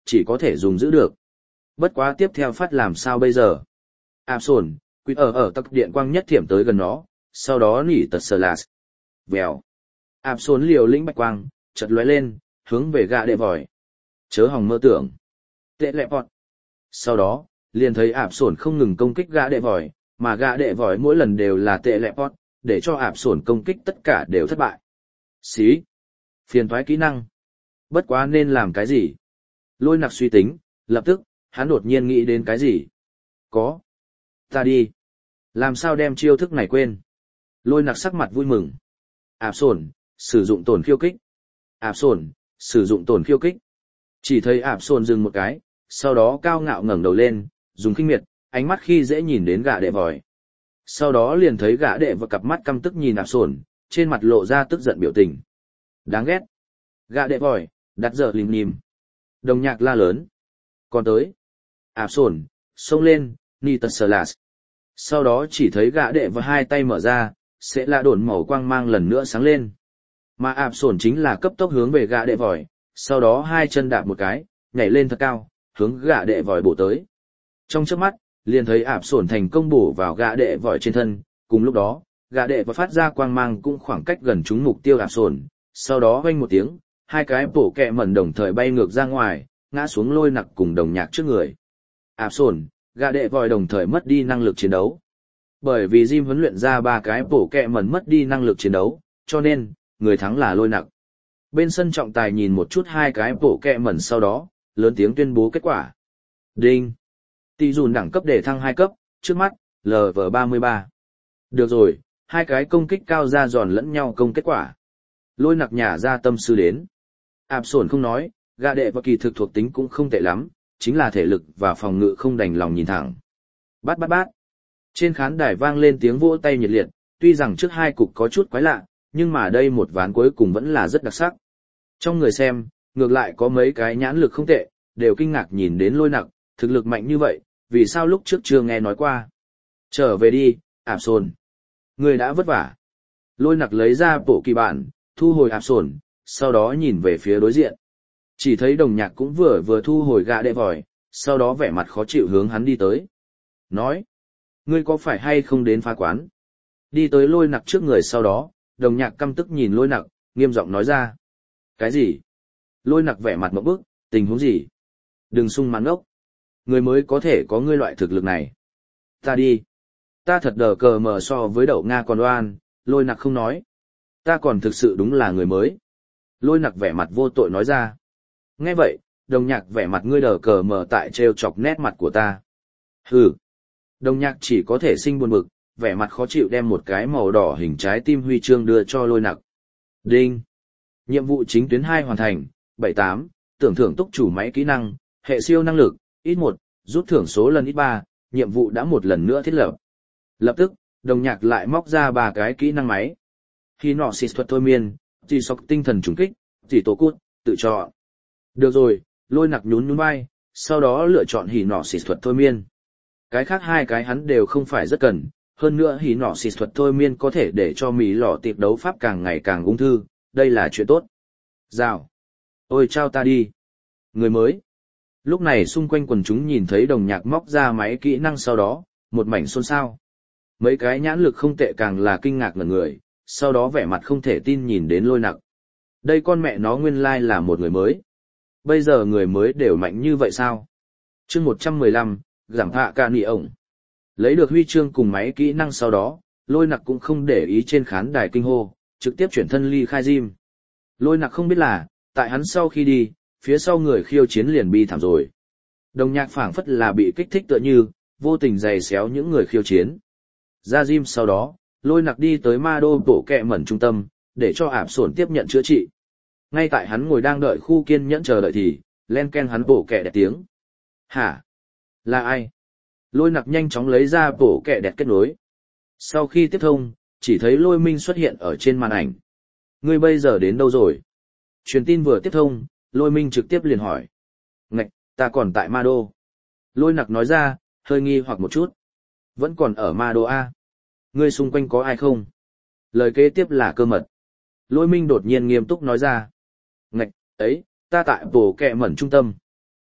chỉ có thể dùng giữ được. Bất quá tiếp theo phát làm sao bây giờ? Áp sổn, quýt ở ở tắc điện quang nhất thiểm tới gần nó, sau đó nỉ tật sờ lạt. Vèo. Áp sổn liều lĩnh bạch quang, chật lóe lên, hướng về gã đệ vòi. Chớ hòng mơ tưởng. Tệ lẹ bọt. Sau đó, liền thấy áp sổn không ngừng công kích gã đệ vòi, mà gã đệ vòi mỗi lần đều là tệ lẹ bọt, để cho áp sổn công kích tất cả đều thất bại. Xí. Phiền toái kỹ năng. Bất quá nên làm cái gì? Lôi nặc suy tính, lập tức, hắn đột nhiên nghĩ đến cái gì? Có. Ta đi. Làm sao đem chiêu thức này quên? Lôi nặc sắc mặt vui mừng. Áp sổn, sử dụng tổn khiêu kích. Áp sổn, sử dụng tổn khiêu kích. Chỉ thấy áp sổn dừng một cái, sau đó cao ngạo ngẩng đầu lên, dùng khinh miệt, ánh mắt khi dễ nhìn đến gã đệ vòi. Sau đó liền thấy gã đệ và cặp mắt căm tức nhìn áp sổn, trên mặt lộ ra tức giận biểu tình. Đáng ghét. Gã đệ vòi, đặt giờ lìm nhìm. Đồng nhạc la lớn. Còn tới. Áp sổn, xông lên, ni tật sờ lạt. Sau đó chỉ thấy gã đệ và hai tay mở ra, sẽ là đồn màu quang mang lần nữa sáng lên. Mà áp sổn chính là cấp tốc hướng về gã đệ vòi, sau đó hai chân đạp một cái, nhảy lên thật cao, hướng gã đệ vòi bổ tới. Trong chớp mắt, liền thấy áp sổn thành công bổ vào gã đệ vòi trên thân, cùng lúc đó, gã đệ và phát ra quang mang cũng khoảng cách gần trúng mục tiêu áp sổn, sau đó vang một tiếng, hai cái bổ kẹ mẩn đồng thời bay ngược ra ngoài, ngã xuống lôi nặc cùng đồng nhạc trước người. Áp sổn, gã đệ vòi đồng thời mất đi năng lực chiến đấu. Bởi vì Jim huấn luyện ra ba cái bổ kẹ mẩn mất đi năng lực chiến đấu, cho nên, người thắng là lôi nặc. Bên sân trọng tài nhìn một chút hai cái bổ kẹ mẩn sau đó, lớn tiếng tuyên bố kết quả. Đinh! Tỷ dùn đẳng cấp để thăng hai cấp, trước mắt, lv ba mươi ba. Được rồi, hai cái công kích cao ra giòn lẫn nhau công kết quả. Lôi nặc nhả ra tâm sư đến. Áp sổn không nói, gã đệ và kỳ thực thuộc tính cũng không tệ lắm, chính là thể lực và phòng ngự không đành lòng nhìn thẳng. Bát bát bát. Trên khán đài vang lên tiếng vỗ tay nhiệt liệt, tuy rằng trước hai cục có chút quái lạ, nhưng mà đây một ván cuối cùng vẫn là rất đặc sắc. Trong người xem, ngược lại có mấy cái nhãn lực không tệ, đều kinh ngạc nhìn đến lôi nặc, thực lực mạnh như vậy, vì sao lúc trước chưa nghe nói qua. Trở về đi, áp sồn. Người đã vất vả. Lôi nặc lấy ra bộ kỳ bản, thu hồi áp sồn, sau đó nhìn về phía đối diện. Chỉ thấy đồng nhạc cũng vừa vừa thu hồi gã đệ vòi, sau đó vẻ mặt khó chịu hướng hắn đi tới. Nói, ngươi có phải hay không đến phá quán? Đi tới lôi nặc trước người sau đó, đồng nhạc căm tức nhìn lôi nặc, nghiêm giọng nói ra. Cái gì? Lôi nặc vẻ mặt mộng bức, tình huống gì? Đừng sung mãn ốc. Người mới có thể có ngươi loại thực lực này. Ta đi. Ta thật đờ cờ mờ so với đậu Nga còn đoan, lôi nặc không nói. Ta còn thực sự đúng là người mới. Lôi nặc vẻ mặt vô tội nói ra. Nghe vậy, đồng nhạc vẻ mặt ngươi đờ cờ mờ tại trêu chọc nét mặt của ta. Hừ. Đồng nhạc chỉ có thể sinh buồn bực, vẻ mặt khó chịu đem một cái màu đỏ hình trái tim huy chương đưa cho lôi nặc. Đinh. Nhiệm vụ chính tuyến hai hoàn thành, bảy tám, tưởng thưởng túc chủ máy kỹ năng, hệ siêu năng lực, ít một, rút thưởng số lần ít ba, nhiệm vụ đã một lần nữa thiết lập. Lập tức, đồng nhạc lại móc ra ba cái kỹ năng máy. Khi nọ xịt thuật thôi miên, chỉ sọc tinh thần trùng kích, chỉ tổ cút, tự chọn. Được rồi, lôi nặc nhún nhún vai, sau đó lựa chọn hỉ nọ xịt thuật thôi miên. Cái khác hai cái hắn đều không phải rất cần, hơn nữa hỉ nọ xịt thuật thôi miên có thể để cho mì lò tiệp đấu pháp càng ngày càng ung thư, đây là chuyện tốt. Rào. Ôi trao ta đi. Người mới. Lúc này xung quanh quần chúng nhìn thấy đồng nhạc móc ra máy kỹ năng sau đó, một mảnh xôn xao. Mấy cái nhãn lực không tệ càng là kinh ngạc ngẩn người, sau đó vẻ mặt không thể tin nhìn đến lôi nặc. Đây con mẹ nó nguyên lai là một người mới. Bây giờ người mới đều mạnh như vậy sao? Chương một trăm mười lăm, giảm hạ ca nị ổng. Lấy được huy chương cùng máy kỹ năng sau đó, lôi nặc cũng không để ý trên khán đài kinh hô, trực tiếp chuyển thân ly khai gym. Lôi nặc không biết là, tại hắn sau khi đi, phía sau người khiêu chiến liền bi thảm rồi. Đồng nhạc phảng phất là bị kích thích tựa như, vô tình giày xéo những người khiêu chiến. Ra gym sau đó, lôi nặc đi tới ma đô bộ kẹ mẩn trung tâm, để cho ảm sổn tiếp nhận chữa trị. Ngay tại hắn ngồi đang đợi khu kiên nhẫn chờ đợi thì, len ken hắn bộ kẹ đẹp tiếng. Hả? Là ai? Lôi nặc nhanh chóng lấy ra bộ kẹ đẹp kết nối. Sau khi tiếp thông, chỉ thấy lôi minh xuất hiện ở trên màn ảnh. Ngươi bây giờ đến đâu rồi? Truyền tin vừa tiếp thông, lôi minh trực tiếp liền hỏi. Ngạch, ta còn tại ma đô. Lôi nặc nói ra, hơi nghi hoặc một chút. Vẫn còn ở ma đô A. Ngươi xung quanh có ai không? Lời kế tiếp là cơ mật. Lôi minh đột nhiên nghiêm túc nói ra. Ngạch, ấy, ta tại bổ kẹ mẩn trung tâm.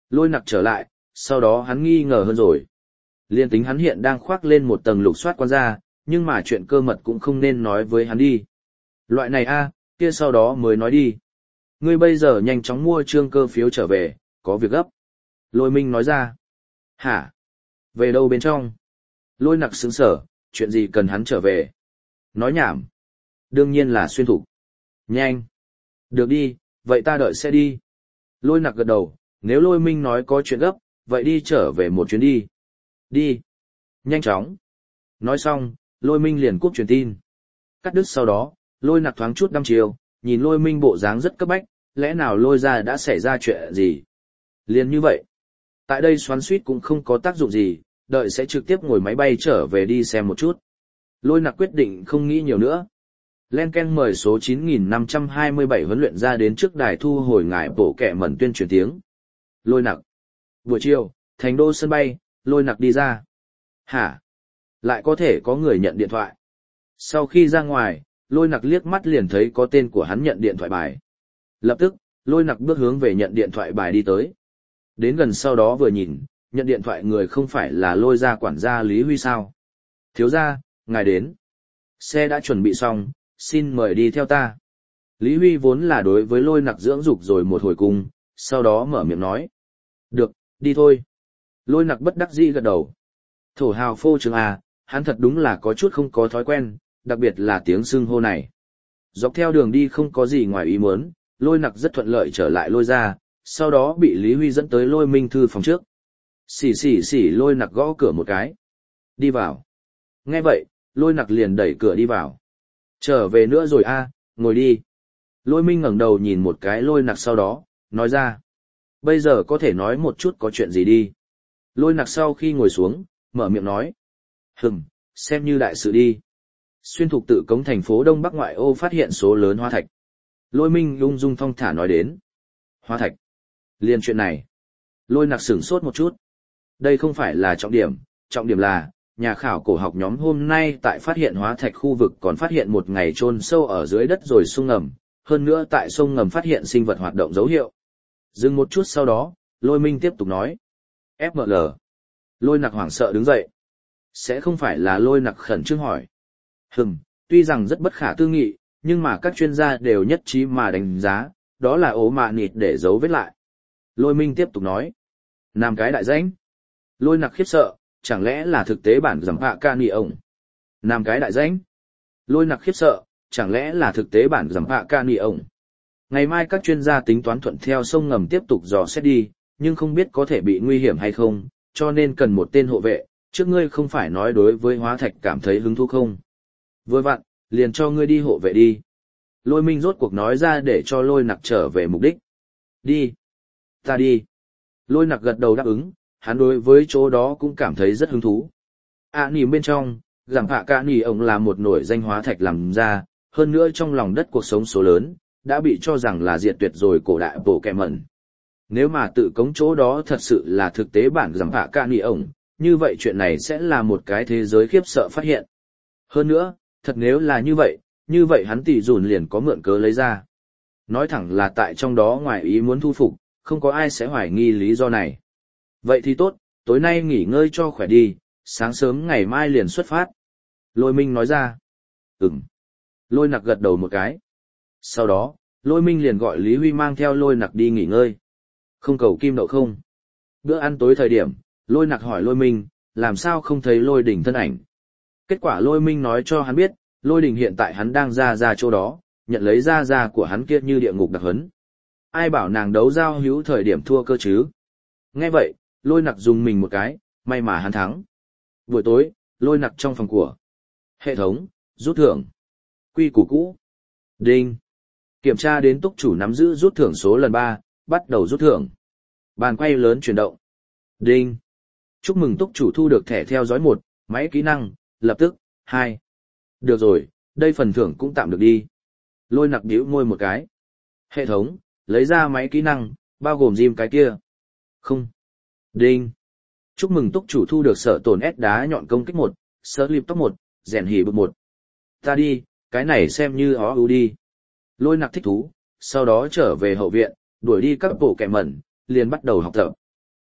Lôi nặc trở lại, sau đó hắn nghi ngờ hơn rồi. Liên tính hắn hiện đang khoác lên một tầng lục soát quan gia, nhưng mà chuyện cơ mật cũng không nên nói với hắn đi. Loại này a, kia sau đó mới nói đi. Ngươi bây giờ nhanh chóng mua trương cơ phiếu trở về, có việc gấp. Lôi Minh nói ra. Hả? Về đâu bên trong? Lôi nặc sững sở, chuyện gì cần hắn trở về? Nói nhảm. Đương nhiên là xuyên thục. Nhanh. Được đi, vậy ta đợi xe đi. Lôi nặc gật đầu, nếu Lôi Minh nói có chuyện gấp, vậy đi trở về một chuyến đi. Đi. Nhanh chóng. Nói xong, Lôi Minh liền cúp truyền tin. Cắt đứt sau đó, Lôi nặc thoáng chút đăm chiều, nhìn Lôi Minh bộ dáng rất cấp bách, lẽ nào Lôi ra đã xảy ra chuyện gì? Liền như vậy. Tại đây xoắn suýt cũng không có tác dụng gì, đợi sẽ trực tiếp ngồi máy bay trở về đi xem một chút. Lôi nặc quyết định không nghĩ nhiều nữa. Len Ken mời số chín nghìn năm trăm hai mươi bảy huấn luyện ra đến trước đài thu hồi ngải bộ kẻ mẩn tuyên truyền tiếng. Lôi nặc. Buổi chiều, thành đô sân bay, Lôi nặc đi ra. Hả? Lại có thể có người nhận điện thoại. Sau khi ra ngoài, Lôi nặc liếc mắt liền thấy có tên của hắn nhận điện thoại bài. Lập tức, Lôi nặc bước hướng về nhận điện thoại bài đi tới. Đến gần sau đó vừa nhìn, nhận điện thoại người không phải là Lôi gia quản gia Lý Huy sao. Thiếu gia, ngài đến. Xe đã chuẩn bị xong, xin mời đi theo ta. Lý Huy vốn là đối với Lôi nặc dưỡng dục rồi một hồi cung, sau đó mở miệng nói. Được, đi thôi. Lôi nặc bất đắc dĩ gật đầu. Thổ hào phô trương à, hắn thật đúng là có chút không có thói quen, đặc biệt là tiếng xưng hô này. Dọc theo đường đi không có gì ngoài ý muốn, Lôi nặc rất thuận lợi trở lại Lôi ra, sau đó bị Lý Huy dẫn tới Lôi Minh thư phòng trước. Xỉ xỉ xỉ Lôi nặc gõ cửa một cái. Đi vào. Nghe vậy, Lôi nặc liền đẩy cửa đi vào. Trở về nữa rồi a, ngồi đi. Lôi Minh ngẩng đầu nhìn một cái Lôi nặc sau đó, nói ra. Bây giờ có thể nói một chút có chuyện gì đi. Lôi nặc sau khi ngồi xuống, mở miệng nói. Hừm, xem như đại sự đi. Xuyên thục tự cống thành phố Đông Bắc ngoại ô phát hiện số lớn hóa thạch. Lôi Minh ung dung thong thả nói đến. Hóa thạch. Liên chuyện này. Lôi nặc sửng sốt một chút. Đây không phải là trọng điểm, trọng điểm là, nhà khảo cổ học nhóm hôm nay tại phát hiện hóa thạch khu vực còn phát hiện một ngày chôn sâu ở dưới đất rồi sông ngầm, hơn nữa tại sông ngầm phát hiện sinh vật hoạt động dấu hiệu. Dừng một chút sau đó, Lôi Minh tiếp tục nói. ép em lờ. Lôi nặc hoảng sợ đứng dậy. Sẽ không phải là Lôi nặc khẩn trương hỏi. Hừm, tuy rằng rất bất khả tư nghị, nhưng mà các chuyên gia đều nhất trí mà đánh giá, đó là ố mạ nịt để giấu vết lại. Lôi Minh tiếp tục nói. Nam cái đại danh. Lôi nặc khiếp sợ, chẳng lẽ là thực tế bản giảm hạ ca nì ổng. Nam cái đại danh. Lôi nặc khiếp sợ, chẳng lẽ là thực tế bản giảm hạ ca nì ổng. Ngày mai các chuyên gia tính toán thuận theo sông ngầm tiếp tục dò xét đi, nhưng không biết có thể bị nguy hiểm hay không, cho nên cần một tên hộ vệ, trước ngươi không phải nói đối với hóa thạch cảm thấy hứng thú không. Vừa vặn, liền cho ngươi đi hộ vệ đi. Lôi Minh rốt cuộc nói ra để cho Lôi nặc trở về mục đích. Đi. Ta đi. Lôi nặc gật đầu đáp ứng, hắn đối với chỗ đó cũng cảm thấy rất hứng thú. À nìm bên trong, giảm hạ ca nì ổng là một nổi danh hóa thạch làm ra, hơn nữa trong lòng đất cuộc sống số lớn, đã bị cho rằng là diệt tuyệt rồi cổ đại bộ kẹ mẩn. Nếu mà tự cống chỗ đó thật sự là thực tế bản giảm hạ ca nì ổng, như vậy chuyện này sẽ là một cái thế giới khiếp sợ phát hiện. Hơn nữa, thật nếu là như vậy, như vậy hắn tỷ dùn liền có mượn cớ lấy ra. Nói thẳng là tại trong đó ngoài ý muốn thu phục, không có ai sẽ hoài nghi lý do này. Vậy thì tốt, tối nay nghỉ ngơi cho khỏe đi, sáng sớm ngày mai liền xuất phát. Lôi Minh nói ra. Ừm. Lôi nặc gật đầu một cái. Sau đó, Lôi Minh liền gọi Lý Huy mang theo Lôi nặc đi nghỉ ngơi. Không cầu kim đậu không. Bữa ăn tối thời điểm, Lôi nặc hỏi Lôi Minh, làm sao không thấy Lôi Đình thân ảnh. Kết quả Lôi Minh nói cho hắn biết, Lôi Đình hiện tại hắn đang ra ra chỗ đó, nhận lấy ra ra của hắn kia như địa ngục đặc hấn. Ai bảo nàng đấu giao hữu thời điểm thua cơ chứ. Nghe vậy, Lôi nặc dùng mình một cái, may mà hắn thắng. Buổi tối, Lôi nặc trong phòng của. Hệ thống, rút thưởng. Quy củ cũ. Đinh. Kiểm tra đến túc chủ nắm giữ rút thưởng số lần ba, bắt đầu rút thưởng. Bàn quay lớn chuyển động. Đinh. Chúc mừng túc chủ thu được thẻ theo dõi một, máy kỹ năng, lập tức, hai. Được rồi, đây phần thưởng cũng tạm được đi. Lôi nặc nhíu môi một cái. Hệ thống, lấy ra máy kỹ năng, bao gồm gym cái kia. Không. Đinh. Chúc mừng túc chủ thu được sở tổn ép đá nhọn công kích một, sở liệp tốc một, rèn hỉ bực một. Ta đi, cái này xem như ó ưu đi. Lôi nặc thích thú, sau đó trở về hậu viện, đuổi đi các bộ kẻ mẩn, liền bắt đầu học tập.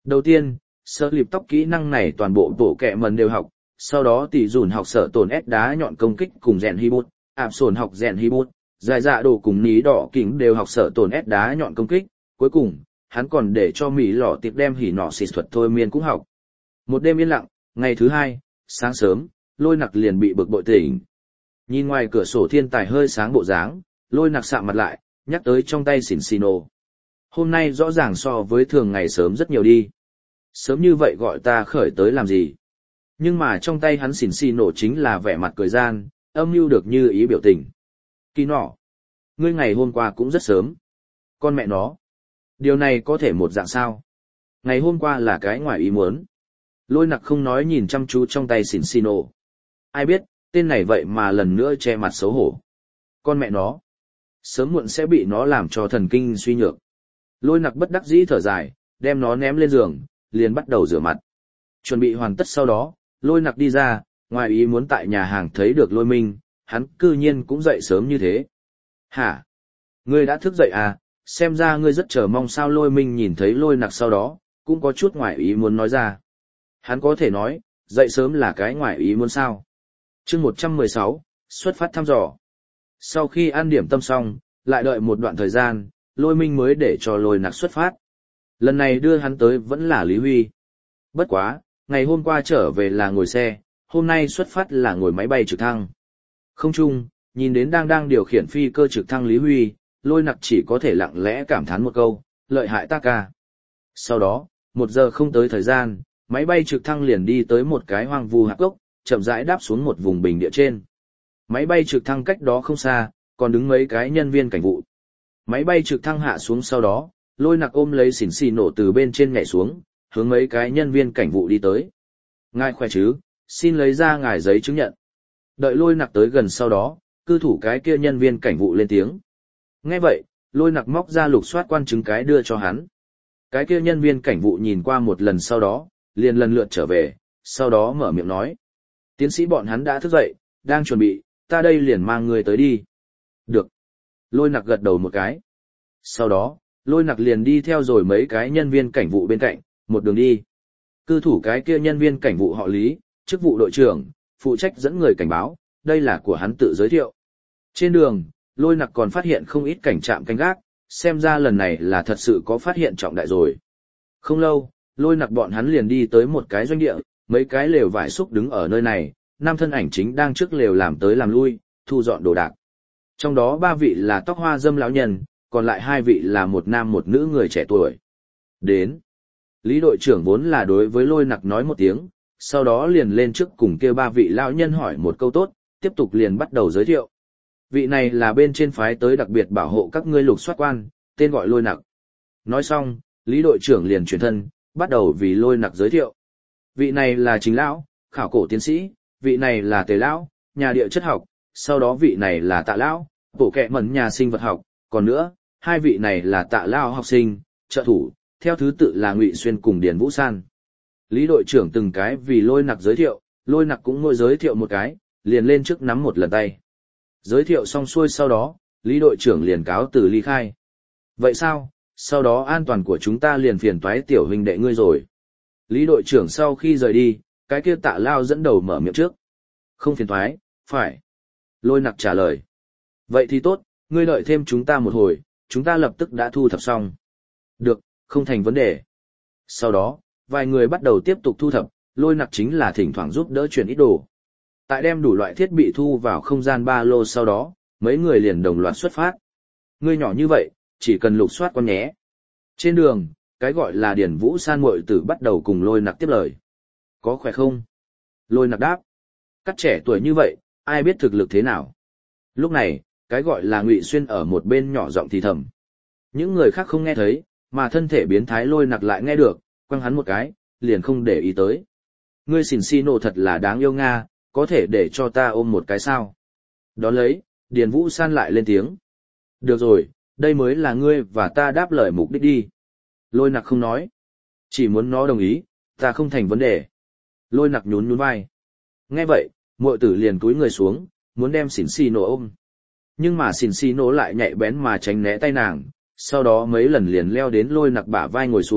Đầu tiên, sơ lịp tóc kỹ năng này toàn bộ bộ kẹ mần đều học, sau đó tỷ dùn học sở tổn ép đá nhọn công kích cùng rèn hi bút, ạp sồn học rèn hi bút, dài dạ đồ cùng ní đỏ kính đều học sở tổn ép đá nhọn công kích, cuối cùng, hắn còn để cho Mỹ lọ tiệp đem hỉ nọ xịt thuật thôi miên cũng học. Một đêm yên lặng, ngày thứ hai, sáng sớm, lôi nặc liền bị bực bội tỉnh. Nhìn ngoài cửa sổ thiên tài hơi sáng bộ dáng, lôi nặc sạm mặt lại, nhắc tới trong tay xỉn xì nổ. Hôm nay rõ ràng so với thường ngày sớm rất nhiều đi. Sớm như vậy gọi ta khởi tới làm gì? Nhưng mà trong tay hắn xỉn xì nổ chính là vẻ mặt cười gian, âm mưu được như ý biểu tình. Kỳ nọ, ngươi ngày hôm qua cũng rất sớm. Con mẹ nó. Điều này có thể một dạng sao? Ngày hôm qua là cái ngoài ý muốn. Lôi nặc không nói nhìn chăm chú trong tay xỉn xì nổ. Ai biết, tên này vậy mà lần nữa che mặt xấu hổ. Con mẹ nó. Sớm muộn sẽ bị nó làm cho thần kinh suy nhược. Lôi nặc bất đắc dĩ thở dài, đem nó ném lên giường, liền bắt đầu rửa mặt. Chuẩn bị hoàn tất sau đó, lôi nặc đi ra, ngoài ý muốn tại nhà hàng thấy được lôi minh, hắn cư nhiên cũng dậy sớm như thế. Hả? Ngươi đã thức dậy à? Xem ra ngươi rất chờ mong sao. Lôi minh nhìn thấy lôi nặc sau đó, cũng có chút ngoài ý muốn nói ra. Hắn có thể nói, dậy sớm là cái ngoài ý muốn sao. chương một trăm mười sáu, xuất phát thăm dò. Sau khi ăn điểm tâm xong, lại đợi một đoạn thời gian, lôi minh mới để cho lôi nặc xuất phát. Lần này đưa hắn tới vẫn là Lý Huy. Bất quá, ngày hôm qua trở về là ngồi xe, hôm nay xuất phát là ngồi máy bay trực thăng. Không chung, nhìn đến đang đang điều khiển phi cơ trực thăng Lý Huy, lôi nặc chỉ có thể lặng lẽ cảm thán một câu, lợi hại ta ca. Sau đó, một giờ không tới thời gian, máy bay trực thăng liền đi tới một cái hoang vu hạp gốc, chậm rãi đáp xuống một vùng bình địa trên. Máy bay trực thăng cách đó không xa, còn đứng mấy cái nhân viên cảnh vụ. Máy bay trực thăng hạ xuống sau đó, lôi nặc ôm lấy xỉn xì nổ từ bên trên nhảy xuống, hướng mấy cái nhân viên cảnh vụ đi tới. Ngài khỏe chứ, xin lấy ra ngài giấy chứng nhận. Đợi lôi nặc tới gần sau đó, cư thủ cái kia nhân viên cảnh vụ lên tiếng. Nghe vậy, lôi nặc móc ra lục soát quan chứng cái đưa cho hắn. Cái kia nhân viên cảnh vụ nhìn qua một lần sau đó, liền lần lượt trở về, sau đó mở miệng nói. Tiến sĩ bọn hắn đã thức dậy, đang chuẩn bị, ta đây liền mang người tới đi. Được. Lôi nặc gật đầu một cái. Sau đó, lôi nặc liền đi theo rồi mấy cái nhân viên cảnh vụ bên cạnh, một đường đi. Cư thủ cái kia nhân viên cảnh vụ họ Lý, chức vụ đội trưởng, phụ trách dẫn người cảnh báo, đây là của hắn tự giới thiệu. Trên đường, lôi nặc còn phát hiện không ít cảnh trạm canh gác, xem ra lần này là thật sự có phát hiện trọng đại rồi. Không lâu, lôi nặc bọn hắn liền đi tới một cái doanh địa, mấy cái lều vải xúc đứng ở nơi này, năm thân ảnh chính đang trước lều làm tới làm lui, thu dọn đồ đạc. Trong đó ba vị là tóc hoa dâm lão nhân, còn lại hai vị là một nam một nữ người trẻ tuổi. Đến. Lý đội trưởng vốn là đối với lôi nặc nói một tiếng, sau đó liền lên trước cùng kêu ba vị lão nhân hỏi một câu tốt, tiếp tục liền bắt đầu giới thiệu. Vị này là bên trên phái tới đặc biệt bảo hộ các ngươi lục soát quan, tên gọi lôi nặc. Nói xong, Lý đội trưởng liền chuyển thân, bắt đầu vì lôi nặc giới thiệu. Vị này là chính lão, khảo cổ tiến sĩ, vị này là tề lão, nhà địa chất học, sau đó vị này là tạ lão, bộ kệ mẩn nhà sinh vật học, còn nữa, hai vị này là tạ lão học sinh, trợ thủ, theo thứ tự là Ngụy Xuyên cùng Điền Vũ San. Lý đội trưởng từng cái vì lôi nặc giới thiệu, lôi nặc cũng ngồi giới thiệu một cái, liền lên trước nắm một lần tay. Giới thiệu xong xuôi sau đó, Lý đội trưởng liền cáo từ ly khai. Vậy sao, sau đó an toàn của chúng ta liền phiền toái tiểu huynh đệ ngươi rồi. Lý đội trưởng sau khi rời đi, cái kia tạ lao dẫn đầu mở miệng trước. Không phiền toái, phải. Lôi nặc trả lời. Vậy thì tốt, ngươi đợi thêm chúng ta một hồi, chúng ta lập tức đã thu thập xong. Được, không thành vấn đề. Sau đó, vài người bắt đầu tiếp tục thu thập, lôi nặc chính là thỉnh thoảng giúp đỡ chuyển ít đồ. Tại đem đủ loại thiết bị thu vào không gian ba lô sau đó, mấy người liền đồng loạt xuất phát. Ngươi nhỏ như vậy, chỉ cần lục soát con nhé. Trên đường, cái gọi là Điền Vũ San muội tử bắt đầu cùng lôi nặc tiếp lời. Có khỏe không? Lôi nặc đáp. Các trẻ tuổi như vậy, ai biết thực lực thế nào? Lúc này, cái gọi là Ngụy Xuyên ở một bên nhỏ giọng thì thầm. Những người khác không nghe thấy, mà thân thể biến thái lôi nặc lại nghe được, quăng hắn một cái, liền không để ý tới. Ngươi xỉn xi nổ thật là đáng yêu Nga, có thể để cho ta ôm một cái sao? Đón lấy, Điền Vũ San lại lên tiếng. Được rồi, đây mới là ngươi và ta đáp lời mục đích đi. Lôi nặc không nói. Chỉ muốn nó đồng ý, ta không thành vấn đề. Lôi nặc nhún nhún vai. Nghe vậy, muội tử liền cúi người xuống, muốn đem xỉn xi nổ ôm. Nhưng mà xỉn xi nổ lại nhạy bén mà tránh né tay nàng, sau đó mấy lần liền leo đến lôi nặc bả vai ngồi xuống,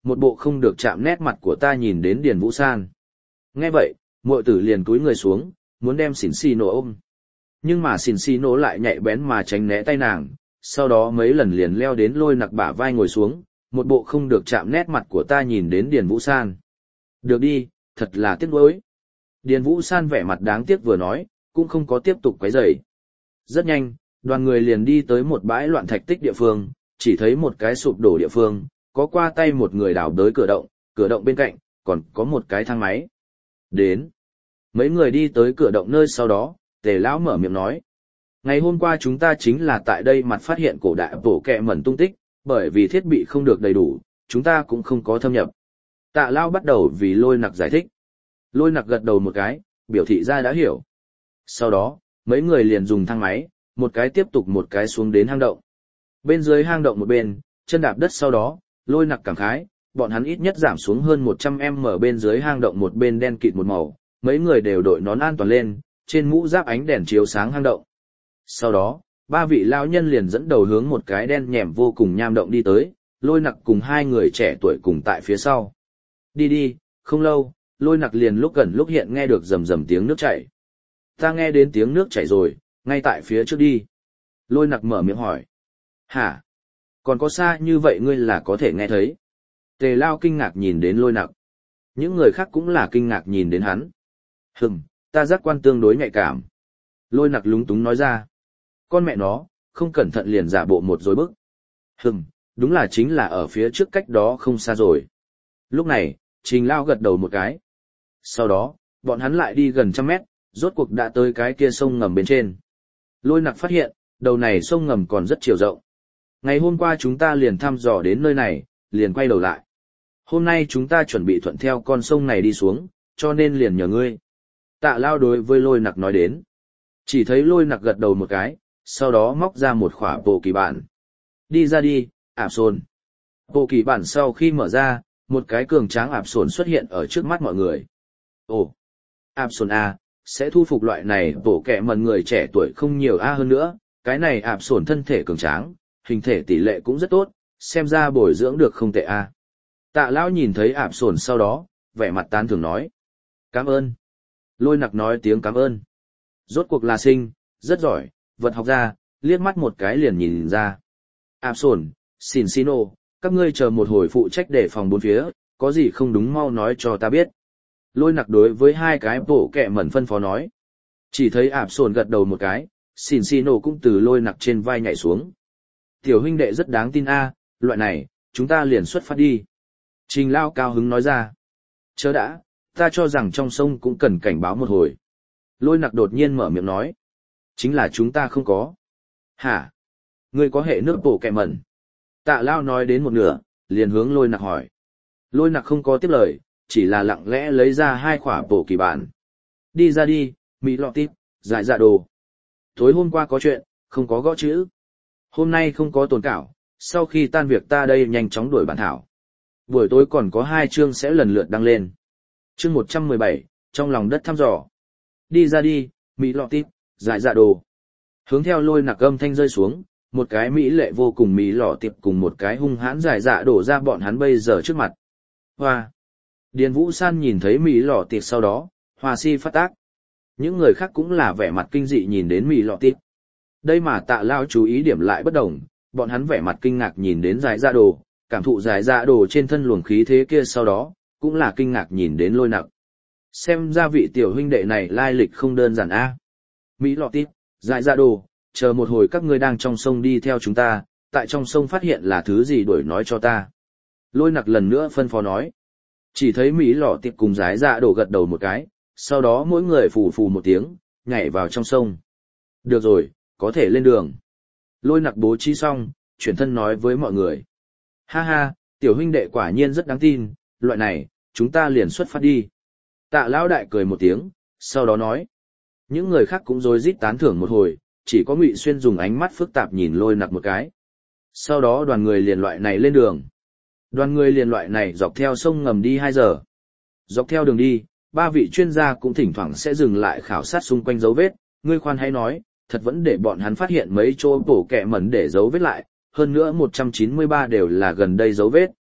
một bộ không được chạm nét mặt của ta nhìn đến Điền Vũ San. Nghe vậy, muội tử liền cúi người xuống, muốn đem xỉn xì nổ ôm. Nhưng mà xỉn xì nổ lại nhạy bén mà tránh né tay nàng, sau đó mấy lần liền leo đến Lôi Nặc bả vai ngồi xuống, một bộ không được chạm nét mặt của ta nhìn đến Điền Vũ San. Được đi, thật là tiếc nuối. Điền Vũ San vẻ mặt đáng tiếc vừa nói, cũng không có tiếp tục quấy rầy. Rất nhanh, đoàn người liền đi tới một bãi loạn thạch tích địa phương, chỉ thấy một cái sụp đổ địa phương, có qua tay một người đào đới cửa động, cửa động bên cạnh, còn có một cái thang máy. Đến. Mấy người đi tới cửa động nơi sau đó, Tề Lão mở miệng nói. Ngày hôm qua chúng ta chính là tại đây mặt phát hiện cổ đại bổ kẹ mẩn tung tích, bởi vì thiết bị không được đầy đủ, chúng ta cũng không có thâm nhập. Tạ Lão bắt đầu vì Lôi Nặc giải thích. Lôi Nặc gật đầu một cái, biểu thị ra đã hiểu. Sau đó, mấy người liền dùng thang máy, một cái tiếp tục một cái xuống đến hang động. Bên dưới hang động một bên, chân đạp đất sau đó, Lôi Nặc cảm khái, bọn hắn ít nhất giảm xuống hơn một trăm mét bên dưới hang động một bên đen kịt một màu, mấy người đều đội nón an toàn lên, trên mũ giáp ánh đèn chiếu sáng hang động. Sau đó, ba vị lão nhân liền dẫn đầu hướng một cái đen nhèm vô cùng nham động đi tới, Lôi Nặc cùng hai người trẻ tuổi cùng tại phía sau. Đi đi, không lâu, Lôi Nặc liền lúc gần lúc hiện nghe được rầm rầm tiếng nước chảy. Ta nghe đến tiếng nước chảy rồi, ngay tại phía trước đi. Lôi Nặc mở miệng hỏi. Hả? Còn có xa như vậy ngươi là có thể nghe thấy. Tề Lao kinh ngạc nhìn đến Lôi Nặc. Những người khác cũng là kinh ngạc nhìn đến hắn. Hừm, ta giác quan tương đối nhạy cảm. Lôi Nặc lúng túng nói ra. Con mẹ nó, không cẩn thận liền giả bộ một dối bức. Hừm, đúng là chính là ở phía trước cách đó không xa rồi. Lúc này, Trình Lao gật đầu một cái. Sau đó, bọn hắn lại đi gần trăm mét, rốt cuộc đã tới cái kia sông ngầm bên trên. Lôi Nặc phát hiện, đầu này sông ngầm còn rất chiều rộng. Ngày hôm qua chúng ta liền thăm dò đến nơi này, liền quay đầu lại. Hôm nay chúng ta chuẩn bị thuận theo con sông này đi xuống, cho nên liền nhờ ngươi. Tạ Lao đối với Lôi Nặc nói đến. Chỉ thấy Lôi Nặc gật đầu một cái, sau đó móc ra một khỏa bộ kỳ bản. Đi ra đi, ạp sồn. Bộ kỳ bản sau khi mở ra, một cái cường tráng ạp sồn xuất hiện ở trước mắt mọi người. Ồ, ạp sồn A, sẽ thu phục loại này bộ kẹ mần người trẻ tuổi không nhiều A hơn nữa, cái này ạp sồn thân thể cường tráng, hình thể tỷ lệ cũng rất tốt, xem ra bồi dưỡng được không tệ A. Tạ Lão nhìn thấy ạp sồn sau đó, vẻ mặt tán thưởng nói. Cảm ơn. Lôi Nặc nói tiếng cảm ơn. Rốt cuộc là sinh, rất giỏi, vật học gia, liếc mắt một cái liền nhìn ra. Ạp sồn, xin xin ô, các ngươi chờ một hồi phụ trách để phòng bốn phía, có gì không đúng mau nói cho ta biết. Lôi Nặc đối với hai cái bộ kẹ mẩn phân phó nói. Chỉ thấy ạp sồn gật đầu một cái, xin xin ô cũng từ Lôi Nặc trên vai nhảy xuống. Tiểu huynh đệ rất đáng tin a, loại này, chúng ta liền xuất phát đi. Trình Lao cao hứng nói ra. Chớ đã, ta cho rằng trong sông cũng cần cảnh báo một hồi. Lôi Nặc đột nhiên mở miệng nói. Chính là chúng ta không có. Hả? Ngươi có hệ nước bộ kẹ mẩn. Tạ Lao nói đến một nửa, liền hướng Lôi Nặc hỏi. Lôi Nặc không có tiếp lời, chỉ là lặng lẽ lấy ra hai khỏa bộ kỳ bản. Đi ra đi, Mỹ lọ tiếp, giải dạ đồ. Tối hôm qua có chuyện, không có gõ chữ. Hôm nay không có tồn cảo, sau khi tan việc ta đây nhanh chóng đuổi bản thảo. Buổi tối còn có hai chương sẽ lần lượt đăng lên. Chương một trăm mười bảy, trong lòng đất thăm dò. Đi ra đi, Mỹ lọ tiếp, giải dạ đồ. Hướng theo Lôi Nặc âm thanh rơi xuống, một cái mỹ lệ vô cùng Mỹ lọ tiếp cùng một cái hung hãn giải dạ đổ ra bọn hắn bây giờ trước mặt. Hoa! Điền Vũ San nhìn thấy Mỹ lọ tiếp sau đó, hoa si phát tác. Những người khác cũng là vẻ mặt kinh dị nhìn đến Mỹ lọ tiếp. Đây mà Tạ Lao chú ý điểm lại bất đồng, bọn hắn vẻ mặt kinh ngạc nhìn đến giải dạ đồ, cảm thụ giải dạ đồ trên thân luồng khí thế kia sau đó, cũng là kinh ngạc nhìn đến Lôi Nặc. Xem ra vị tiểu huynh đệ này lai lịch không đơn giản a. Mỹ lọ tiếp, giải dạ đồ, chờ một hồi các ngươi đang trong sông đi theo chúng ta, tại trong sông phát hiện là thứ gì đuổi nói cho ta. Lôi Nặc lần nữa phân phó nói. Chỉ thấy Mỹ lọ tiếp cùng giải dạ đồ gật đầu một cái, sau đó mỗi người phù phù một tiếng, nhảy vào trong sông. Được rồi, có thể lên đường. Lôi Nặc bố trí xong, chuyển thân nói với mọi người. Ha ha, tiểu huynh đệ quả nhiên rất đáng tin, loại này, chúng ta liền xuất phát đi. Tạ Lão đại cười một tiếng, sau đó nói. Những người khác cũng rối rít tán thưởng một hồi, chỉ có Ngụy Xuyên dùng ánh mắt phức tạp nhìn Lôi Nặc một cái. Sau đó đoàn người liền loại này lên đường. Đoàn người liền loại này dọc theo sông ngầm đi hai giờ. Dọc theo đường đi, ba vị chuyên gia cũng thỉnh thoảng sẽ dừng lại khảo sát xung quanh dấu vết, ngươi khoan hãy nói, thật vẫn để bọn hắn phát hiện mấy chỗ bổ kẹ mẩn để dấu vết lại, hơn nữa một trăm chín mươi ba đều là gần đây dấu vết.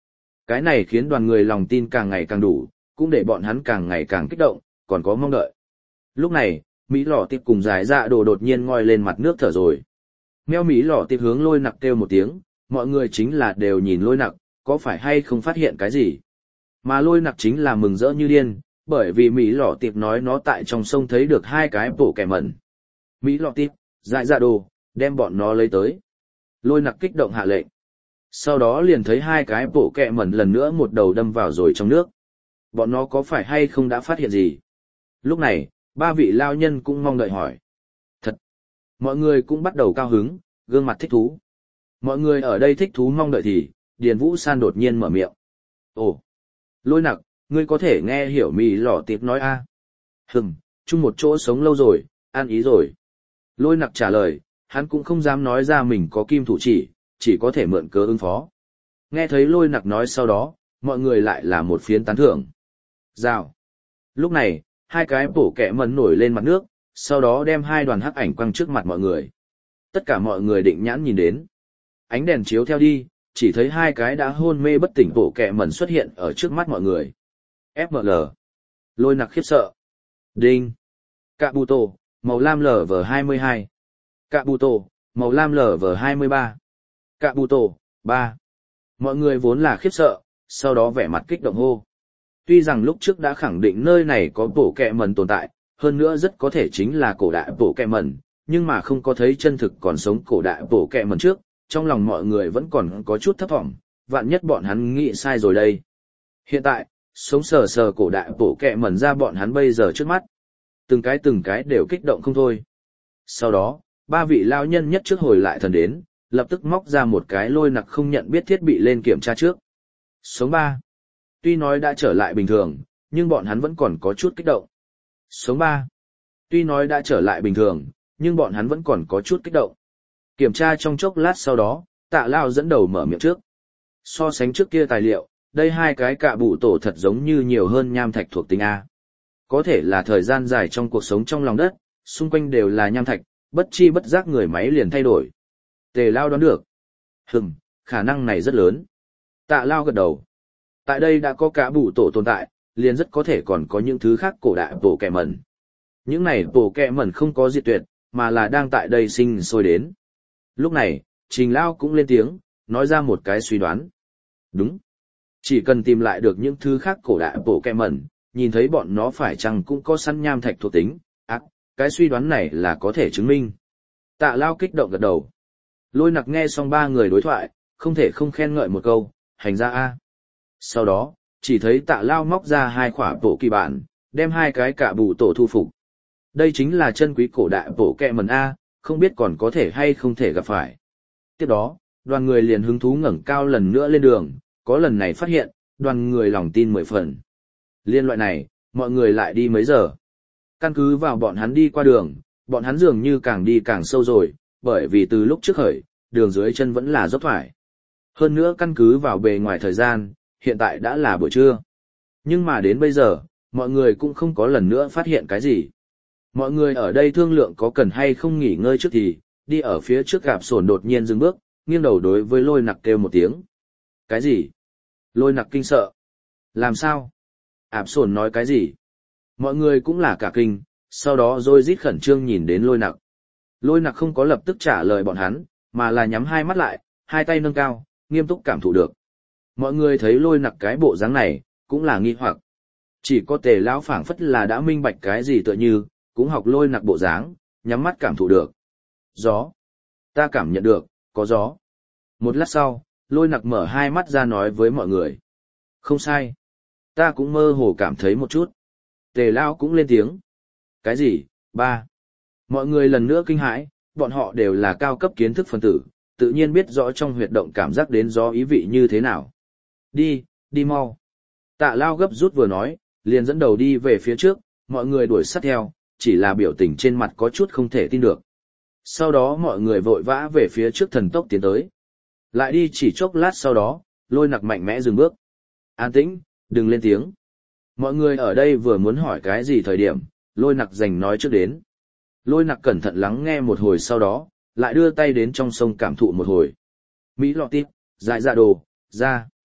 Cái này khiến đoàn người lòng tin càng ngày càng đủ, cũng để bọn hắn càng ngày càng kích động, còn có mong đợi. Lúc này, Mỹ lọ tiệp cùng giải dạ đồ đột nhiên ngoi lên mặt nước thở rồi. Meo Mỹ lọ tiệp hướng lôi nặc kêu một tiếng, mọi người chính là đều nhìn lôi nặc, có phải hay không phát hiện cái gì. Mà lôi nặc chính là mừng rỡ như điên, bởi vì Mỹ lọ tiệp nói nó tại trong sông thấy được hai cái bổ kẻ mẩn. Mỹ lọ tiệp, giải dạ đồ, đem bọn nó lấy tới. Lôi nặc kích động hạ lệnh. Sau đó liền thấy hai cái bộ kẹ mẩn lần nữa một đầu đâm vào rồi trong nước. Bọn nó có phải hay không đã phát hiện gì? Lúc này, ba vị lao nhân cũng mong đợi hỏi. Thật! Mọi người cũng bắt đầu cao hứng, gương mặt thích thú. Mọi người ở đây thích thú mong đợi thì, Điền Vũ San đột nhiên mở miệng. Ồ! Lôi nặc, ngươi có thể nghe hiểu mì lỏ tiệp nói a? À? Hừm, chung một chỗ sống lâu rồi, ăn ý rồi. Lôi nặc trả lời, hắn cũng không dám nói ra mình có kim thủ chỉ, chỉ có thể mượn cớ ứng phó. Nghe thấy lôi nặc nói sau đó, mọi người lại là một phiến tán thưởng. Rào. Lúc này, hai cái bổ kẹ mẩn nổi lên mặt nước, sau đó đem hai đoàn hắc ảnh quăng trước mặt mọi người. Tất cả mọi người định nhãn nhìn đến. Ánh đèn chiếu theo đi, chỉ thấy hai cái đã hôn mê bất tỉnh bổ kẹ mẩn xuất hiện ở trước mắt mọi người. ép em lờ. Lôi nặc khiếp sợ. Đinh. Cạ bù tổ, màu lam lờ vờ hai mươi hai. Cạ bù tổ, màu lam lờ vờ hai mươi ba. Cạ bù tổ, ba. Mọi người vốn là khiếp sợ, sau đó vẻ mặt kích động hô. Tuy rằng lúc trước đã khẳng định nơi này có bổ kẹ mẩn tồn tại, hơn nữa rất có thể chính là cổ đại bổ kẹ mẩn, nhưng mà không có thấy chân thực còn sống cổ đại bổ kẹ mẩn trước, trong lòng mọi người vẫn còn có chút thấp thỏm, vạn nhất bọn hắn nghĩ sai rồi đây. Hiện tại, sống sờ sờ cổ đại bổ kẹ mẩn ra bọn hắn bây giờ trước mắt. Từng cái từng cái đều kích động không thôi. Sau đó, ba vị lao nhân nhất trước hồi lại thần đến, lập tức móc ra một cái lôi nặc không nhận biết thiết bị lên kiểm tra trước. Sống ba. Tuy nói đã trở lại bình thường, nhưng bọn hắn vẫn còn có chút kích động. Sống ba. Tuy nói đã trở lại bình thường, nhưng bọn hắn vẫn còn có chút kích động. Kiểm tra trong chốc lát sau đó, Tạ Lao dẫn đầu mở miệng trước. So sánh trước kia tài liệu, đây hai cái cạ bụ tổ thật giống như nhiều hơn nham thạch thuộc tính A. Có thể là thời gian dài trong cuộc sống trong lòng đất, xung quanh đều là nham thạch, bất chi bất giác người máy liền thay đổi. Tề Lao đoán được. Hừm, khả năng này rất lớn. Tạ Lao gật đầu. Tại đây đã có cạ bụ tổ tồn tại, liền rất có thể còn có những thứ khác cổ đại bổ kẹ mẩn. Những này bổ kẹ mẩn không có diệt tuyệt, mà là đang tại đây sinh sôi đến. Lúc này, Trình Lao cũng lên tiếng, nói ra một cái suy đoán. Đúng. Chỉ cần tìm lại được những thứ khác cổ đại bổ kẹ mẩn, nhìn thấy bọn nó phải chăng cũng có săn nham thạch thuộc tính, ác, à, cái suy đoán này là có thể chứng minh. Tạ Lao kích động gật đầu. Lôi nặc nghe xong ba người đối thoại, không thể không khen ngợi một câu, hành ra A. Sau đó, chỉ thấy Tạ Lao móc ra hai khỏa bộ kỳ bản, đem hai cái cạ bù tổ thu phục. Đây chính là chân quý cổ đại bộ kẹ mẩn A, không biết còn có thể hay không thể gặp phải. Tiếp đó, đoàn người liền hứng thú ngẩng cao lần nữa lên đường, có lần này phát hiện, đoàn người lòng tin mười phần. Liên loại này, mọi người lại đi mấy giờ. Căn cứ vào bọn hắn đi qua đường, bọn hắn dường như càng đi càng sâu rồi, bởi vì từ lúc trước khởi, đường dưới chân vẫn là dốc thoải. Hơn nữa căn cứ vào bề ngoài thời gian, hiện tại đã là buổi trưa. Nhưng mà đến bây giờ, mọi người cũng không có lần nữa phát hiện cái gì. Mọi người ở đây thương lượng có cần hay không nghỉ ngơi trước thì, đi ở phía trước gặp sổn đột nhiên dừng bước, nghiêng đầu đối với lôi nặc kêu một tiếng. Cái gì? Lôi nặc kinh sợ. Làm sao? Ảp sổn nói cái gì? Mọi người cũng là cả kinh, sau đó rồi rít khẩn trương nhìn đến lôi nặc. Lôi nặc không có lập tức trả lời bọn hắn, mà là nhắm hai mắt lại, hai tay nâng cao, nghiêm túc cảm thụ được. Mọi người thấy lôi nặc cái bộ dáng này, cũng là nghi hoặc. Chỉ có Tề Lão phảng phất là đã minh bạch cái gì tựa như, cũng học lôi nặc bộ dáng, nhắm mắt cảm thụ được. Gió. Ta cảm nhận được, có gió. Một lát sau, lôi nặc mở hai mắt ra nói với mọi người. Không sai. Ta cũng mơ hồ cảm thấy một chút. Tề Lão cũng lên tiếng. Cái gì, ba? Mọi người lần nữa kinh hãi, bọn họ đều là cao cấp kiến thức phân tử, tự nhiên biết rõ trong huyệt động cảm giác đến gió ý vị như thế nào. Đi, đi mau. Tạ Lao gấp rút vừa nói, liền dẫn đầu đi về phía trước, mọi người đuổi sát theo, chỉ là biểu tình trên mặt có chút không thể tin được. Sau đó mọi người vội vã về phía trước thần tốc tiến tới. Lại đi chỉ chốc lát sau đó, lôi nặc mạnh mẽ dừng bước. An tĩnh, đừng lên tiếng. Mọi người ở đây vừa muốn hỏi cái gì thời điểm, lôi nặc giành nói trước đến. Lôi nặc cẩn thận lắng nghe một hồi sau đó, lại đưa tay đến trong sông cảm thụ một hồi. Mỹ lọ tiếp, dại dạ đồ, ra.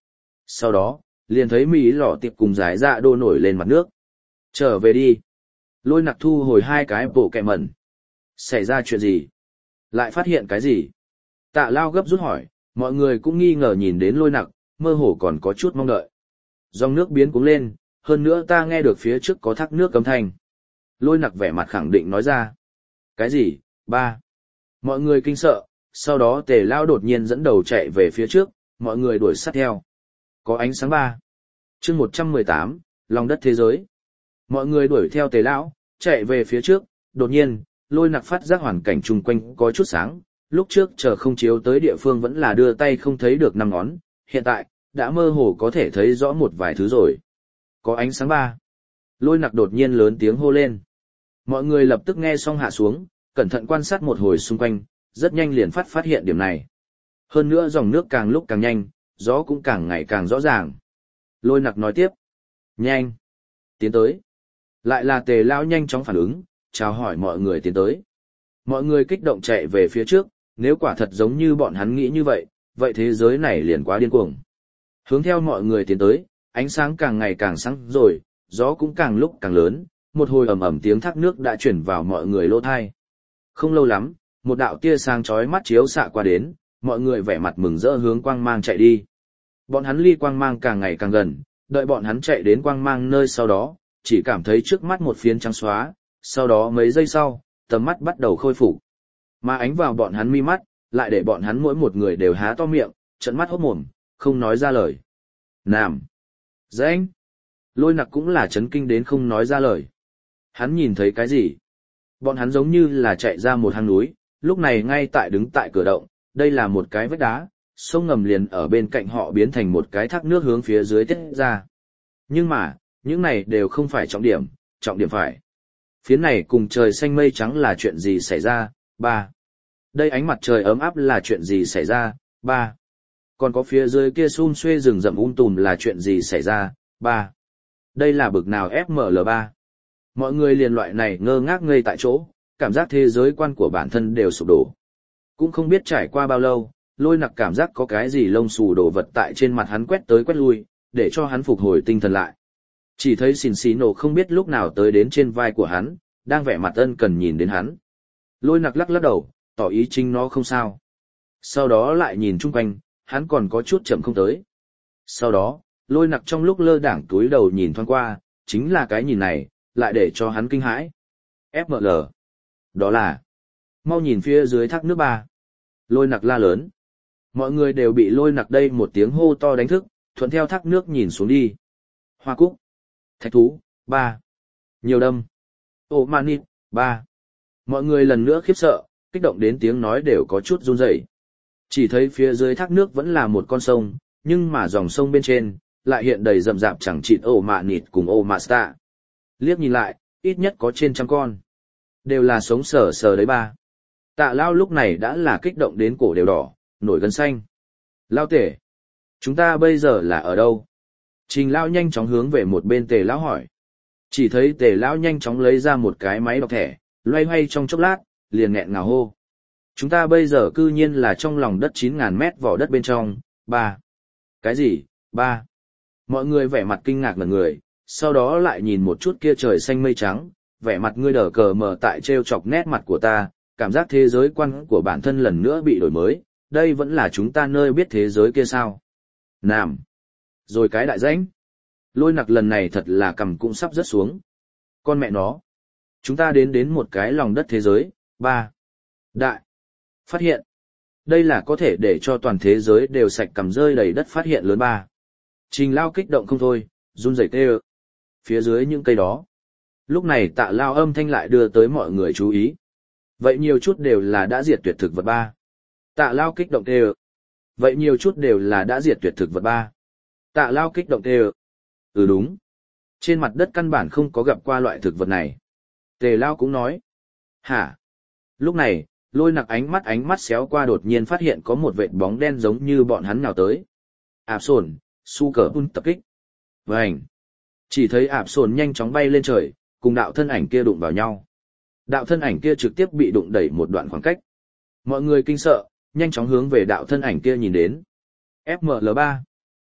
Sau đó, liền thấy Mỹ lọ tiệp cùng giải dạ đô nổi lên mặt nước. Trở về đi. Lôi nặc thu hồi hai cái bộ kẹ mẩn. Xảy ra chuyện gì? Lại phát hiện cái gì? Tạ Lao gấp rút hỏi, mọi người cũng nghi ngờ nhìn đến lôi nặc, mơ hồ còn có chút mong đợi. Dòng nước biến cuống lên, hơn nữa ta nghe được phía trước có thác nước cấm thanh. Lôi nặc vẻ mặt khẳng định nói ra. Cái gì? Ba. Mọi người kinh sợ, sau đó Tề Lao đột nhiên dẫn đầu chạy về phía trước, mọi người đuổi sát theo. Có ánh sáng ba. Chương một trăm mười tám, lòng đất thế giới. Mọi người đuổi theo Tề Lão, chạy về phía trước, đột nhiên, lôi nặc phát giác hoàn cảnh chung quanh có chút sáng, lúc trước chờ không chiếu tới địa phương vẫn là đưa tay không thấy được năm ngón, hiện tại, đã mơ hồ có thể thấy rõ một vài thứ rồi. Có ánh sáng ba. Lôi nặc đột nhiên lớn tiếng hô lên. Mọi người lập tức nghe xong hạ xuống, cẩn thận quan sát một hồi xung quanh, rất nhanh liền phát phát hiện điểm này. Hơn nữa dòng nước càng lúc càng nhanh, gió cũng càng ngày càng rõ ràng. Lôi nặc nói tiếp. Nhanh. Tiến tới. Lại là Tề Lão nhanh chóng phản ứng, chào hỏi mọi người tiến tới. Mọi người kích động chạy về phía trước, nếu quả thật giống như bọn hắn nghĩ như vậy, vậy thế giới này liền quá điên cuồng. Hướng theo mọi người tiến tới, ánh sáng càng ngày càng sáng rồi, gió cũng càng lúc càng lớn, một hồi ầm ầm tiếng thác nước đã chuyển vào mọi người lỗ thai. Không lâu lắm, một đạo tia sáng chói mắt chiếu xạ qua đến, mọi người vẻ mặt mừng rỡ hướng quang mang chạy đi. Bọn hắn ly quang mang càng ngày càng gần, đợi bọn hắn chạy đến quang mang nơi sau đó, chỉ cảm thấy trước mắt một phiến trắng xóa, sau đó mấy giây sau, tầm mắt bắt đầu khôi phục. Mà ánh vào bọn hắn mi mắt, lại để bọn hắn mỗi một người đều há to miệng, trợn mắt hốt mồm, không nói ra lời. Nam. Danh. Lôi nặc cũng là chấn kinh đến không nói ra lời. Hắn nhìn thấy cái gì? Bọn hắn giống như là chạy ra một hang núi, lúc này ngay tại đứng tại cửa động, đây là một cái vách đá, sông ngầm liền ở bên cạnh họ biến thành một cái thác nước hướng phía dưới tiết ra. Nhưng mà, những này đều không phải trọng điểm, trọng điểm phải. Phía này cùng trời xanh mây trắng là chuyện gì xảy ra? Ba. Đây ánh mặt trời ấm áp là chuyện gì xảy ra? Ba. Còn có phía dưới kia sum xuê rừng rậm um tùm là chuyện gì xảy ra? Ba. Đây là bực nào ép em lờ ba? Mọi người liền loại này ngơ ngác ngây tại chỗ, cảm giác thế giới quan của bản thân đều sụp đổ. Cũng không biết trải qua bao lâu, lôi nặc cảm giác có cái gì lông xù đổ vật tại trên mặt hắn quét tới quét lui, để cho hắn phục hồi tinh thần lại. Chỉ thấy xìn xì nổ không biết lúc nào tới đến trên vai của hắn, đang vẻ mặt ân cần nhìn đến hắn. Lôi nặc lắc lắc đầu, tỏ ý chính nó không sao. Sau đó lại nhìn chung quanh, hắn còn có chút chậm không tới. Sau đó, lôi nặc trong lúc lơ đảng túi đầu nhìn thoáng qua, chính là cái nhìn này, lại để cho hắn kinh hãi. ép em lờ. Đó là, mau nhìn phía dưới thác nước ba. Lôi nặc la lớn. Mọi người đều bị lôi nặc đây một tiếng hô to đánh thức, thuận theo thác nước nhìn xuống đi. Hoa cúc. Thạch thú, ba. Nhiều đâm. Ô manit, ba. Mọi người lần nữa khiếp sợ, kích động đến tiếng nói đều có chút run rẩy. Chỉ thấy phía dưới thác nước vẫn là một con sông, nhưng mà dòng sông bên trên, lại hiện đầy rậm rạp chẳng chịt ô mạ nịt cùng ô mạ sta. Liếc nhìn lại, ít nhất có trên trăm con. Đều là sống sờ sờ đấy ba. Tạ Lao lúc này đã là kích động đến cổ đều đỏ, nổi gân xanh. Lao tể, chúng ta bây giờ là ở đâu? Trình Lao nhanh chóng hướng về một bên Tề Lão hỏi. Chỉ thấy Tề Lão nhanh chóng lấy ra một cái máy đọc thẻ, loay hoay trong chốc lát, liền nghẹn ngào hô. Chúng ta bây giờ cư nhiên là trong lòng đất chín ngàn mét vỏ đất bên trong, ba. Cái gì, ba? Mọi người vẻ mặt kinh ngạc ngẩn người, sau đó lại nhìn một chút kia trời xanh mây trắng, vẻ mặt ngươi đờ cờ mờ tại treo chọc nét mặt của ta, cảm giác thế giới quan của bản thân lần nữa bị đổi mới, đây vẫn là chúng ta nơi biết thế giới kia sao. Nam. Rồi cái đại rãnh. Lôi nặc lần này thật là cầm cũng sắp rớt xuống. Con mẹ nó. Chúng ta đến đến một cái lòng đất thế giới, ba. Đại. Phát hiện. Đây là có thể để cho toàn thế giới đều sạch cầm rơi đầy đất phát hiện lớn ba. Trình Lao kích động không thôi, run rẩy tê ơ. Phía dưới những cây đó. Lúc này Tạ Lao âm thanh lại đưa tới mọi người chú ý. Vậy nhiều chút đều là đã diệt tuyệt thực vật ba. Tạ Lao kích động tê ơ. Vậy nhiều chút đều là đã diệt tuyệt thực vật ba. Tạ Lao kích động tê ơ. Ừ đúng. Trên mặt đất căn bản không có gặp qua loại thực vật này. Tề Lao cũng nói. Hả? Lúc này, lôi nặc ánh mắt ánh mắt xéo qua đột nhiên phát hiện có một vệt bóng đen giống như bọn hắn nào tới. Ảp sồn, su cờ bun tập kích. Vânh. Chỉ thấy ạp sồn nhanh chóng bay lên trời, cùng đạo thân ảnh kia đụng vào nhau. Đạo thân ảnh kia trực tiếp bị đụng đẩy một đoạn khoảng cách. Mọi người kinh sợ, nhanh chóng hướng về đạo thân ảnh kia nhìn đến. ép em lờ ba.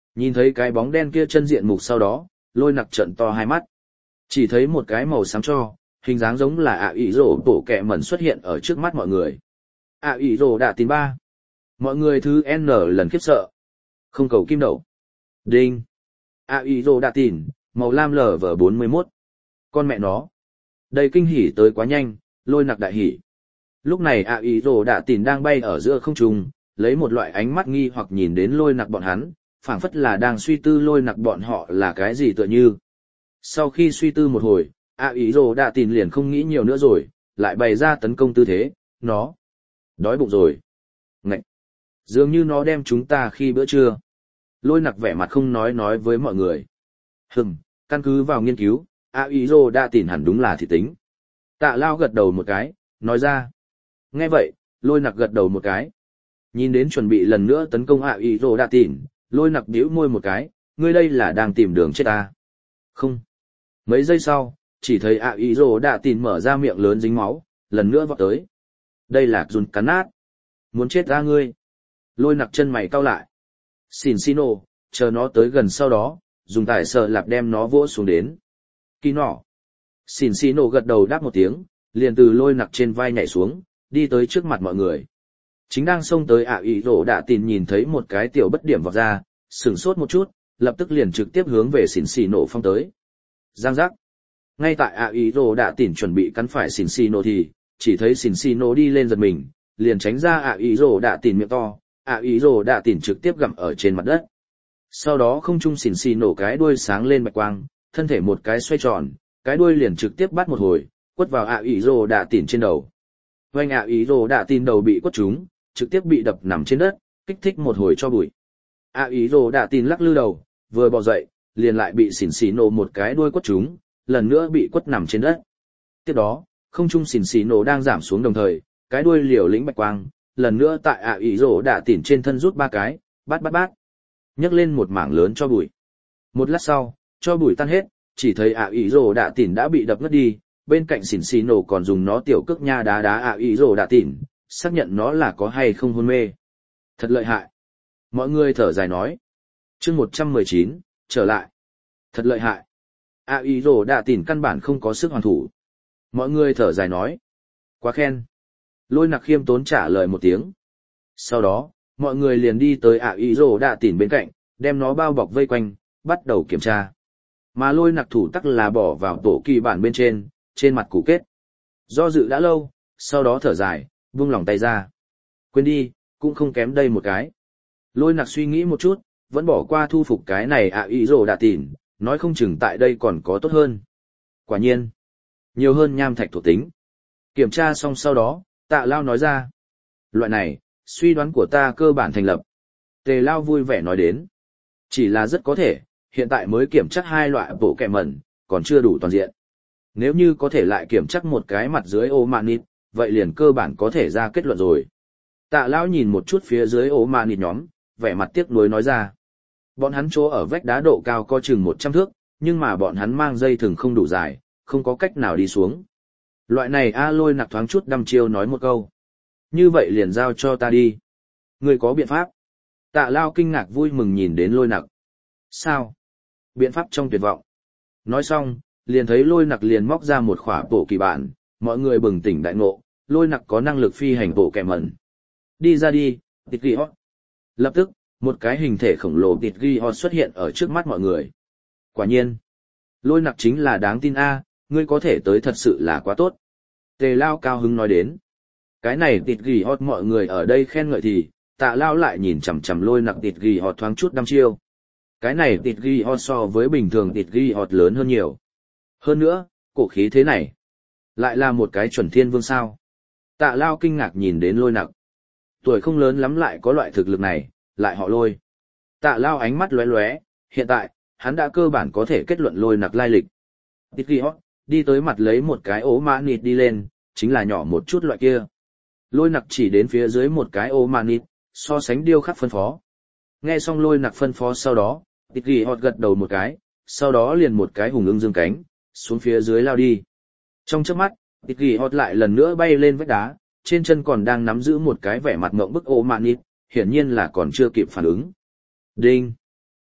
Nhìn thấy cái bóng đen kia chân diện mục sau đó, lôi nặc trận to hai mắt. Chỉ thấy một cái màu xám cho, hình dáng giống là ạ ý rổ tổ kẹ mẩn xuất hiện ở trước mắt mọi người. ạ ý rổ đã tin ba. Mọi người thứ N lần khiếp sợ. Không cầu kim đậu. Đinh. ạ ý rổ đã tin, màu lam lờ vờ bốn mươi mốt. Con mẹ nó. Đây kinh hỉ tới quá nhanh, lôi nặc đại hỉ. Lúc này ạ ý rổ đã tin đang bay ở giữa không trung, lấy một loại ánh mắt nghi hoặc nhìn đến lôi nặc bọn hắn, phảng phất là đang suy tư lôi nặc bọn họ là cái gì tựa như. Sau khi suy tư một hồi, ạ ý rồ đã tìm liền không nghĩ nhiều nữa rồi, lại bày ra tấn công tư thế, nó đói bụng rồi. Ngậy! Dường như nó đem chúng ta khi bữa trưa. Lôi nặc vẻ mặt không nói nói với mọi người. Hừm, căn cứ vào nghiên cứu, ạ ý rồ đã tìm hẳn đúng là thị tính. Tạ lao gật đầu một cái, nói ra. Nghe vậy, lôi nặc gật đầu một cái. Nhìn đến chuẩn bị lần nữa tấn công ạ ý rồ đã tìm, lôi nặc bĩu môi một cái, ngươi đây là đang tìm đường chết ta. Không. Mấy giây sau, chỉ thấy ạ ý rồ đã tìm mở ra miệng lớn dính máu, lần nữa vọt tới. Đây là dùn cắn nát. Muốn chết ra ngươi. Lôi nặc chân mày cau lại. Xin xin ô, chờ nó tới gần sau đó, dùng tải sợ lạp đem nó vỗ xuống đến. Kỳ nọ. Xin xin ô gật đầu đáp một tiếng, liền từ lôi nặc trên vai nhảy xuống, đi tới trước mặt mọi người. Chính đang xông tới ạ ý rồ đã tìm nhìn thấy một cái tiểu bất điểm vọt ra, sửng sốt một chút, lập tức liền trực tiếp hướng về xỉn xì nổ phong tới. Giang giác. Ngay tại ạ ý rồ đã tìm chuẩn bị cắn phải xỉn xì nổ thì, chỉ thấy xỉn xì nổ đi lên giật mình, liền tránh ra ạ ý rồ đã tìm miệng to, ạ ý rồ đã tìm trực tiếp gặm ở trên mặt đất. Sau đó không trung xỉn xì nổ cái đuôi sáng lên bạch quang, thân thể một cái xoay tròn, cái đuôi liền trực tiếp bắt một hồi, quất vào ạ ý rồ đã tìm trên đầu. Vành ạ ý rồ đã tìm đầu bị quất trúng, trực tiếp bị đập nằm trên đất, kích thích một hồi cho bụi. ạ ý rồ đã tìm lắc lư đầu, vừa bò dậy, liền lại bị xỉn xì nổ một cái đuôi quất trúng, lần nữa bị quất nằm trên đất. Tiếp đó, không trung xỉn xì nổ đang giảm xuống đồng thời, cái đuôi liều lĩnh bạch quang, lần nữa tại ạ ý rồ đã tìm trên thân rút ba cái, bát bát bát, nhấc lên một mảng lớn cho bụi. Một lát sau, cho bụi tan hết, chỉ thấy ạ ý rồ đã tìm đã bị đập ngất đi, bên cạnh xỉn xì nổ còn dùng nó tiểu cước nha đá đá ạ ý rồ đã tìm, xác nhận nó là có hay không hôn mê. Thật lợi hại. Mọi người thở dài nói. Chương một trăm mười chín, trở lại. Thật lợi hại. ạ ý rồ đã tìm căn bản không có sức hoàn thủ. Mọi người thở dài nói. Quá khen. Lôi nặc khiêm tốn trả lời một tiếng. Sau đó, mọi người liền đi tới ạ ý rồ đã tìm bên cạnh, đem nó bao bọc vây quanh, bắt đầu kiểm tra. Mà lôi nặc thủ tắc là bỏ vào tổ kỳ bản bên trên, trên mặt củ kết. Do dự đã lâu, sau đó thở dài, buông lòng tay ra. Quên đi, cũng không kém đây một cái. Lôi nặc suy nghĩ một chút, vẫn bỏ qua thu phục cái này ạ ý rồ đã tìm, nói không chừng tại đây còn có tốt hơn. Quả nhiên, nhiều hơn nham thạch thuộc tính. Kiểm tra xong sau đó, Tạ Lao nói ra. Loại này, suy đoán của ta cơ bản thành lập. Tề Lao vui vẻ nói đến. Chỉ là rất có thể, hiện tại mới kiểm chắc hai loại bộ kẹ mẩn, còn chưa đủ toàn diện. Nếu như có thể lại kiểm chắc một cái mặt dưới ô manit, vậy liền cơ bản có thể ra kết luận rồi. Tạ Lão nhìn một chút phía dưới ô manit nhóm, vẻ mặt tiếc nuối nói ra. Bọn hắn chỗ ở vách đá độ cao có chừng một trăm thước, nhưng mà bọn hắn mang dây thừng không đủ dài, không có cách nào đi xuống. Loại này A Lôi nặc thoáng chút đăm chiêu nói một câu. Như vậy liền giao cho ta đi. Ngươi có biện pháp? Tạ Lao kinh ngạc vui mừng nhìn đến Lôi nặc. Sao? Biện pháp trong tuyệt vọng. Nói xong, liền thấy Lôi nặc liền móc ra một khỏa bộ kỳ bản, mọi người bừng tỉnh đại ngộ, Lôi nặc có năng lực phi hành bộ kẻ mẩn. Đi ra đi, tịt ghi hót. Lập tức, một cái hình thể khổng lồ tịt ghi hót xuất hiện ở trước mắt mọi người. Quả nhiên, Lôi nặc chính là đáng tin A, ngươi có thể tới thật sự là quá tốt. Tề Lao cao hứng nói đến. Cái này tịt ghi hót mọi người ở đây khen ngợi thì, Tạ Lao lại nhìn chằm chằm Lôi nặc tịt ghi hót thoáng chút đăm chiêu. Cái này tịt ghi hót so với bình thường tịt ghi hót lớn hơn nhiều. Hơn nữa, cổ khí thế này, lại là một cái chuẩn thiên vương sao. Tạ Lao kinh ngạc nhìn đến Lôi nặc. Tuổi không lớn lắm lại có loại thực lực này, lại họ Lôi. Tạ Lao ánh mắt lóe lóe, hiện tại, hắn đã cơ bản có thể kết luận Lôi nặc lai lịch. Tít ghi hót, đi tới mặt lấy một cái ố mã nịt đi lên, chính là nhỏ một chút loại kia. Lôi nặc chỉ đến phía dưới một cái ố mã nịt, so sánh điêu khắc phân phó. Nghe xong Lôi nặc phân phó sau đó, tít ghi hót gật đầu một cái, sau đó liền một cái hùng ưng dương cánh, xuống phía dưới lao đi. Trong chớp mắt, tít ghi hót lại lần nữa bay lên vách đá, trên chân còn đang nắm giữ một cái vẻ mặt ngộng bức ố mã nịt, hiển nhiên là còn chưa kịp phản ứng. Đinh!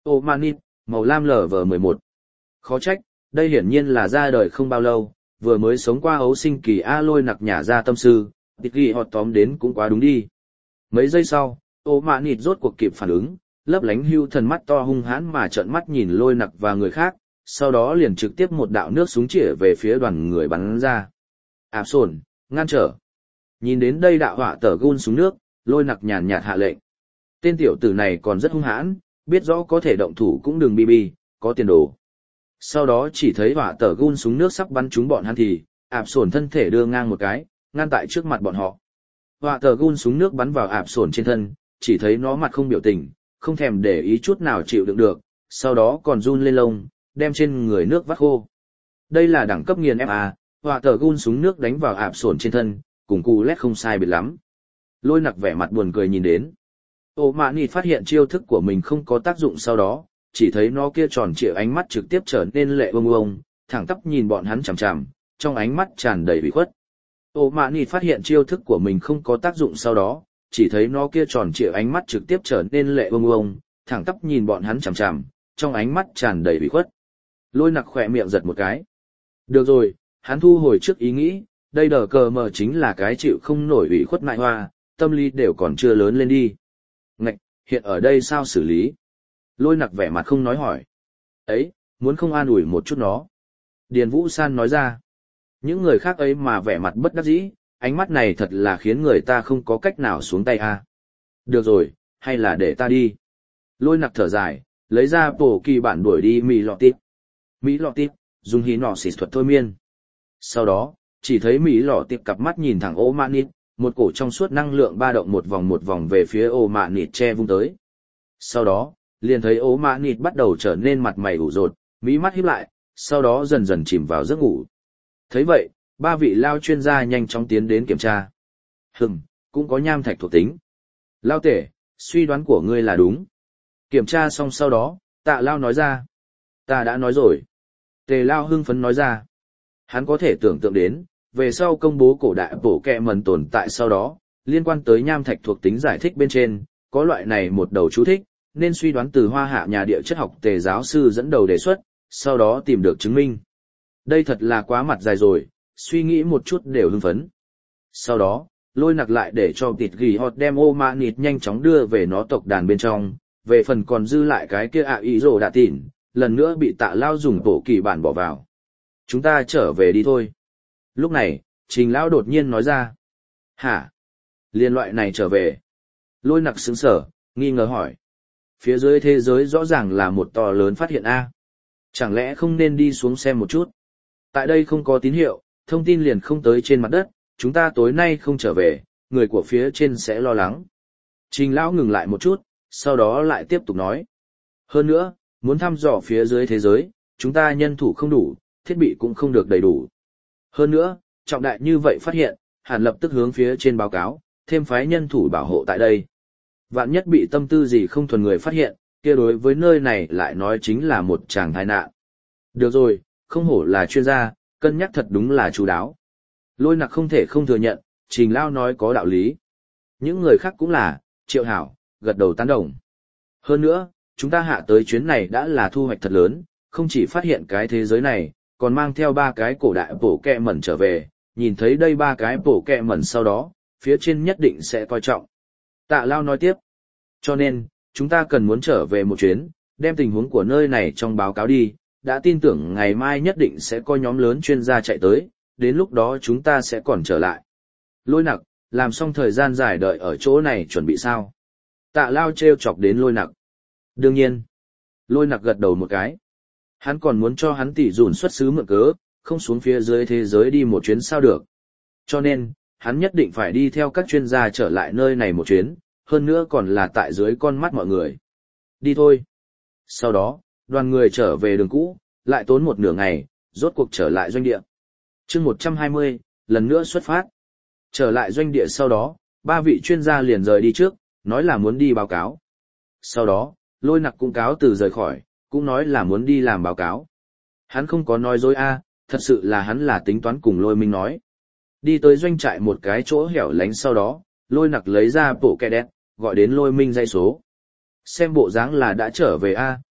Omanit, màu lam lờ vờ mười một. Khó trách, đây hiển nhiên là ra đời không bao lâu, vừa mới sống qua ấu sinh kỳ A Lôi nặc nhả ra tâm sư, tịt ghi họt tóm đến cũng quá đúng đi. Mấy giây sau, Omanit rốt cuộc kịp phản ứng, lấp lánh hưu thần mắt to hung hãn mà trợn mắt nhìn Lôi nặc và người khác, sau đó liền trực tiếp một đạo nước súng chĩa về phía đoàn người bắn ra. Áp sồn, ngăn trở. Nhìn đến đây đạo họa tờ gun xuống nước, Lôi nặc nhàn nhạt hạ lệnh. Tên tiểu tử này còn rất hung hãn, biết rõ có thể động thủ cũng đừng bi bi, có tiền đồ. Sau đó chỉ thấy họa tờ gun súng nước sắp bắn trúng bọn hắn thì, ạp sồn thân thể đưa ngang một cái, ngăn tại trước mặt bọn họ. Họa tờ gun súng nước bắn vào ạp sồn trên thân, chỉ thấy nó mặt không biểu tình, không thèm để ý chút nào chịu đựng được, sau đó còn run lên lông, đem trên người nước vắt khô. Đây là đẳng cấp nghiền ép a, họa tờ gun súng nước đánh vào ạp sồn trên thân, cùng cù lét không sai biệt lắm. Lôi nặc vẻ mặt buồn cười nhìn đến. Ô mạ nịt phát hiện chiêu thức của mình không có tác dụng sau đó, chỉ thấy nó kia tròn trịa ánh mắt trực tiếp trở nên lệ bông bông, thẳng tắp nhìn bọn hắn chằm chằm, trong ánh mắt tràn đầy ủy khuất. Ô mạ nịt phát hiện chiêu thức của mình không có tác dụng sau đó, chỉ thấy nó kia tròn trịa ánh mắt trực tiếp trở nên lệ bông bông, thẳng tắp nhìn bọn hắn chằm chằm, trong ánh mắt tràn đầy ủy khuất. Lôi nặc khỏe miệng giật một cái. Được rồi, hắn thu hồi trước ý nghĩ, đây đờ cờ mờ chính là cái chịu không nổi ủy khuất ngại hoa, tâm lý đều còn chưa lớn lên đi. Ngạch, hiện ở đây sao xử lý? Lôi nặc vẻ mặt không nói hỏi. Ấy, muốn không an ủi một chút nó. Điền Vũ San nói ra. Những người khác ấy mà vẻ mặt bất đắc dĩ, ánh mắt này thật là khiến người ta không có cách nào xuống tay a. Được rồi, hay là để ta đi. Lôi nặc thở dài, lấy ra bổ kỳ bản đuổi đi Mỹ lọ tịp. Mỹ lọ tịp, dùng hí nọ xịt thuật thôi miên. Sau đó, chỉ thấy Mỹ lọ tịp cặp mắt nhìn thẳng ô mạn nịt, một cổ trong suốt năng lượng ba động một vòng một vòng về phía ô mạn nịt che vung tới. Sau đó, liền thấy ô mạn nịt bắt đầu trở nên mặt mày ủ rột, mí mắt híp lại, sau đó dần dần chìm vào giấc ngủ. Thấy vậy, ba vị lao chuyên gia nhanh chóng tiến đến kiểm tra. Hừm, cũng có nham thạch thuộc tính. Lao tể, suy đoán của ngươi là đúng. Kiểm tra xong sau đó, tạ lao nói ra. Ta đã nói rồi. Tề lao hưng phấn nói ra. Hắn có thể tưởng tượng đến, về sau công bố cổ đại bổ kẹ mần tồn tại sau đó, liên quan tới nham thạch thuộc tính giải thích bên trên, có loại này một đầu chú thích, nên suy đoán từ hoa hạ nhà địa chất học tề giáo sư dẫn đầu đề xuất, sau đó tìm được chứng minh. Đây thật là quá mặt dài rồi, suy nghĩ một chút đều hưng phấn. Sau đó, lôi nặc lại để cho tịt ghi họt đem ô mạ nịt nhanh chóng đưa về nó tộc đàn bên trong, về phần còn dư lại cái kia ạ ý rồ đã tỉn, lần nữa bị tạ lao dùng bổ kỳ bản bỏ vào. Chúng ta trở về đi thôi. Lúc này, Trình Lão đột nhiên nói ra. Hả? Liên loại này trở về. Lôi nặc sững sở, nghi ngờ hỏi. Phía dưới thế giới rõ ràng là một to lớn phát hiện A. Chẳng lẽ không nên đi xuống xem một chút? Tại đây không có tín hiệu, thông tin liền không tới trên mặt đất, chúng ta tối nay không trở về, người của phía trên sẽ lo lắng. Trình Lão ngừng lại một chút, sau đó lại tiếp tục nói. Hơn nữa, muốn thăm dò phía dưới thế giới, chúng ta nhân thủ không đủ, thiết bị cũng không được đầy đủ. Hơn nữa, trọng đại như vậy phát hiện, hẳn lập tức hướng phía trên báo cáo, thêm phái nhân thủ bảo hộ tại đây. Vạn nhất bị tâm tư gì không thuần người phát hiện, kia đối với nơi này lại nói chính là một tràng tai nạn. Được rồi, không hổ là chuyên gia, cân nhắc thật đúng là chú đáo. Lôi nặc không thể không thừa nhận, Trình Lao nói có đạo lý. Những người khác cũng là, Triệu Hảo, gật đầu tán đồng. Hơn nữa, chúng ta hạ tới chuyến này đã là thu hoạch thật lớn, không chỉ phát hiện cái thế giới này, còn mang theo ba cái cổ đại bổ kẹ mẩn trở về, nhìn thấy đây ba cái bổ kẹ mẩn sau đó, phía trên nhất định sẽ coi trọng. Tạ Lao nói tiếp. Cho nên, chúng ta cần muốn trở về một chuyến, đem tình huống của nơi này trong báo cáo đi, đã tin tưởng ngày mai nhất định sẽ có nhóm lớn chuyên gia chạy tới, đến lúc đó chúng ta sẽ còn trở lại. Lôi nặc, làm xong thời gian dài đợi ở chỗ này chuẩn bị sao? Tạ Lao trêu chọc đến lôi nặc. Đương nhiên. Lôi nặc gật đầu một cái. Hắn còn muốn cho hắn tỷ dùn xuất xứ mượn cớ, không xuống phía dưới thế giới đi một chuyến sao được. Cho nên, hắn nhất định phải đi theo các chuyên gia trở lại nơi này một chuyến, hơn nữa còn là tại dưới con mắt mọi người. Đi thôi. Sau đó, đoàn người trở về đường cũ, lại tốn một nửa ngày, rốt cuộc trở lại doanh địa. chương một trăm hai mươi, lần nữa xuất phát. Trở lại doanh địa sau đó, ba vị chuyên gia liền rời đi trước, nói là muốn đi báo cáo. Sau đó, lôi nặc cũng cáo từ rời khỏi, cũng nói là muốn đi làm báo cáo. Hắn không có nói dối a, thật sự là hắn là tính toán cùng lôi minh nói. Đi tới doanh trại một cái chỗ hẻo lánh sau đó, lôi nặc lấy ra bộ kẹ đét, gọi đến lôi minh dây số. Xem bộ dáng là đã trở về a,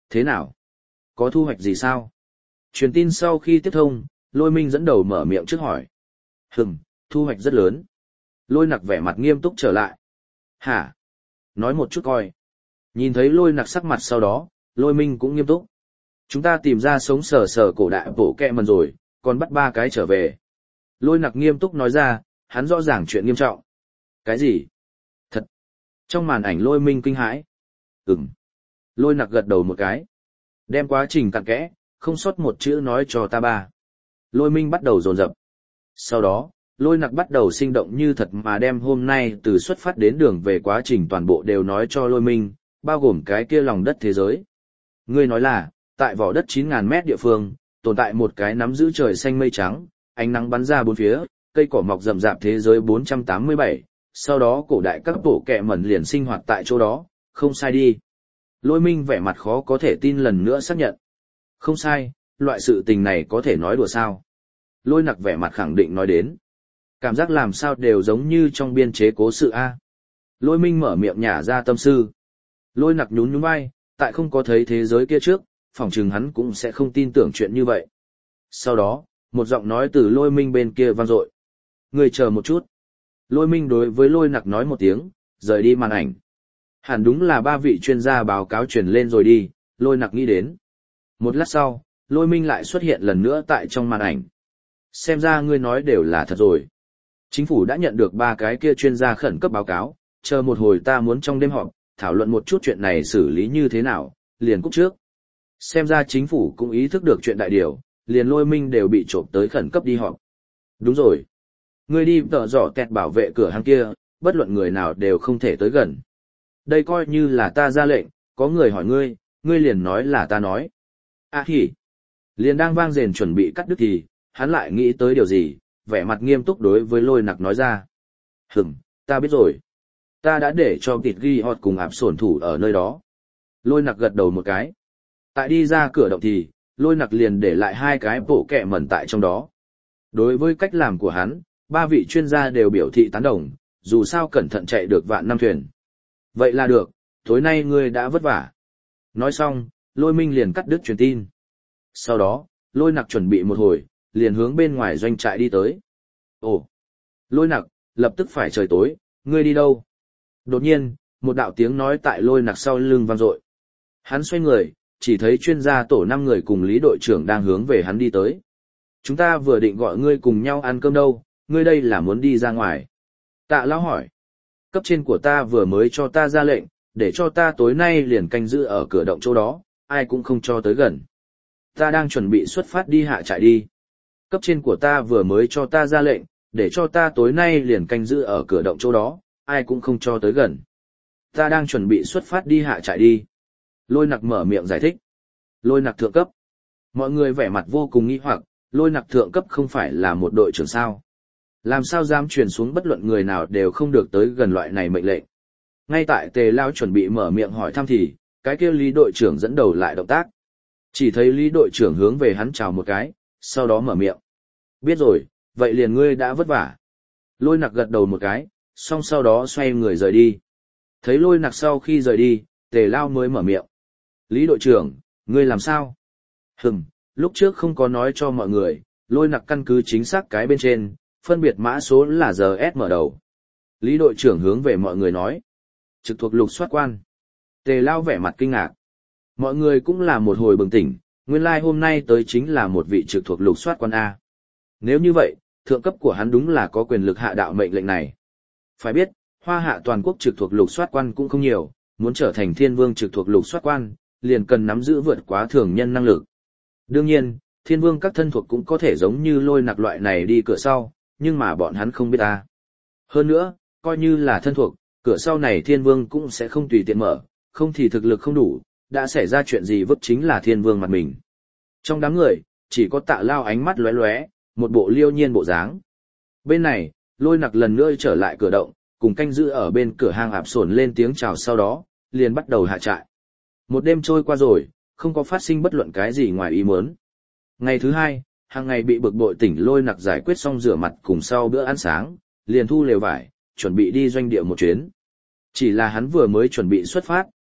thế nào? Có thu hoạch gì sao? Truyền tin sau khi tiếp thông, Lôi Minh dẫn đầu mở miệng trước hỏi. Hừm, thu hoạch rất lớn. Lôi Nặc vẻ mặt nghiêm túc trở lại. Hả? Nói một chút coi. Nhìn thấy Lôi Nặc sắc mặt sau đó, Lôi Minh cũng nghiêm túc. Chúng ta tìm ra sống sờ sờ cổ đại bộ kẹ mần rồi, còn bắt ba cái trở về. Lôi Nặc nghiêm túc nói ra, hắn rõ ràng chuyện nghiêm trọng. Cái gì? Thật. Trong màn ảnh Lôi Minh kinh hãi. Ừm. Lôi Nặc gật đầu một cái. Đem quá trình cặn kẽ, không sót một chữ nói cho ta ba. Lôi Minh bắt đầu dồn dập. Sau đó, Lôi Nặc bắt đầu sinh động như thật mà đem hôm nay từ xuất phát đến đường về quá trình toàn bộ đều nói cho Lôi Minh, bao gồm cái kia lòng đất thế giới. Ngươi nói là, tại vỏ đất chín nghìn mét địa phương, tồn tại một cái nắm giữ trời xanh mây trắng, ánh nắng bắn ra bốn phía, cây cỏ mọc rậm rạp thế giới bốn trăm tám mươi bảy, sau đó cổ đại các bộ kẹ mẩn liền sinh hoạt tại chỗ đó, không sai đi. Lôi Minh vẻ mặt khó có thể tin lần nữa xác nhận. Không sai, loại sự tình này có thể nói đùa sao. Lôi Nặc vẻ mặt khẳng định nói đến. Cảm giác làm sao đều giống như trong biên chế cố sự A. Lôi Minh mở miệng nhả ra tâm tư. Lôi Nặc nhún nhún vai, tại không có thấy thế giới kia trước, phỏng chừng hắn cũng sẽ không tin tưởng chuyện như vậy. Sau đó, một giọng nói từ Lôi Minh bên kia vang dội. Người chờ một chút. Lôi Minh đối với Lôi Nặc nói một tiếng, rời đi màn ảnh. Hẳn đúng là ba vị chuyên gia báo cáo truyền lên rồi đi, Lôi Nặc nghĩ đến. Một lát sau, Lôi Minh lại xuất hiện lần nữa tại trong màn ảnh. Xem ra ngươi nói đều là thật rồi. Chính phủ đã nhận được ba cái kia chuyên gia khẩn cấp báo cáo, chờ một hồi ta muốn trong đêm họp, thảo luận một chút chuyện này xử lý như thế nào, liền cúp trước. Xem ra chính phủ cũng ý thức được chuyện đại điều, liền Lôi Minh đều bị trộm tới khẩn cấp đi họp. Đúng rồi. Ngươi đi tợ dọ kẹt bảo vệ cửa hàng kia, bất luận người nào đều không thể tới gần. Đây coi như là ta ra lệnh, có người hỏi ngươi, ngươi liền nói là ta nói. À hỉ. Liền đang vang rền chuẩn bị cắt đứt thì, hắn lại nghĩ tới điều gì, vẻ mặt nghiêm túc đối với Lôi Nặc nói ra. Hửm, ta biết rồi. Ta đã để cho Kịt Ghi Họt cùng ạp sổn thủ ở nơi đó. Lôi Nặc gật đầu một cái. Tại đi ra cửa động thì, Lôi Nặc liền để lại hai cái bộ kẹ mẩn tại trong đó. Đối với cách làm của hắn, ba vị chuyên gia đều biểu thị tán đồng, dù sao cẩn thận chạy được vạn năm thuyền. Vậy là được, tối nay ngươi đã vất vả. Nói xong, Lôi Minh liền cắt đứt truyền tin. Sau đó, Lôi Nặc chuẩn bị một hồi, liền hướng bên ngoài doanh trại đi tới. Ồ! Lôi Nặc, lập tức phải trời tối, ngươi đi đâu? Đột nhiên, một đạo tiếng nói tại Lôi Nặc sau lưng vang dội. Hắn xoay người, chỉ thấy chuyên gia tổ năm người cùng Lý đội trưởng đang hướng về hắn đi tới. Chúng ta vừa định gọi ngươi cùng nhau ăn cơm đâu, ngươi đây là muốn đi ra ngoài. Tạ Lão hỏi. Cấp trên của ta vừa mới cho ta ra lệnh, để cho ta tối nay liền canh giữ ở cửa động chỗ đó, ai cũng không cho tới gần. Ta đang chuẩn bị xuất phát đi hạ trại đi. Cấp trên của ta vừa mới cho ta ra lệnh, để cho ta tối nay liền canh giữ ở cửa động chỗ đó, ai cũng không cho tới gần. Ta đang chuẩn bị xuất phát đi hạ trại đi. Lôi Nặc mở miệng giải thích. Lôi Nặc thượng cấp. Mọi người vẻ mặt vô cùng nghi hoặc, Lôi Nặc thượng cấp không phải là một đội trưởng sao. Làm sao dám truyền xuống bất luận người nào đều không được tới gần loại này mệnh lệnh. Ngay tại Tề Lao chuẩn bị mở miệng hỏi thăm thì, cái kia Lý đội trưởng dẫn đầu lại động tác. Chỉ thấy Lý đội trưởng hướng về hắn chào một cái, sau đó mở miệng. Biết rồi, vậy liền ngươi đã vất vả. Lôi Nặc gật đầu một cái, xong sau đó xoay người rời đi. Thấy Lôi Nặc sau khi rời đi, Tề Lao mới mở miệng. Lý đội trưởng, ngươi làm sao? Hừm, lúc trước không có nói cho mọi người, Lôi Nặc căn cứ chính xác cái bên trên, phân biệt mã số là giờ ét mở đầu. Lý đội trưởng hướng về mọi người nói. Trực thuộc lục soát quan. Tề Lao vẻ mặt kinh ngạc. Mọi người cũng là một hồi bừng tỉnh, nguyên lai like hôm nay tới chính là một vị trực thuộc lục soát quan A. Nếu như vậy, thượng cấp của hắn đúng là có quyền lực hạ đạo mệnh lệnh này. Phải biết, Hoa Hạ toàn quốc trực thuộc lục soát quan cũng không nhiều, muốn trở thành thiên vương trực thuộc lục soát quan, liền cần nắm giữ vượt quá thường nhân năng lực. Đương nhiên, thiên vương các thân thuộc cũng có thể giống như Lôi Nặc loại này đi cửa sau, nhưng mà bọn hắn không biết ta. Hơn nữa, coi như là thân thuộc, cửa sau này thiên vương cũng sẽ không tùy tiện mở, không thì thực lực không đủ, đã xảy ra chuyện gì vứt chính là thiên vương mặt mình. Trong đám người, chỉ có Tạ Lao ánh mắt lóe lóe, một bộ liêu nhiên bộ dáng. Bên này, Lôi Nặc lần nữa trở lại cửa động, cùng canh giữ ở bên cửa hang ạp sổn lên tiếng chào sau đó, liền bắt đầu hạ trại. Một đêm trôi qua rồi, không có phát sinh bất luận cái gì ngoài ý muốn. Ngày thứ hai, hàng ngày bị bực bội tỉnh Lôi Nặc giải quyết xong rửa mặt cùng sau bữa ăn sáng, liền thu lều vải, chuẩn bị đi doanh địa một chuyến. Chỉ là hắn vừa mới chuẩn bị xuất phát,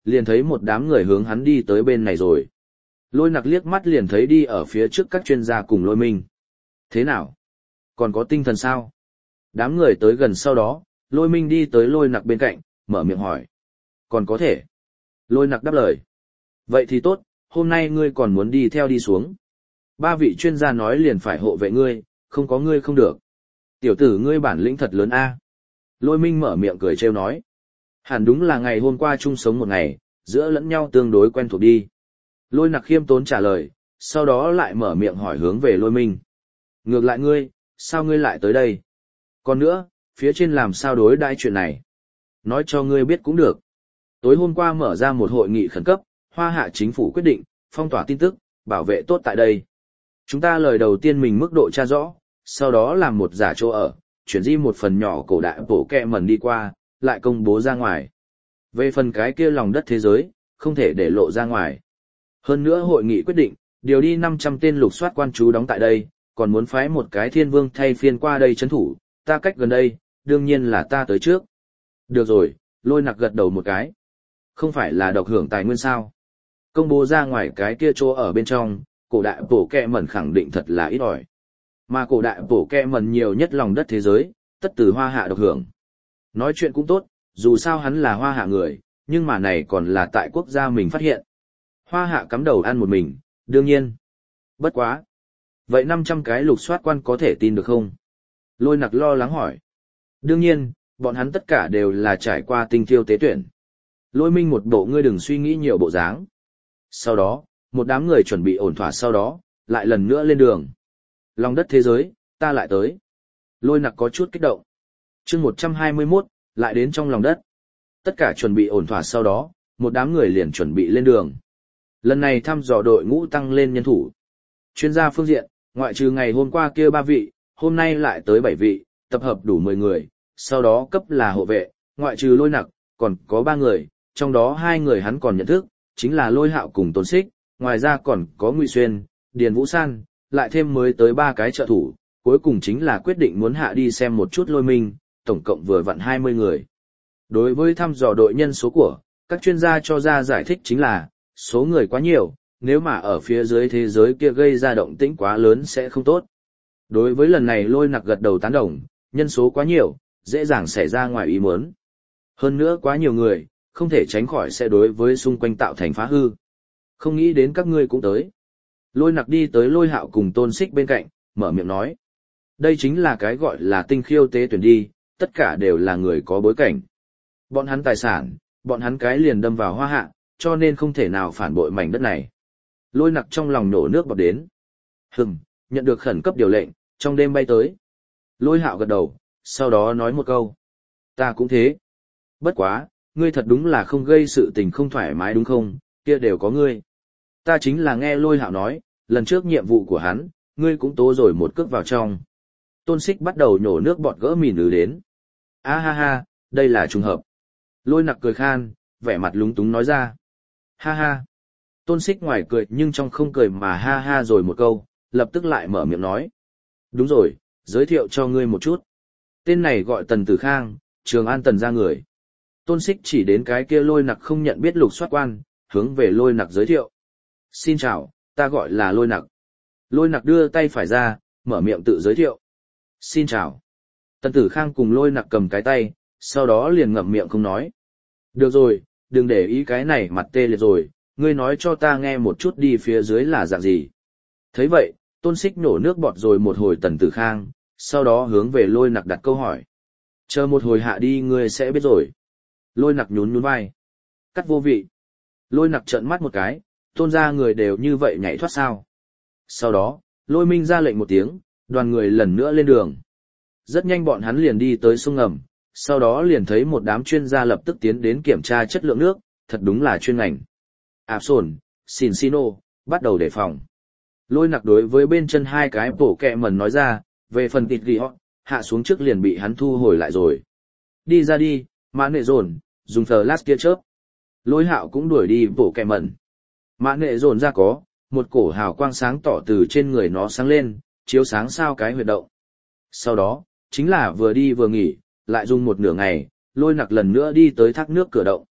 liền thấy một đám người hướng hắn đi tới bên này rồi. Lôi nặc liếc mắt liền thấy đi ở phía trước các chuyên gia cùng Lôi Minh. Thế nào? Còn có tinh thần sao? Đám người tới gần sau đó, Lôi Minh đi tới Lôi nặc bên cạnh, mở miệng hỏi. Còn có thể. Lôi nặc đáp lời. Vậy thì tốt, hôm nay ngươi còn muốn đi theo đi xuống. Ba vị chuyên gia nói liền phải hộ vệ ngươi, không có ngươi không được. Tiểu tử ngươi bản lĩnh thật lớn a. Lôi Minh mở miệng cười trêu nói. Hẳn đúng là ngày hôm qua chung sống một ngày, giữa lẫn nhau tương đối quen thuộc đi. Lôi nặc khiêm tốn trả lời, sau đó lại mở miệng hỏi hướng về Lôi Minh. Ngược lại ngươi, sao ngươi lại tới đây? Còn nữa, phía trên làm sao đối đãi chuyện này? Nói cho ngươi biết cũng được. Tối hôm qua mở ra một hội nghị khẩn cấp, Hoa Hạ chính phủ quyết định, phong tỏa tin tức, bảo vệ tốt tại đây. Chúng ta lời đầu tiên mình mức độ tra rõ, sau đó làm một giả chỗ ở, chuyển di một phần nhỏ cổ đại bổ kẹ mần đi qua, lại công bố ra ngoài. Về phần cái kia lòng đất thế giới, không thể để lộ ra ngoài. Hơn nữa hội nghị quyết định, điều đi năm trăm tên lục soát quan trú đóng tại đây, còn muốn phái một cái thiên vương thay phiên qua đây chấn thủ, ta cách gần đây, đương nhiên là ta tới trước. Được rồi, Lôi nặc gật đầu một cái. Không phải là độc hưởng tài nguyên sao? Công bố ra ngoài cái kia chỗ ở bên trong, cổ đại bổ kẹ mẩn khẳng định thật là ít ỏi. Mà cổ đại bổ kẹ mẩn nhiều nhất lòng đất thế giới, tất từ Hoa Hạ độc hưởng. Nói chuyện cũng tốt, dù sao hắn là Hoa Hạ người, nhưng mà này còn là tại quốc gia mình phát hiện. Hoa Hạ cắm đầu ăn một mình, đương nhiên. Bất quá. Vậy năm trăm cái lục soát quan có thể tin được không? Lôi nặc lo lắng hỏi. Đương nhiên, bọn hắn tất cả đều là trải qua tinh thiêu tế tuyển. Lôi Minh một bộ ngươi đừng suy nghĩ nhiều bộ dáng. Sau đó, một đám người chuẩn bị ổn thỏa sau đó, lại lần nữa lên đường. Lòng đất thế giới, ta lại tới. Lôi nặc có chút kích động. chương một trăm hai mươi mốt, lại đến trong lòng đất. Tất cả chuẩn bị ổn thỏa sau đó, một đám người liền chuẩn bị lên đường. Lần này thăm dò đội ngũ tăng lên nhân thủ. Chuyên gia phương diện, ngoại trừ ngày hôm qua kia ba vị, hôm nay lại tới bảy vị, tập hợp đủ mười người, sau đó cấp là hộ vệ, ngoại trừ Lôi nặc, còn có ba người, trong đó hai người hắn còn nhận thức, chính là Lôi Hạo cùng Tôn Xích, ngoài ra còn có Ngụy Xuyên, Điền Vũ San, lại thêm mới tới ba cái trợ thủ, cuối cùng chính là quyết định muốn hạ đi xem một chút Lôi Minh, tổng cộng vừa vặn hai mươi người. Đối với thăm dò đội nhân số của, các chuyên gia cho ra giải thích chính là, số người quá nhiều, nếu mà ở phía dưới thế giới kia gây ra động tĩnh quá lớn sẽ không tốt. Đối với lần này Lôi nặc gật đầu tán đồng, nhân số quá nhiều, dễ dàng xảy ra ngoài ý muốn. Hơn nữa quá nhiều người, không thể tránh khỏi sẽ đối với xung quanh tạo thành phá hư. Không nghĩ đến các ngươi cũng tới. Lôi nặc đi tới Lôi Hạo cùng Tôn Xích bên cạnh, mở miệng nói. Đây chính là cái gọi là tinh khiêu tế tuyển đi, tất cả đều là người có bối cảnh. Bọn hắn tài sản, bọn hắn cái liền đâm vào Hoa Hạ, cho nên không thể nào phản bội mảnh đất này. Lôi nặc trong lòng nổ nước bọt đến. Hừm, nhận được khẩn cấp điều lệnh, trong đêm bay tới. Lôi Hạo gật đầu, sau đó nói một câu. Ta cũng thế. Bất quá, ngươi thật đúng là không gây sự tình không thoải mái đúng không, kia đều có ngươi. Ta chính là nghe Lôi Hạo nói, lần trước nhiệm vụ của hắn, ngươi cũng tố rồi một cước vào trong. Tôn Xích bắt đầu nhổ nước bọt gỡ mìn ứ đến. A ha ha, đây là trùng hợp. Lôi nặc cười khan, vẻ mặt lúng túng nói ra. Ha ha. Tôn Xích ngoài cười nhưng trong không cười mà ha ha rồi một câu, lập tức lại mở miệng nói. Đúng rồi, giới thiệu cho ngươi một chút. Tên này gọi Tần Tử Khang, Trường An Tần ra người. Tôn Xích chỉ đến cái kia Lôi nặc không nhận biết lục soát quan, hướng về Lôi nặc giới thiệu. Xin chào, ta gọi là Lôi nặc. Lôi nặc đưa tay phải ra, mở miệng tự giới thiệu. Xin chào. Tần Tử Khang cùng Lôi nặc cầm cái tay, sau đó liền ngậm miệng không nói. Được rồi, đừng để ý cái này mặt tê liệt rồi, ngươi nói cho ta nghe một chút đi phía dưới là dạng gì. Thấy vậy, Tôn Xích nổ nước bọt rồi một hồi Tần Tử Khang, sau đó hướng về Lôi nặc đặt câu hỏi. Chờ một hồi hạ đi ngươi sẽ biết rồi. Lôi nặc nhún nhún vai. Cắt vô vị. Lôi nặc trợn mắt một cái, Tôn ra người đều như vậy nhảy thoát sao. Sau đó, Lôi Minh ra lệnh một tiếng, đoàn người lần nữa lên đường. Rất nhanh bọn hắn liền đi tới sông ngầm, sau đó liền thấy một đám chuyên gia lập tức tiến đến kiểm tra chất lượng nước, thật đúng là chuyên ngành. Áp sồn, xin xino, bắt đầu đề phòng. Lôi nặc đối với bên chân hai cái bổ kẹ mần nói ra, về phần tịt ghi họ, hạ xuống trước liền bị hắn thu hồi lại rồi. Đi ra đi, mã nệ dồn, dùng thờ lát kia chớp. Lôi Hạo cũng đuổi đi bổ kẹ mần. Mã nệ dồn ra có, một cổ hào quang sáng tỏ từ trên người nó sáng lên, chiếu sáng sao cái huyệt động. Sau đó, chính là vừa đi vừa nghỉ, lại dùng một nửa ngày, Lôi nặc lần nữa đi tới thác nước cửa động.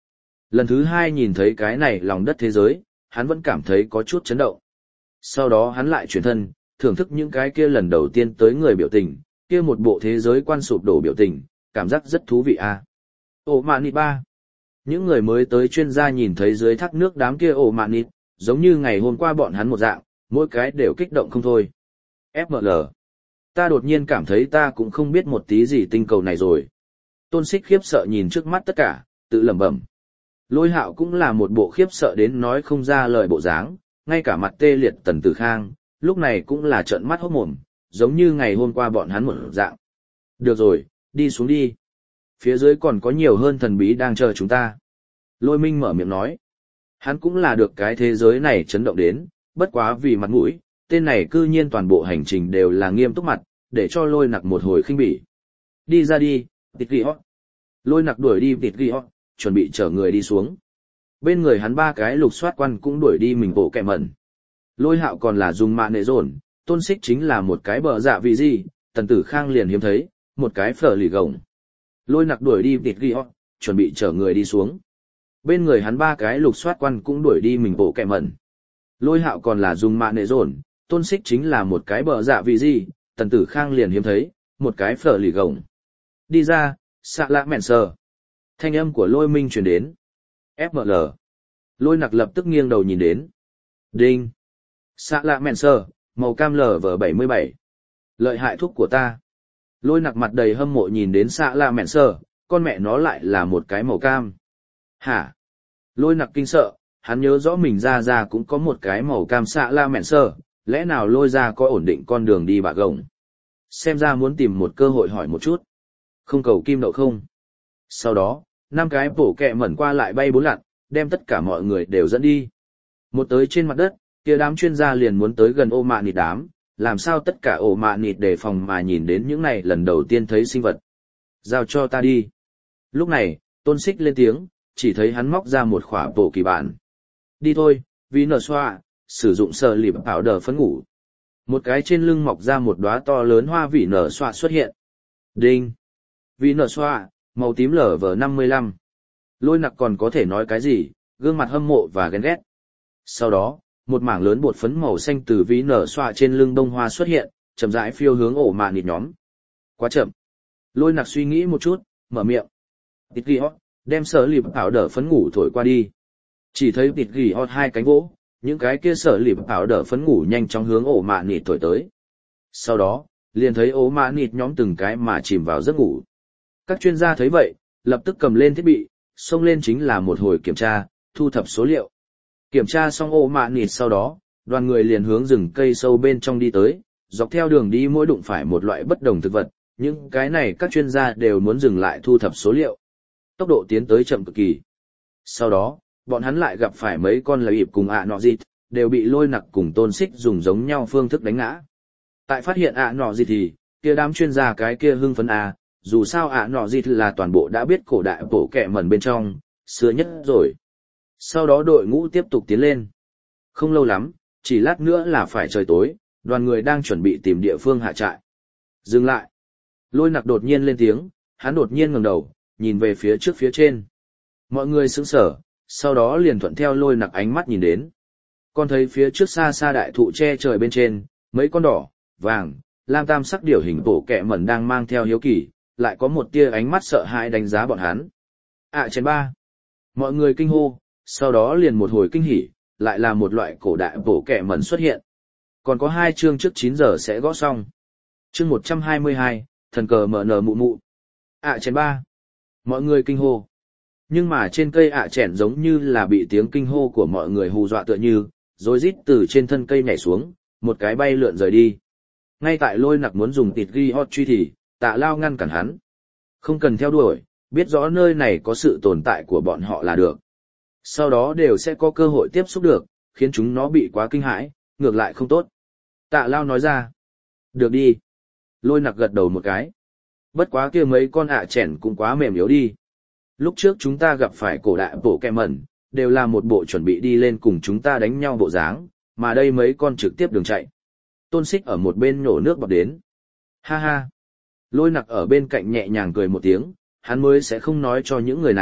Lần thứ hai nhìn thấy cái này lòng đất thế giới, hắn vẫn cảm thấy có chút chấn động. Sau đó hắn lại chuyển thân, thưởng thức những cái kia lần đầu tiên tới người biểu tình, kia một bộ thế giới quan sụp đổ biểu tình, cảm giác rất thú vị à. Ồ mạn nịt ba. Những người mới tới chuyên gia nhìn thấy dưới thác nước đám kia ồ mạn nịt, giống như ngày hôm qua bọn hắn một dạng, mỗi cái đều kích động không thôi. ép em lờ. Ta đột nhiên cảm thấy ta cũng không biết một tí gì tinh cầu này rồi. Tôn Sích khiếp sợ nhìn trước mắt tất cả, tự lẩm bẩm. Lôi Hạo cũng là một bộ khiếp sợ đến nói không ra lời bộ dáng, ngay cả mặt tê liệt Tần Tử Khang, lúc này cũng là trợn mắt hốt mồm, giống như ngày hôm qua bọn hắn một dạng. Được rồi, đi xuống đi. Phía dưới còn có nhiều hơn thần bí đang chờ chúng ta. Lôi Minh mở miệng nói. Hắn cũng là được cái thế giới này chấn động đến, bất quá vì mặt mũi, tên này cư nhiên toàn bộ hành trình đều là nghiêm túc mặt, để cho Lôi Nặc một hồi khinh bỉ. Đi ra đi, tịt ghi hót. Lôi Nặc đuổi đi tịt ghi hót, chuẩn bị chở người đi xuống. Bên người hắn ba cái lục soát quan cũng đuổi đi mình bộ kẹ mẩn. Lôi Hạo còn là dùng mạ nệ rồn, Tôn Sích chính là một cái bờ dạ vì gì, Tần Tử Khang liền hiếm thấy, một cái phở lì gồng. Lôi Nặc đuổi đi tịt ghi hót, chuẩn bị chở người đi xuống. Bên người hắn ba cái lục soát quan cũng đuổi đi mình bộ kẹ mẩn. Lôi Hạo còn là dùng mạ nệ rồn, Tôn Sích chính là một cái bờ dạ vì gì, Tần Tử Khang liền hiếm thấy, một cái phở lì gồng. Đi ra, xạ lạ mẹn sờ. Thanh âm của Lôi Minh truyền đến. ép em lờ. Lôi Nặc lập tức nghiêng đầu nhìn đến. Đinh. Xạ lạ mẹn sờ, màu cam lờ vờ bảy mươi bảy. Lợi hại thuốc của ta. Lôi Nặc mặt đầy hâm mộ nhìn đến xạ lạ mẹn sờ, con mẹ nó lại là một cái màu cam. Hả? Lôi Nặc kinh sợ, hắn nhớ rõ mình ra ra cũng có một cái màu cam xạ lạ mẹn sờ, lẽ nào Lôi ra có ổn định con đường đi bạc gồng. Xem ra muốn tìm một cơ hội hỏi một chút. Không cầu kim đậu không. Sau đó, năm cái bổ kẹ mẩn qua lại bay bốn lặn, đem tất cả mọi người đều dẫn đi. Một tới trên mặt đất, kia đám chuyên gia liền muốn tới gần ô mạ nịt đám, làm sao tất cả ổ mạ nịt đề phòng mà nhìn đến những này lần đầu tiên thấy sinh vật. Giao cho ta đi. Lúc này, Tôn Sích lên tiếng, chỉ thấy hắn móc ra một khỏa bổ kỳ bản. Đi thôi, vì nở xoa, sử dụng sờ lịp ảo đờ phấn ngủ. Một cái trên lưng mọc ra một đóa to lớn hoa vỉ nở xoa xuất hiện. Đinh. Vì nở xoa, màu tím lở vờ năm mươi lăm. Lôi Nặc còn có thể nói cái gì, gương mặt hâm mộ và ghen ghét. Sau đó, một mảng lớn bột phấn màu xanh từ ví nở xoa trên lưng bông hoa xuất hiện, chậm rãi phiêu hướng ổ mạ nịt nhóm. Quá chậm. Lôi Nặc suy nghĩ một chút, mở miệng. Tịt ghi hót, đem sở lịp ảo đỡ phấn ngủ thổi qua đi. Chỉ thấy tịt ghi hót hai cánh vỗ, những cái kia sở lịp ảo đỡ phấn ngủ nhanh chóng hướng ổ mạ nịt thổi tới. Sau đó, liền thấy ổ mạ nịt nhóm từng cái mà chìm vào giấc ngủ. Các chuyên gia thấy vậy, lập tức cầm lên thiết bị, xông lên chính là một hồi kiểm tra, thu thập số liệu. Kiểm tra xong ổ mạ nịt sau đó, đoàn người liền hướng rừng cây sâu bên trong đi tới, dọc theo đường đi mỗi đụng phải một loại bất đồng thực vật, những cái này các chuyên gia đều muốn dừng lại thu thập số liệu. Tốc độ tiến tới chậm cực kỳ. Sau đó, bọn hắn lại gặp phải mấy con là ịp cùng ạ nọ dịt, đều bị Lôi Nặc cùng Tôn Sích dùng giống nhau phương thức đánh ngã. Tại phát hiện ạ nọ dịt thì, kia đám chuyên gia cái kia hưng phấn à, dù sao ạ nọ dịt là toàn bộ đã biết cổ đại bổ kẹ mẩn bên trong, xưa nhất rồi. Sau đó đội ngũ tiếp tục tiến lên. Không lâu lắm, chỉ lát nữa là phải trời tối, đoàn người đang chuẩn bị tìm địa phương hạ trại. Dừng lại. Lôi Nặc đột nhiên lên tiếng, hắn đột nhiên ngẩng đầu, nhìn về phía trước phía trên. Mọi người sững sờ, sau đó liền thuận theo Lôi Nặc ánh mắt nhìn đến. Con thấy phía trước xa xa đại thụ che trời bên trên, mấy con đỏ, vàng, lam tam sắc điểu hình bổ kẹ mẩn đang mang theo hiếu kỳ, lại có một tia ánh mắt sợ hãi đánh giá bọn hắn. À chén ba. Mọi người kinh hô, sau đó liền một hồi kinh hỉ, lại là một loại cổ đại bổ kẹ mẩn xuất hiện. Còn có hai chương trước chín giờ sẽ gõ xong. Chương một trăm hai mươi hai, thần cờ mở nở mụ mụ. À chén ba. Mọi người kinh hô. Nhưng mà trên cây ạ à chèn giống như là bị tiếng kinh hô của mọi người hù dọa tựa như, rồi rít từ trên thân cây nhảy xuống, một cái bay lượn rời đi. Ngay tại Lôi Nặc muốn dùng tịt ghi hot truy thì, Tạ Lao ngăn cản hắn. Không cần theo đuổi, biết rõ nơi này có sự tồn tại của bọn họ là được. Sau đó đều sẽ có cơ hội tiếp xúc được, khiến chúng nó bị quá kinh hãi, ngược lại không tốt. Tạ Lao nói ra. Được đi. Lôi Nặc gật đầu một cái. Bất quá kia mấy con ạ à chèn cũng quá mềm yếu đi. Lúc trước chúng ta gặp phải cổ đại bổ kẹ mẩn, đều là một bộ chuẩn bị đi lên cùng chúng ta đánh nhau bộ dáng, mà đây mấy con trực tiếp đường chạy. Tôn Sích ở một bên nhổ nước bọt đến. Ha ha. Lôi Nặc ở bên cạnh nhẹ nhàng cười một tiếng, hắn mới sẽ không nói cho những người này,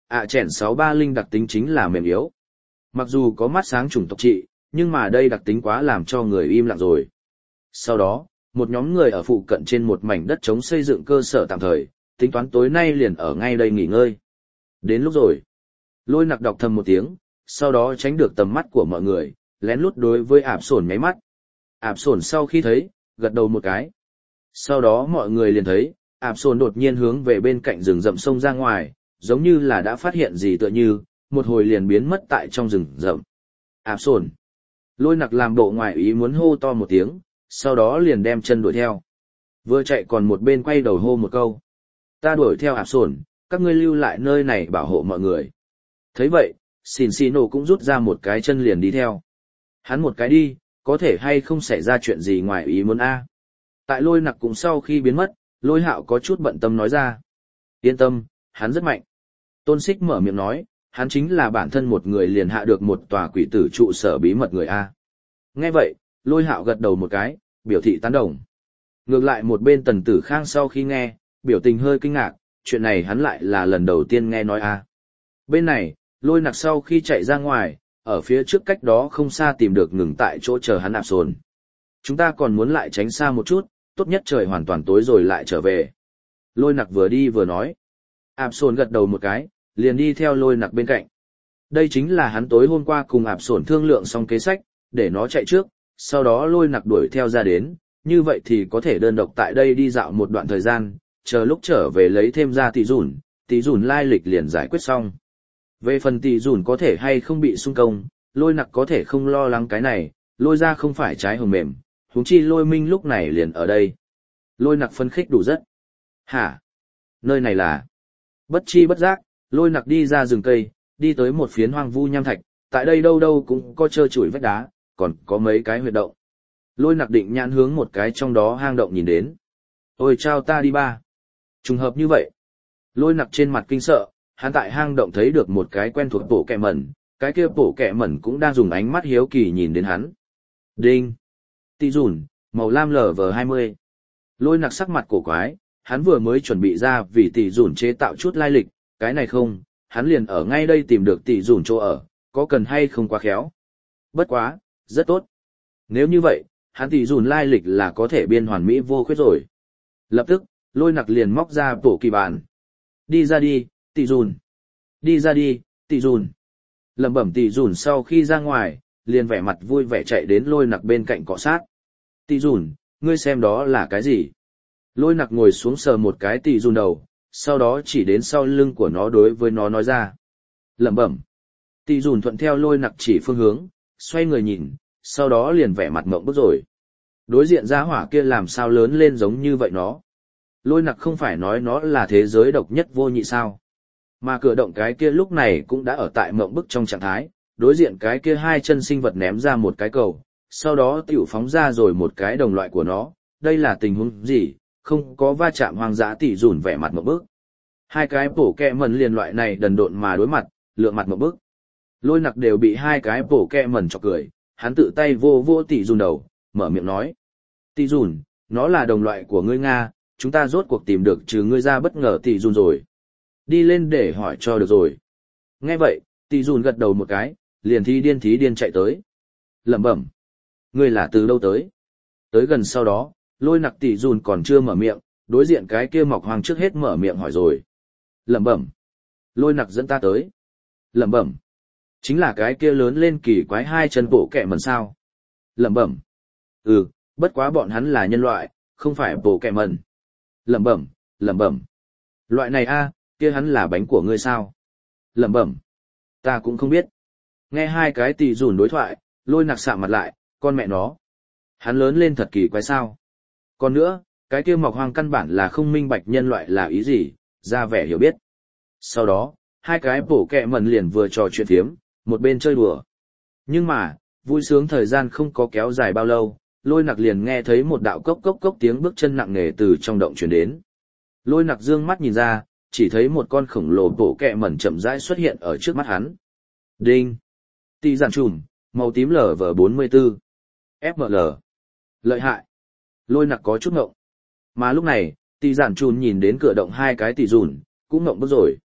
ạ chèn sáu ba linh đặc tính chính là mềm yếu. Mặc dù có mắt sáng chủng tộc trị, nhưng mà đây đặc tính quá làm cho người im lặng rồi. Sau đó, một nhóm người ở phụ cận trên một mảnh đất trống xây dựng cơ sở tạm thời, tính toán tối nay liền ở ngay đây nghỉ ngơi. Đến lúc rồi. Lôi nặc đọc thầm một tiếng, sau đó tránh được tầm mắt của mọi người, lén lút đối với ạp sổn nháy mắt. Ạp sổn sau khi thấy, gật đầu một cái. Sau đó mọi người liền thấy, ạp sổn đột nhiên hướng về bên cạnh rừng rậm sông ra ngoài, giống như là đã phát hiện gì tựa như, một hồi liền biến mất tại trong rừng rậm. Ạp sổn. Lôi nặc làm bộ ngoài ý muốn hô to một tiếng, sau đó liền đem chân đuổi theo. Vừa chạy còn một bên quay đầu hô một câu. Ta đuổi theo ạp sổn, các ngươi lưu lại nơi này bảo hộ mọi người. Thấy vậy, xìn xì nổ cũng rút ra một cái chân liền đi theo. Hắn một cái đi, có thể hay không xảy ra chuyện gì ngoài ý muốn a? Tại lôi nặc cũng sau khi biến mất, lôi hạo có chút bận tâm nói ra. Yên tâm, hắn rất mạnh. Tôn Sích mở miệng nói, hắn chính là bản thân một người liền hạ được một tòa quỷ tử trụ sở bí mật người a. Nghe vậy, lôi hạo gật đầu một cái, biểu thị tán đồng. Ngược lại một bên tần tử khang sau khi nghe, biểu tình hơi kinh ngạc, chuyện này hắn lại là lần đầu tiên nghe nói a. Bên này, lôi nặc sau khi chạy ra ngoài, ở phía trước cách đó không xa tìm được ngừng tại chỗ chờ hắn ạp sồn. Chúng ta còn muốn lại tránh xa một chút, tốt nhất trời hoàn toàn tối rồi lại trở về. Lôi nặc vừa đi vừa nói. Ạp sồn gật đầu một cái, liền đi theo lôi nặc bên cạnh. Đây chính là hắn tối hôm qua cùng ạp sồn thương lượng xong kế sách, để nó chạy trước, sau đó lôi nặc đuổi theo ra đến, như vậy thì có thể đơn độc tại đây đi dạo một đoạn thời gian, chờ lúc trở về lấy thêm ra tỷ dùn, tỷ dùn lai lịch liền giải quyết xong. Về phần tỷ dùn có thể hay không bị xung công, lôi nặc có thể không lo lắng cái này, lôi ra không phải trái hồng mềm, huống chi lôi minh lúc này liền ở đây. Lôi nặc phân khích đủ rất. Hả? Nơi này là... Bất chi bất giác, lôi nặc đi ra rừng cây, đi tới một phiến hoang vu nham thạch, tại đây đâu đâu cũng có trơ trụi vách đá, còn có mấy cái huyệt động. Lôi nặc định nhãn hướng một cái trong đó hang động nhìn đến. Ôi chao ta đi ba. Trùng hợp như vậy. Lôi nặc trên mặt kinh sợ, hắn tại hang động thấy được một cái quen thuộc bộ kẹ mẩn, cái kia bộ kẹ mẩn cũng đang dùng ánh mắt hiếu kỳ nhìn đến hắn. Đinh. Tỷ dùn, màu lam lờ vờ hai mươi. Lôi nặc sắc mặt cổ quái, hắn vừa mới chuẩn bị ra vì tỷ dùn chế tạo chút lai lịch, cái này không, hắn liền ở ngay đây tìm được tỷ dùn chỗ ở, có cần hay không quá khéo. Bất quá, rất tốt. Nếu như vậy, hắn tỷ dùn lai lịch là có thể biên hoàn mỹ vô khuyết rồi. Lập tức, lôi nặc liền móc ra bộ kỳ bản. Đi ra đi, tỷ dùn. Đi ra đi, tỷ dùn. Lẩm bẩm tỷ dùn sau khi ra ngoài, liền vẻ mặt vui vẻ chạy đến lôi nặc bên cạnh cọ sát. Tỷ dùn, ngươi xem đó là cái gì? Lôi nặc ngồi xuống sờ một cái tỷ dùn đầu, sau đó chỉ đến sau lưng của nó đối với nó nói ra. Lẩm bẩm. Tỷ dùn thuận theo lôi nặc chỉ phương hướng, xoay người nhìn, sau đó liền vẻ mặt mộng bức rồi. Đối diện gia hỏa kia làm sao lớn lên giống như vậy nó. Lôi nặc không phải nói nó là thế giới độc nhất vô nhị sao. Mà cửa động cái kia lúc này cũng đã ở tại mộng bức trong trạng thái, đối diện cái kia hai chân sinh vật ném ra một cái cầu, sau đó tiểu phóng ra rồi một cái đồng loại của nó, đây là tình huống gì, không có va chạm hoang dã tỷ dùn vẻ mặt mộng bức. Hai cái bổ kẹ mẩn liền loại này đần độn mà đối mặt, lượng mặt mộng bức. Lôi nặc đều bị hai cái bổ kẹ mẩn chọc cười, hắn tự tay vô vô tỷ dùn đầu, mở miệng nói. Tỷ dùn, nó là đồng loại của ngươi Nga, chúng ta rốt cuộc tìm được trừ ngươi ra bất ngờ tỷ dùn rồi. Đi lên để hỏi cho được rồi. Nghe vậy, tỷ dùn gật đầu một cái, liền thi điên thí điên chạy tới. Lẩm bẩm. Ngươi là từ đâu tới? Tới gần sau đó, lôi nặc tỷ dùn còn chưa mở miệng, đối diện cái kia mọc hoàng trước hết mở miệng hỏi rồi. Lẩm bẩm. Lôi nặc dẫn ta tới. Lẩm bẩm. Chính là cái kia lớn lên kỳ quái hai chân bộ kẹ mẩn sao. Lẩm bẩm. Ừ, bất quá bọn hắn là nhân loại, không phải bộ kẹ mẩn. Lẩm bẩm, lẩm bẩm. Loại này a, kia hắn là bánh của ngươi sao? Lẩm bẩm. Ta cũng không biết. Nghe hai cái tỷ dùn đối thoại, lôi nặc sạm mặt lại, con mẹ nó. Hắn lớn lên thật kỳ quái sao. Còn nữa, cái kia mọc hoang căn bản là không minh bạch nhân loại là ý gì, ra vẻ hiểu biết. Sau đó, hai cái bổ kẹ mẩn liền vừa trò chuyện thiếm, một bên chơi đùa. Nhưng mà, vui sướng thời gian không có kéo dài bao lâu, lôi nặc liền nghe thấy một đạo cốc cốc cốc tiếng bước chân nặng nề từ trong động truyền đến. Lôi nặc dương mắt nhìn ra, chỉ thấy một con khổng lồ bổ kẹ mẩn chậm rãi xuất hiện ở trước mắt hắn. Đinh! Tỷ giản trùm, màu tím lờ vờ bốn mươi tư. ép em lờ. Lợi hại! Lôi nặc có chút ngộng. Mà lúc này, tỷ giản trùm nhìn đến cửa động hai cái tỷ dùn, cũng ngộng bức rồi.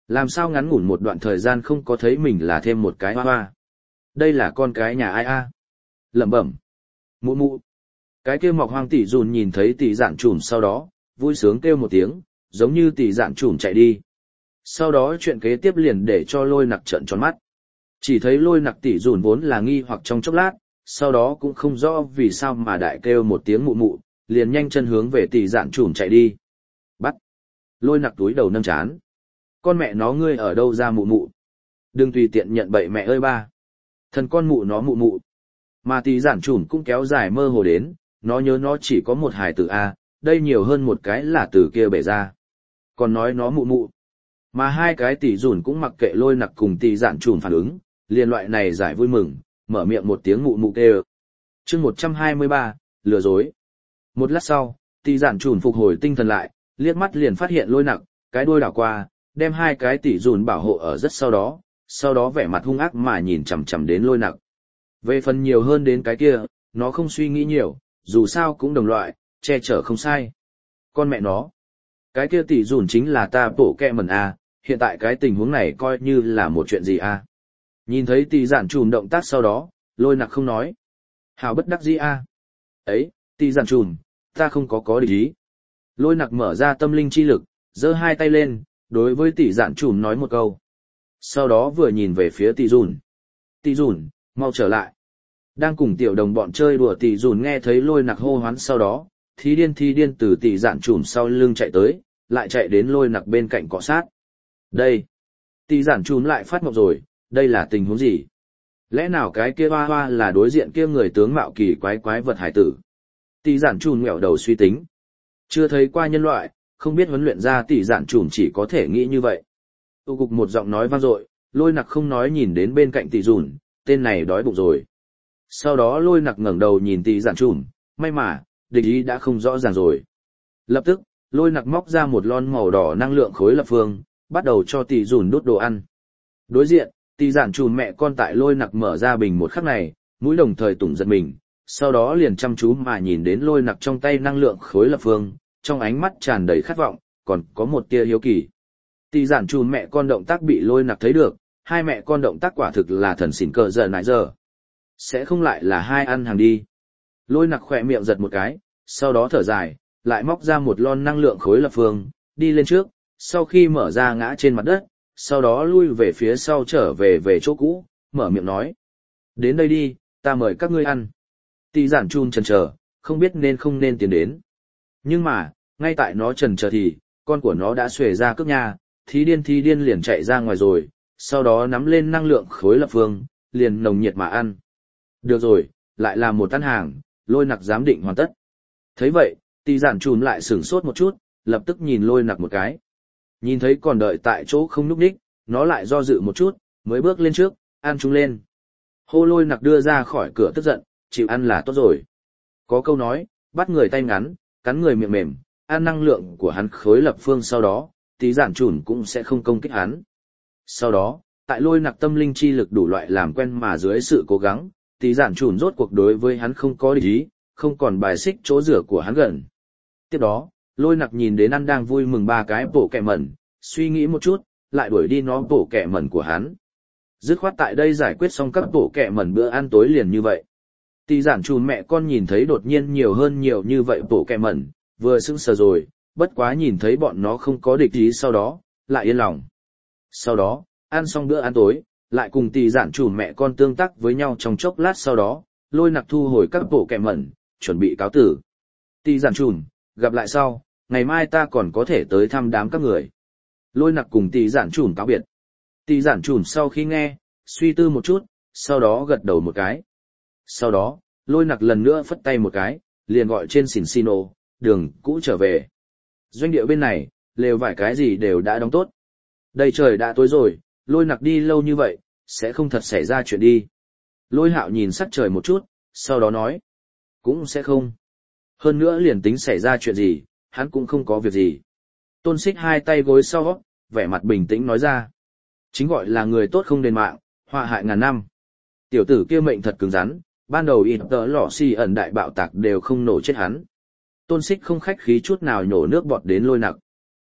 Làm sao ngắn ngủn một đoạn thời gian không có thấy mình là thêm một cái hoa hoa. Đây là con cái nhà ai a? Lẩm bẩm. Mụ mụ. Cái kia mọc hoang tỷ dùn nhìn thấy tỷ dạn trùm sau đó, vui sướng kêu một tiếng, giống như tỷ dạn trùm chạy đi. Sau đó chuyện kế tiếp liền để cho lôi nặc trợn tròn mắt. Chỉ thấy lôi nặc tỷ dùn vốn là nghi hoặc trong chốc lát, sau đó cũng không rõ vì sao mà đại kêu một tiếng mụ mụ, liền nhanh chân hướng về tỷ dạn trùm chạy đi. Bắt. Lôi nặc túi đầu nâng chán. Con mẹ nó ngươi ở đâu ra mụ mụ? Đừng tùy tiện nhận bậy mẹ ơi ba. Thần con mụ nó mụ mụ. Mà tỷ dạn trùm cũng kéo dài mơ hồ đến, nó nhớ nó chỉ có một hài tử A, đây nhiều hơn một cái là từ kia bể ra. Còn nói nó mụ mụ. Mà hai cái tỷ dùn cũng mặc kệ lôi nặc cùng tỷ dạn trùm phản ứng, liền loại này giải vui mừng, mở miệng một tiếng mụ mụ kêu. Chương một trăm hai mươi ba, lừa dối. Một lát sau, tỷ dạn trùm phục hồi tinh thần lại, liếc mắt liền phát hiện lôi nặc, cái đuôi đảo qua, đem hai cái tỷ dùn bảo hộ ở rất sau đó, sau đó vẻ mặt hung ác mà nhìn chằm chằm đến lôi nặc. Về phần nhiều hơn đến cái kia, nó không suy nghĩ nhiều, dù sao cũng đồng loại, che chở không sai. Con mẹ nó. Cái kia tỷ dùn chính là ta bổ kẹ mẩn a, hiện tại cái tình huống này coi như là một chuyện gì a. Nhìn thấy tỷ giản trùm động tác sau đó, lôi nặc không nói. Hào bất đắc dĩ a. Ấy, tỷ giản trùm, ta không có có địch ý. Lôi nặc mở ra tâm linh chi lực, giơ hai tay lên, đối với tỷ giản trùm nói một câu. Sau đó vừa nhìn về phía tỷ dùn. Tỷ dùn, mau trở lại. Đang cùng tiểu đồng bọn chơi đùa tỷ dùn nghe thấy lôi nặc hô hoán sau đó, thí điên thí điên từ tỷ giản trùm sau lưng chạy tới, lại chạy đến lôi nặc bên cạnh cọ sát. Đây! Tỷ giản trùm lại phát mộng rồi, đây là tình huống gì? Lẽ nào cái kia hoa hoa là đối diện kia người tướng mạo kỳ quái quái vật hải tử? Tỷ giản trùm nghẹo đầu suy tính. Chưa thấy qua nhân loại, không biết huấn luyện ra tỷ giản trùm chỉ có thể nghĩ như vậy. Tu cục một giọng nói vang dội, lôi nặc không nói nhìn đến bên cạnh tỷ dùn, tên này đói bụng rồi. Sau đó lôi nặc ngẩng đầu nhìn tỷ giản trùm, may mà, địch ý đã không rõ ràng rồi. Lập tức, lôi nặc móc ra một lon màu đỏ năng lượng khối lập phương, bắt đầu cho tỷ dùn đút đồ ăn. Đối diện, tỷ giản trùm mẹ con tại lôi nặc mở ra bình một khắc này, mũi đồng thời tủng giật mình, sau đó liền chăm chú mà nhìn đến lôi nặc trong tay năng lượng khối lập phương, trong ánh mắt tràn đầy khát vọng, còn có một tia hiếu kỳ. Tỷ giản trùm mẹ con động tác bị lôi nặc thấy được, hai mẹ con động tác quả thực là thần xỉn cờ giờ nãy giờ. Sẽ không lại là hai ăn hàng đi. Lôi nặc khỏe miệng giật một cái, sau đó thở dài, lại móc ra một lon năng lượng khối lập phương, đi lên trước, sau khi mở ra ngã trên mặt đất, sau đó lui về phía sau trở về về chỗ cũ, mở miệng nói. Đến đây đi, ta mời các ngươi ăn. Tỷ giản chun chần chờ, không biết nên không nên tiến đến. Nhưng mà, ngay tại nó chần chờ thì, con của nó đã xuề ra cướp nhà, thí điên thí điên liền chạy ra ngoài rồi, sau đó nắm lên năng lượng khối lập phương, liền nồng nhiệt mà ăn. Được rồi, lại là một ăn hàng, lôi nặc giám định hoàn tất. Thấy vậy, tỷ giản chùm lại sửng sốt một chút, lập tức nhìn lôi nặc một cái. Nhìn thấy còn đợi tại chỗ không núp đích, nó lại do dự một chút, mới bước lên trước, ăn chúng lên. Hô lôi nặc đưa ra khỏi cửa tức giận, chịu ăn là tốt rồi. Có câu nói, bắt người tay ngắn, cắn người miệng mềm, ăn năng lượng của hắn khối lập phương sau đó, tỷ giản chùm cũng sẽ không công kích hắn. Sau đó, tại lôi nặc tâm linh chi lực đủ loại làm quen mà dưới sự cố gắng, tỷ giản chùm rốt cuộc đối với hắn không có địch ý, không còn bài xích chỗ rửa của hắn gần. Tiếp đó, lôi nặc nhìn đến ăn đang vui mừng ba cái bổ kẹ mẩn, suy nghĩ một chút, lại đuổi đi nó bổ kẹ mẩn của hắn. Dứt khoát tại đây giải quyết xong các bổ kẹ mẩn bữa ăn tối liền như vậy. Tỷ giản chùm mẹ con nhìn thấy đột nhiên nhiều hơn nhiều như vậy bổ kẹ mẩn, vừa sững sờ rồi, bất quá nhìn thấy bọn nó không có địch ý sau đó, lại yên lòng. Sau đó, ăn xong bữa ăn tối, lại cùng tỷ giản chùm mẹ con tương tác với nhau trong chốc lát sau đó, lôi nặc thu hồi các bộ kẹ mẩn, chuẩn bị cáo tử. Tỷ giản chùm, gặp lại sau, ngày mai ta còn có thể tới thăm đám các người. Lôi nặc cùng tỷ giản chùm cáo biệt. Tỷ giản chùm sau khi nghe, suy tư một chút, sau đó gật đầu một cái. Sau đó, lôi nặc lần nữa phất tay một cái, liền gọi trên xỉn xino, đường cũ trở về. Doanh địa bên này, lều vải cái gì đều đã đóng tốt. Đây trời đã tối rồi, lôi nặc đi lâu như vậy, sẽ không thật xảy ra chuyện đi. Lôi hạo nhìn sắc trời một chút, sau đó nói. Cũng sẽ không. Hơn nữa liền tính xảy ra chuyện gì, hắn cũng không có việc gì. Tôn Xích hai tay gối sau, vẻ mặt bình tĩnh nói ra. Chính gọi là người tốt không đền mạng, họa hại ngàn năm. Tiểu tử kia mệnh thật cứng rắn, ban đầu ít tớ lọ xì ẩn đại bạo tạc đều không nổ chết hắn. Tôn Xích không khách khí chút nào nhổ nước bọt đến lôi nặc.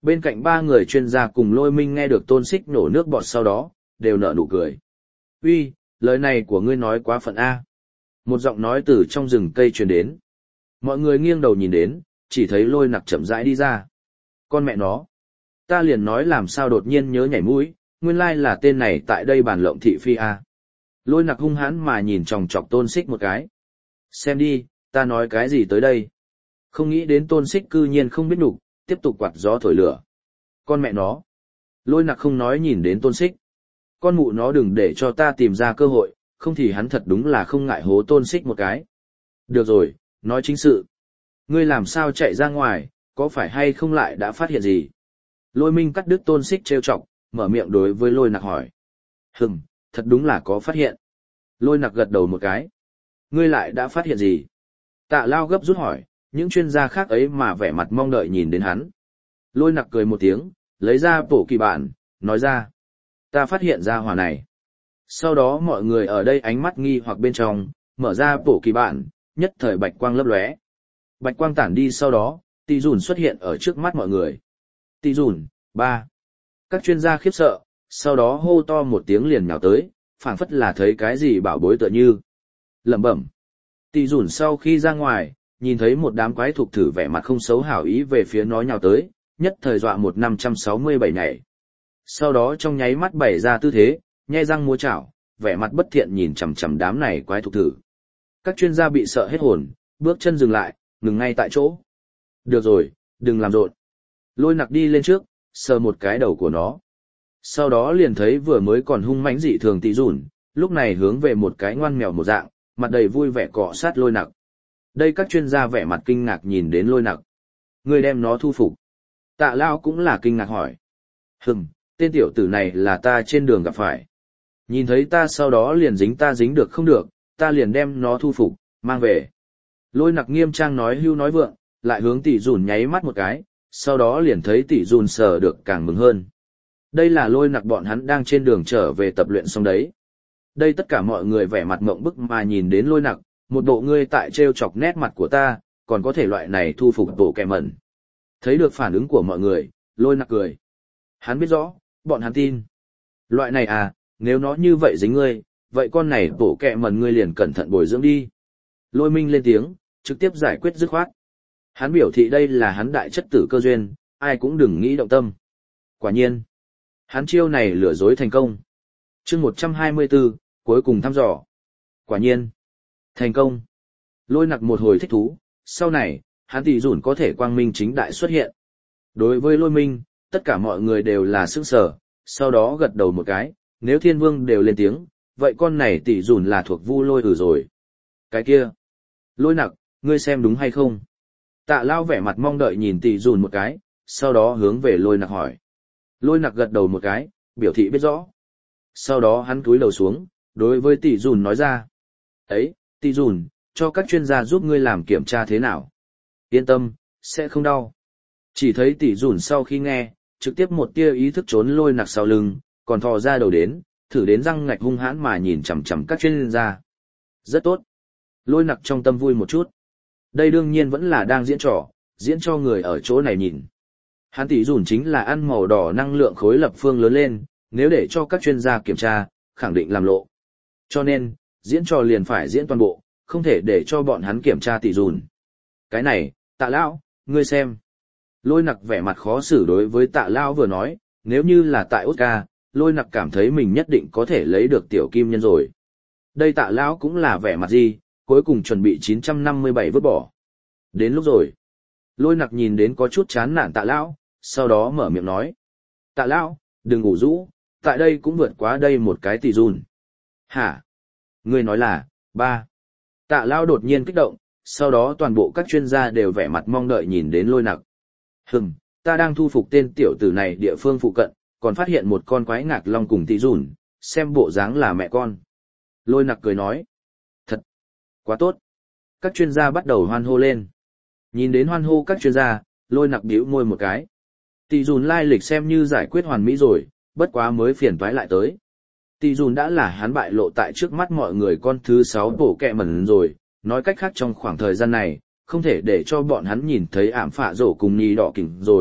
Bên cạnh ba người chuyên gia cùng Lôi Minh nghe được Tôn Sích nổ nước bọt sau đó, đều nở nụ cười. Uy, lời này của ngươi nói quá phận A. Một giọng nói từ trong rừng cây truyền đến. Mọi người nghiêng đầu nhìn đến, chỉ thấy Lôi Nặc chậm rãi đi ra. Con mẹ nó. Ta liền nói làm sao đột nhiên nhớ nhảy mũi, nguyên lai là tên này tại đây bàn lộng thị phi A. Lôi Nặc hung hãn mà nhìn chòng chọc Tôn Sích một cái. Xem đi, ta nói cái gì tới đây. Không nghĩ đến Tôn Sích cư nhiên không biết nục, tiếp tục quạt gió thổi lửa. Con mẹ nó. Lôi Nặc không nói nhìn đến Tôn Sích. Con mụ nó đừng để cho ta tìm ra cơ hội, không thì hắn thật đúng là không ngại hố Tôn Sích một cái. Được rồi, nói chính sự. Ngươi làm sao chạy ra ngoài, có phải hay không lại đã phát hiện gì? Lôi Minh cắt đứt Tôn Sích trêu chọc, mở miệng đối với Lôi Nặc hỏi. Hừm, thật đúng là có phát hiện. Lôi Nặc gật đầu một cái. Ngươi lại đã phát hiện gì? Tạ Lao gấp rút hỏi, những chuyên gia khác ấy mà vẻ mặt mong đợi nhìn đến hắn. Lôi Nặc cười một tiếng, lấy ra bổ kỳ bản, nói ra. Ta phát hiện ra hỏa này. Sau đó mọi người ở đây ánh mắt nghi hoặc bên trong, mở ra bổ kỳ bản, nhất thời bạch quang lấp lóe. Bạch quang tản đi sau đó, Tỷ Dùn xuất hiện ở trước mắt mọi người. Tỷ Dùn, ba. Các chuyên gia khiếp sợ, sau đó hô to một tiếng liền nhào tới, phảng phất là thấy cái gì bảo bối tựa như. Lẩm bẩm. Tỷ Dùn sau khi ra ngoài, nhìn thấy một đám quái thục thử vẻ mặt không xấu hảo ý về phía nó nhào tới, nhất thời dọa một năm trăm sáu mươi bảy nhảy. Sau đó trong nháy mắt bày ra tư thế, nhe răng múa chảo, vẻ mặt bất thiện nhìn chằm chằm đám này quái thục thử. Các chuyên gia bị sợ hết hồn, bước chân dừng lại, ngừng ngay tại chỗ. Được rồi, đừng làm rộn. Lôi Nặc đi lên trước, sờ một cái đầu của nó. Sau đó liền thấy vừa mới còn hung mãnh dị thường Tỷ Dùn, lúc này hướng về một cái ngoan mèo một dạng, mặt đầy vui vẻ cọ sát Lôi Nặc. Đây các chuyên gia vẻ mặt kinh ngạc nhìn đến Lôi Nặc. Người đem nó thu phục. Tạ Lao cũng là kinh ngạc hỏi. Hừm, tên tiểu tử này là ta trên đường gặp phải. Nhìn thấy ta sau đó liền dính ta dính được không được, ta liền đem nó thu phục, mang về. Lôi Nặc nghiêm trang nói hưu nói vượng, lại hướng Tỷ Dùn nháy mắt một cái, sau đó liền thấy Tỷ Dùn sờ được càng mừng hơn. Đây là Lôi Nặc bọn hắn đang trên đường trở về tập luyện xong đấy. Đây tất cả mọi người vẻ mặt mộng bức mà nhìn đến Lôi Nặc, một bộ ngươi tại trêu chọc nét mặt của ta, còn có thể loại này thu phục bộ kẻ mẩn. Thấy được phản ứng của mọi người, Lôi Nặc cười. Hắn biết rõ, bọn hắn tin. Loại này à, nếu nó như vậy dính ngươi, vậy con này bổ kẹ mẩn ngươi liền cẩn thận bồi dưỡng đi. Lôi Minh lên tiếng, trực tiếp giải quyết dứt khoát. Hắn biểu thị đây là hắn đại chất tử cơ duyên, ai cũng đừng nghĩ động tâm. Quả nhiên, hắn chiêu này lừa dối thành công. Chương một trăm hai mươi tư, cuối cùng thăm dò. Quả nhiên, thành công. Lôi Nặc một hồi thích thú, sau này, hắn Tỷ Dùn có thể quang minh chính đại xuất hiện. Đối với Lôi Minh, tất cả mọi người đều là sững sờ, sau đó gật đầu một cái, nếu Thiên Vương đều lên tiếng, vậy con này Tỷ Dùn là thuộc Vu Lôi ừ rồi. Cái kia, Lôi Nặc, ngươi xem đúng hay không? Tạ Lao vẻ mặt mong đợi nhìn Tỷ Dùn một cái, sau đó hướng về Lôi Nặc hỏi. Lôi Nặc gật đầu một cái, biểu thị biết rõ. Sau đó hắn cúi đầu xuống, đối với Tỷ Dùn nói ra. Ấy, Tỷ Dùn, cho các chuyên gia giúp ngươi làm kiểm tra thế nào? Yên tâm, sẽ không đau. Chỉ thấy Tỷ Dùn sau khi nghe, trực tiếp một tia ý thức trốn Lôi Nặc sau lưng, còn thò ra đầu đến, thử đến răng ngạch hung hãn mà nhìn chằm chằm các chuyên gia. Rất tốt. Lôi Nặc trong tâm vui một chút. Đây đương nhiên vẫn là đang diễn trò, diễn cho người ở chỗ này nhìn. Hắn Tỷ Dùn chính là ăn màu đỏ năng lượng khối lập phương lớn lên, nếu để cho các chuyên gia kiểm tra, khẳng định làm lộ. Cho nên, diễn trò liền phải diễn toàn bộ, không thể để cho bọn hắn kiểm tra Tỷ Dùn. Cái này, Tạ Lão, ngươi xem. Lôi Nặc vẻ mặt khó xử đối với Tạ Lão vừa nói, nếu như là tại Oscar, Lôi Nặc cảm thấy mình nhất định có thể lấy được tiểu kim nhân rồi. Đây Tạ Lão cũng là vẻ mặt gì, cuối cùng chuẩn bị chín trăm năm mươi bảy vứt bỏ. Đến lúc rồi. Lôi Nặc nhìn đến có chút chán nản Tạ Lão, sau đó mở miệng nói. Tạ Lão, đừng ngủ rũ, tại đây cũng vượt quá đây một cái Tỷ Dùn. Hả? Ngươi nói là, ba. Tạ Lão đột nhiên kích động, sau đó toàn bộ các chuyên gia đều vẻ mặt mong đợi nhìn đến Lôi Nặc. Hừm, ta đang thu phục tên tiểu tử này địa phương phụ cận, còn phát hiện một con quái ngạc long cùng Tỷ Dùn, xem bộ dáng là mẹ con. Lôi Nặc cười nói. Thật, quá tốt. Các chuyên gia bắt đầu hoan hô lên. Nhìn đến hoan hô các chuyên gia, Lôi Nặc bĩu môi một cái. Tỷ Dùn lai lịch xem như giải quyết hoàn mỹ rồi, bất quá mới phiền toái lại tới. Tỷ Dùn đã là hắn bại lộ tại trước mắt mọi người con thứ sáu bổ kẹ mẩn rồi, nói cách khác trong khoảng thời gian này, không thể để cho bọn hắn nhìn thấy ảm phạ rổ cùng nhì đỏ kỉnh rồi,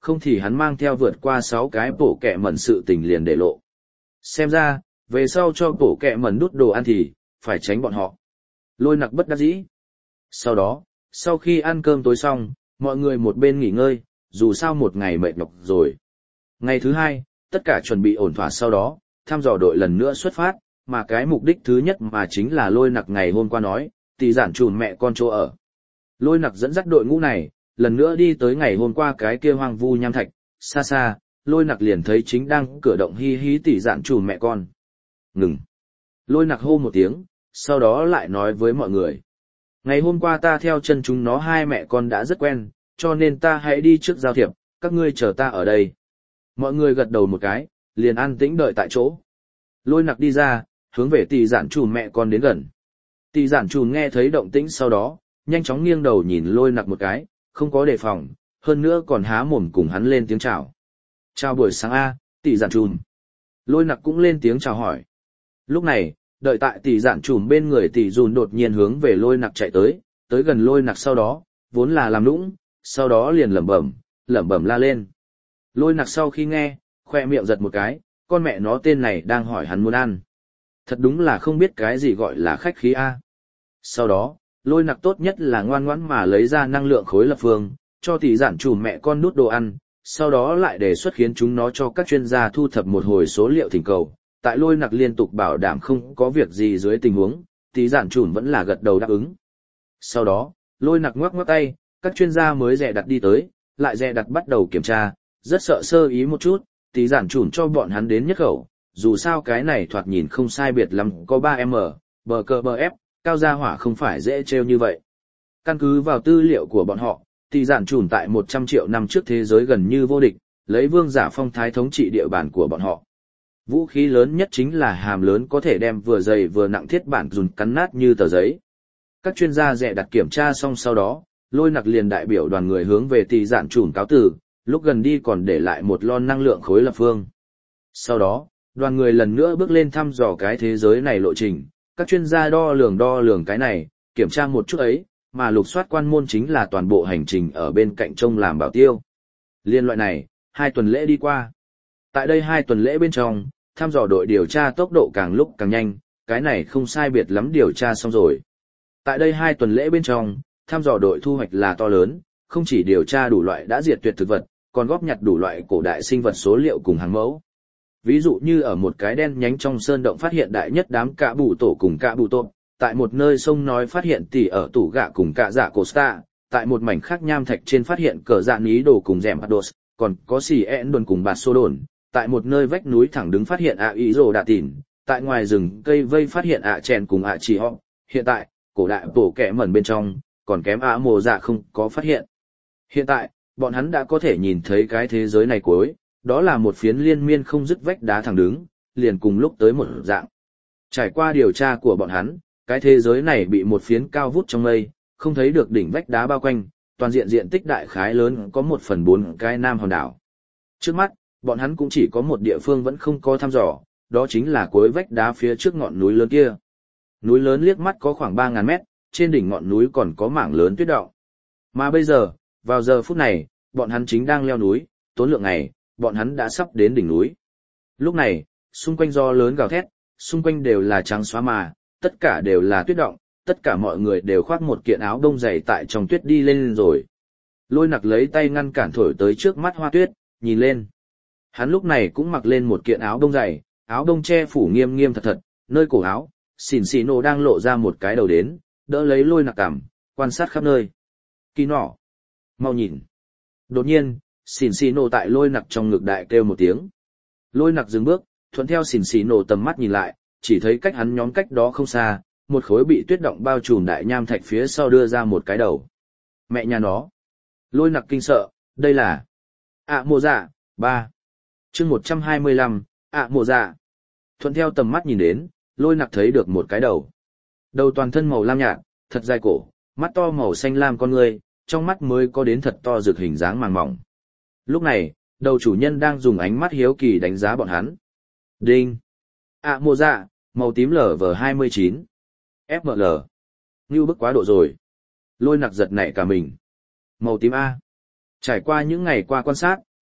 không thì hắn mang theo vượt qua sáu cái bổ kẹ mẩn sự tình liền để lộ. Xem ra, về sau cho bổ kẹ mẩn đút đồ ăn thì, phải tránh bọn họ. Lôi nặc bất đắc dĩ. Sau đó, sau khi ăn cơm tối xong, mọi người một bên nghỉ ngơi, dù sao một ngày mệt nhọc rồi. Ngày thứ hai, tất cả chuẩn bị ổn thỏa sau đó, thăm dò đội lần nữa xuất phát, mà cái mục đích thứ nhất mà chính là lôi nặc ngày hôm qua nói, tỷ giản trùn mẹ con chỗ ở. Lôi nặc dẫn dắt đội ngũ này, lần nữa đi tới ngày hôm qua cái kia hoang vu nham thạch, xa xa, lôi nặc liền thấy chính đang cửa động hi hí tỷ giản trùn mẹ con. Ngừng. Lôi nặc hô một tiếng, sau đó lại nói với mọi người. Ngày hôm qua ta theo chân chúng nó hai mẹ con đã rất quen, cho nên ta hãy đi trước giao thiệp, các ngươi chờ ta ở đây. Mọi người gật đầu một cái, liền an tĩnh đợi tại chỗ. Lôi nặc đi ra, hướng về tỷ giản trùn mẹ con đến gần. Tỷ giản trùn nghe thấy động tĩnh sau đó, nhanh chóng nghiêng đầu nhìn lôi nặc một cái, không có đề phòng, hơn nữa còn há mồm cùng hắn lên tiếng chào. Chào buổi sáng A, tỷ giản trùn. Lôi nặc cũng lên tiếng chào hỏi. Lúc này, đợi tại tỷ giản trùn bên người tỷ dùn đột nhiên hướng về lôi nặc chạy tới, tới gần lôi nặc sau đó, vốn là làm nũng, sau đó liền lẩm bẩm, lẩm bẩm la lên. Lôi nặc sau khi nghe, khoe miệng giật một cái, con mẹ nó tên này đang hỏi hắn muốn ăn. Thật đúng là không biết cái gì gọi là khách khí A. Sau đó, lôi nặc tốt nhất là ngoan ngoãn mà lấy ra năng lượng khối lập phương, cho tỷ giản trùm mẹ con nút đồ ăn, sau đó lại đề xuất khiến chúng nó cho các chuyên gia thu thập một hồi số liệu thỉnh cầu. Tại lôi nặc liên tục bảo đảm không có việc gì dưới tình huống, tỷ giản trùm vẫn là gật đầu đáp ứng. Sau đó, lôi nặc ngoắc ngoắc tay, các chuyên gia mới dè đặt đi tới, lại dè đặt bắt đầu kiểm tra, rất sợ sơ ý một chút, tỷ giản trùm cho bọn hắn đến nhất khẩu, dù sao cái này thoạt nhìn không sai biệt lắm có ba em em, bờ cơ bờ ép, cao gia hỏa không phải dễ trêu như vậy. Căn cứ vào tư liệu của bọn họ, tỷ giản trùm tại một trăm triệu năm trước thế giới gần như vô địch, lấy vương giả phong thái thống trị địa bàn của bọn họ. Vũ khí lớn nhất chính là hàm lớn có thể đem vừa dày vừa nặng thiết bản dùn cắn nát như tờ giấy. Các chuyên gia dè đặt kiểm tra xong sau đó, lôi nặc liền đại biểu đoàn người hướng về tỷ giản trùm cáo từ, lúc gần đi còn để lại một lon năng lượng khối lập phương. Sau đó, đoàn người lần nữa bước lên thăm dò cái thế giới này lộ trình, các chuyên gia đo lường đo lường cái này, kiểm tra một chút ấy, mà lục soát quan môn chính là toàn bộ hành trình ở bên cạnh trông làm bảo tiêu. Liên loại này, hai tuần lễ đi qua. Tại đây hai tuần lễ bên trong, thăm dò đội điều tra tốc độ càng lúc càng nhanh, cái này không sai biệt lắm điều tra xong rồi. Tại đây hai tuần lễ bên trong, thăm dò đội thu hoạch là to lớn, không chỉ điều tra đủ loại đã diệt tuyệt thực vật, còn góp nhặt đủ loại cổ đại sinh vật số liệu cùng hàng mẫu. Ví dụ như ở một cái đen nhánh trong sơn động phát hiện đại nhất đám cạ bù tổ cùng cạ bù tôm, tại một nơi sông nói phát hiện tỉ ở tủ gạ cùng cạ dạ Costa, tại một mảnh khác nham thạch trên phát hiện cờ dạ ní đồ cùng rèm Ados, còn có xì ẹn đồn cùng bạt xô đồn, tại một nơi vách núi thẳng đứng phát hiện ạ ý rồ đạ tỉn, tại ngoài rừng cây vây phát hiện ạ chèn cùng ạ chỉ họ. Hiện tại, cổ đại tổ kẻ mẩn bên trong, còn kém ạ mồ dạ không có phát hiện. Hiện tại, bọn hắn đã có thể nhìn thấy cái thế giới này cuối, đó là một phiến liên miên không dứt vách đá thẳng đứng, liền cùng lúc tới một dạng. Trải qua điều tra của bọn hắn, cái thế giới này bị một phiến cao vút trong mây, không thấy được đỉnh vách đá bao quanh, toàn diện diện tích đại khái lớn có một phần bốn cái nam hòn đảo. Trước mắt, bọn hắn cũng chỉ có một địa phương vẫn không có thăm dò, đó chính là cuối vách đá phía trước ngọn núi lớn kia. Núi lớn liếc mắt có khoảng ba ngàn mét, trên đỉnh ngọn núi còn có mảng lớn tuyết đọng. Mà bây giờ, vào giờ phút này, bọn hắn chính đang leo núi, tốn lượng ngày, bọn hắn đã sắp đến đỉnh núi. Lúc này, xung quanh gió lớn gào thét, xung quanh đều là trắng xóa mà, tất cả đều là tuyết động, tất cả mọi người đều khoác một kiện áo đông dày tại trong tuyết đi lên rồi. Lôi nặc lấy tay ngăn cản thổi tới trước mắt hoa tuyết, nhìn lên. Hắn lúc này cũng mặc lên một kiện áo đông dày, áo đông che phủ nghiêm nghiêm thật thật, nơi cổ áo, xỉn xì nổ đang lộ ra một cái đầu đến, đỡ lấy lôi nặc cằm, quan sát khắp nơi. Kỳ nọ, mau nhìn. Đột nhiên, xỉn xì nổ tại lôi nặc trong ngực đại kêu một tiếng. Lôi nặc dừng bước, thuận theo xỉn xì nổ tầm mắt nhìn lại, chỉ thấy cách hắn nhóm cách đó không xa, một khối bị tuyết động bao trùm đại nham thạch phía sau đưa ra một cái đầu. Mẹ nhà nó. Lôi nặc kinh sợ, đây là ạ mộ dạ, ba. chương một trăm hai mươi lăm, ạ mộ dạ. Thuận theo tầm mắt nhìn đến, lôi nặc thấy được một cái đầu. Đầu toàn thân màu lam nhạt, thật dài cổ, mắt to màu xanh lam con người, trong mắt mới có đến thật to rực hình dáng màng mỏng. Lúc này, đầu chủ nhân đang dùng ánh mắt hiếu kỳ đánh giá bọn hắn. Đinh. ạ mộ dạ, màu tím lở vờ hai mươi chín. ép em lờ. Ngưu bức quá độ rồi. Lôi nặc giật nảy cả mình. Màu tím A. Trải qua những ngày qua quan sát,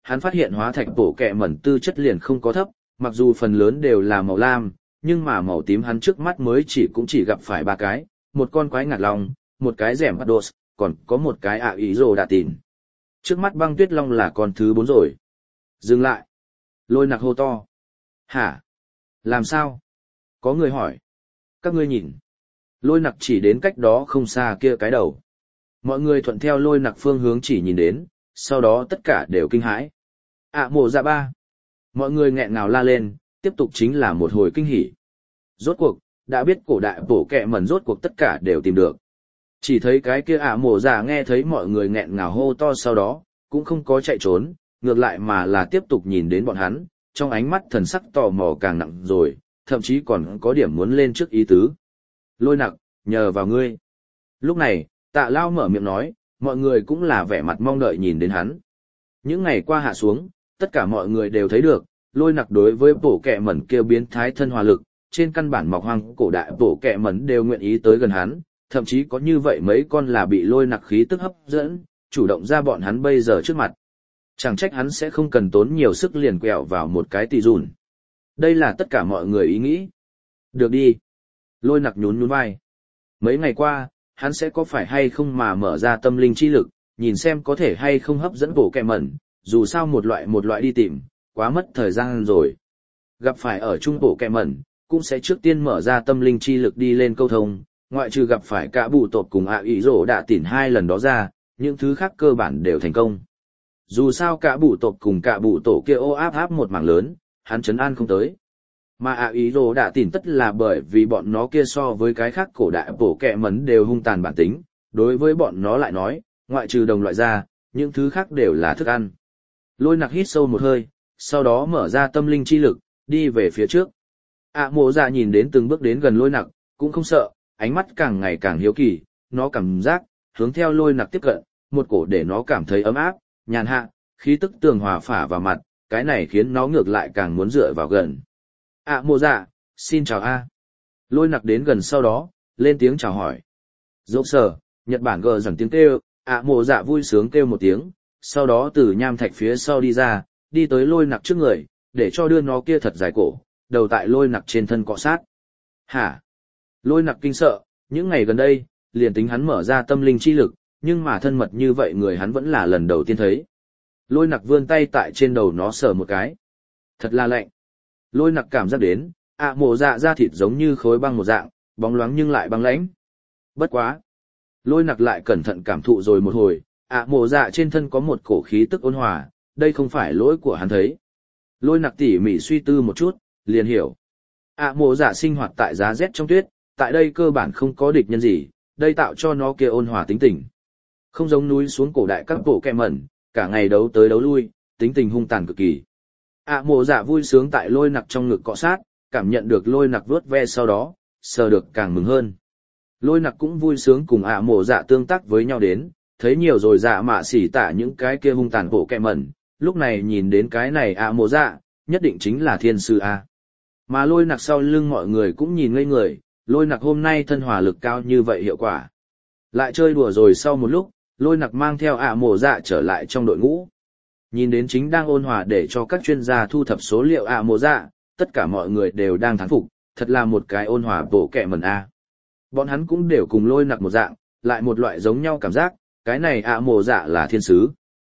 hắn phát hiện hóa thạch bổ kẹ mẩn tư chất liền không có thấp, mặc dù phần lớn đều là màu lam, nhưng mà màu tím hắn trước mắt mới chỉ cũng chỉ gặp phải ba cái, một con quái ngạt long, một cái rẻm bắt đột, còn có một cái ạ ý rồ đạ tìn. Trước mắt băng tuyết long là con thứ bốn rồi. Dừng lại. Lôi nặc hô to. Hả? Làm sao? Có người hỏi. Các ngươi nhìn. Lôi nặc chỉ đến cách đó không xa kia cái đầu. Mọi người thuận theo lôi nặc phương hướng chỉ nhìn đến, sau đó tất cả đều kinh hãi. ạ mộ dạ ba. Mọi người nghẹn ngào la lên, tiếp tục chính là một hồi kinh hỉ. Rốt cuộc, đã biết cổ đại bổ kẹ mẩn rốt cuộc tất cả đều tìm được. Chỉ thấy cái kia ạ mộ dạ nghe thấy mọi người nghẹn ngào hô to sau đó, cũng không có chạy trốn, ngược lại mà là tiếp tục nhìn đến bọn hắn, trong ánh mắt thần sắc tò mò càng nặng rồi, thậm chí còn có điểm muốn lên trước ý tứ. Lôi nặc, nhờ vào ngươi. Lúc này, Tạ Lao mở miệng nói, mọi người cũng là vẻ mặt mong đợi nhìn đến hắn. Những ngày qua hạ xuống, tất cả mọi người đều thấy được, lôi nặc đối với bổ kẹ mẩn kêu biến thái thân hòa lực, trên căn bản mọc hoang cổ đại bổ kẹ mẩn đều nguyện ý tới gần hắn, thậm chí có như vậy mấy con là bị lôi nặc khí tức hấp dẫn, chủ động ra bọn hắn bây giờ trước mặt. Chẳng trách hắn sẽ không cần tốn nhiều sức liền quẹo vào một cái tì dùn. Đây là tất cả mọi người ý nghĩ. Được đi. Lôi nặc nhún nhún vai. Mấy ngày qua, hắn sẽ có phải hay không mà mở ra tâm linh chi lực, nhìn xem có thể hay không hấp dẫn bổ kẹ mẩn, dù sao một loại một loại đi tìm, quá mất thời gian rồi. Gặp phải ở trung bổ kẹ mẩn, cũng sẽ trước tiên mở ra tâm linh chi lực đi lên câu thông, ngoại trừ gặp phải cả bụ tột cùng ạ ý rổ đạ tỉn hai lần đó ra, những thứ khác cơ bản đều thành công. Dù sao cả bụ tột cùng cả bụ tổ kia ô áp áp một mảng lớn, hắn chấn an không tới. Mà ạ ý rổ đạ tỉn tất là bởi vì bọn nó kia so với cái khác cổ đại bổ kẹ mẩn đều hung tàn bản tính, đối với bọn nó lại nói, ngoại trừ đồng loại ra, những thứ khác đều là thức ăn. Lôi nặc hít sâu một hơi, sau đó mở ra tâm linh chi lực, đi về phía trước. ạ mộ dạ nhìn đến từng bước đến gần lôi nặc, cũng không sợ, ánh mắt càng ngày càng hiếu kỳ, nó cảm giác, hướng theo lôi nặc tiếp cận, một cổ để nó cảm thấy ấm áp, nhàn hạ, khí tức tường hòa phả vào mặt, cái này khiến nó ngược lại càng muốn dựa vào gần. ạ mộ dạ, xin chào a. Lôi nặc đến gần sau đó, lên tiếng chào hỏi. Dốc sở, Nhật Bản gờ rằng tiếng kêu, ạ mộ dạ vui sướng kêu một tiếng, sau đó từ nham thạch phía sau đi ra, đi tới lôi nặc trước người, để cho đưa nó kia thật dài cổ, đầu tại lôi nặc trên thân cọ sát. Hả? Lôi nặc kinh sợ, những ngày gần đây, liền tính hắn mở ra tâm linh chi lực, nhưng mà thân mật như vậy người hắn vẫn là lần đầu tiên thấy. Lôi nặc vươn tay tại trên đầu nó sờ một cái. Thật là lạnh. Lôi nặc cảm giác đến, ạ mộ dạ da thịt giống như khối băng một dạng, bóng loáng nhưng lại băng lãnh. Bất quá. Lôi nặc lại cẩn thận cảm thụ rồi một hồi, ạ mộ dạ trên thân có một cổ khí tức ôn hòa, đây không phải lỗi của hắn thấy. Lôi nặc tỉ mỉ suy tư một chút, liền hiểu. ạ mộ dạ sinh hoạt tại giá rét trong tuyết, tại đây cơ bản không có địch nhân gì, đây tạo cho nó kia ôn hòa tính tình. Không giống núi xuống cổ đại các bộ kẹ mẩn, cả ngày đấu tới đấu lui, tính tình hung tàn cực kỳ. ạ mộ dạ vui sướng tại lôi nặc trong ngực cọ sát, cảm nhận được lôi nặc vuốt ve sau đó, sờ được càng mừng hơn. Lôi nặc cũng vui sướng cùng ạ mộ dạ tương tác với nhau đến, thấy nhiều rồi dạ mạ xỉ tả những cái kia hung tàn bộ kẹ mẩn, lúc này nhìn đến cái này ạ mộ dạ, nhất định chính là thiên sư a. Mà lôi nặc sau lưng mọi người cũng nhìn ngây người, lôi nặc hôm nay thân hỏa lực cao như vậy hiệu quả. Lại chơi đùa rồi sau một lúc, lôi nặc mang theo ạ mộ dạ trở lại trong đội ngũ. Nhìn đến chính đang ôn hòa để cho các chuyên gia thu thập số liệu ạ mộ dạ, tất cả mọi người đều đang thán phục, thật là một cái ôn hòa bộ kẹ mẩn a. Bọn hắn cũng đều cùng lôi nặc một dạng, lại một loại giống nhau cảm giác, cái này ạ mộ dạ là thiên sứ.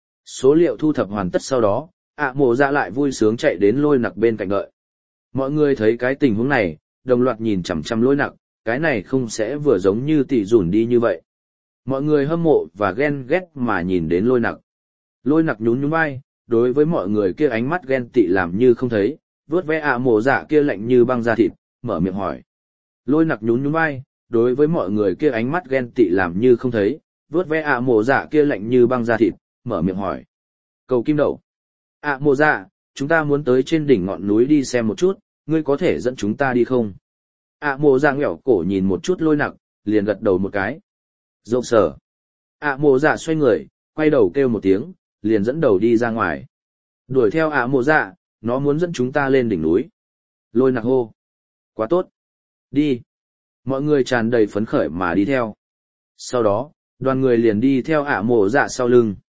Số liệu thu thập hoàn tất sau đó, ạ mộ dạ lại vui sướng chạy đến lôi nặc bên cạnh đợi. Mọi người thấy cái tình huống này, đồng loạt nhìn chằm chằm lôi nặc, cái này không sẽ vừa giống như tỷ dùn đi như vậy. Mọi người hâm mộ và ghen ghét mà nhìn đến lôi nặc. Lôi nặc nhún nhún vai, đối với mọi người kia ánh mắt ghen tị làm như không thấy, vớt ve ạ mộ dạ kia lạnh như băng da thịt, mở miệng hỏi. Lôi nặc nhún nhún vai, đối với mọi người kia ánh mắt ghen tị làm như không thấy, vớt ve ạ mộ dạ kia lạnh như băng da thịt, mở miệng hỏi. Cầu kim đậu. ạ mộ dạ, chúng ta muốn tới trên đỉnh ngọn núi đi xem một chút, ngươi có thể dẫn chúng ta đi không? ạ mộ dạ nghẻo cổ nhìn một chút lôi nặc, liền gật đầu một cái. Dậu sở. ạ mộ dạ xoay người, quay đầu kêu một tiếng, liền dẫn đầu đi ra ngoài. Đuổi theo ạ mộ dạ, nó muốn dẫn chúng ta lên đỉnh núi. Lôi nặc hô. Quá tốt. Đi. Mọi người tràn đầy phấn khởi mà đi theo. Sau đó, đoàn người liền đi theo ạ mộ dạ sau lưng.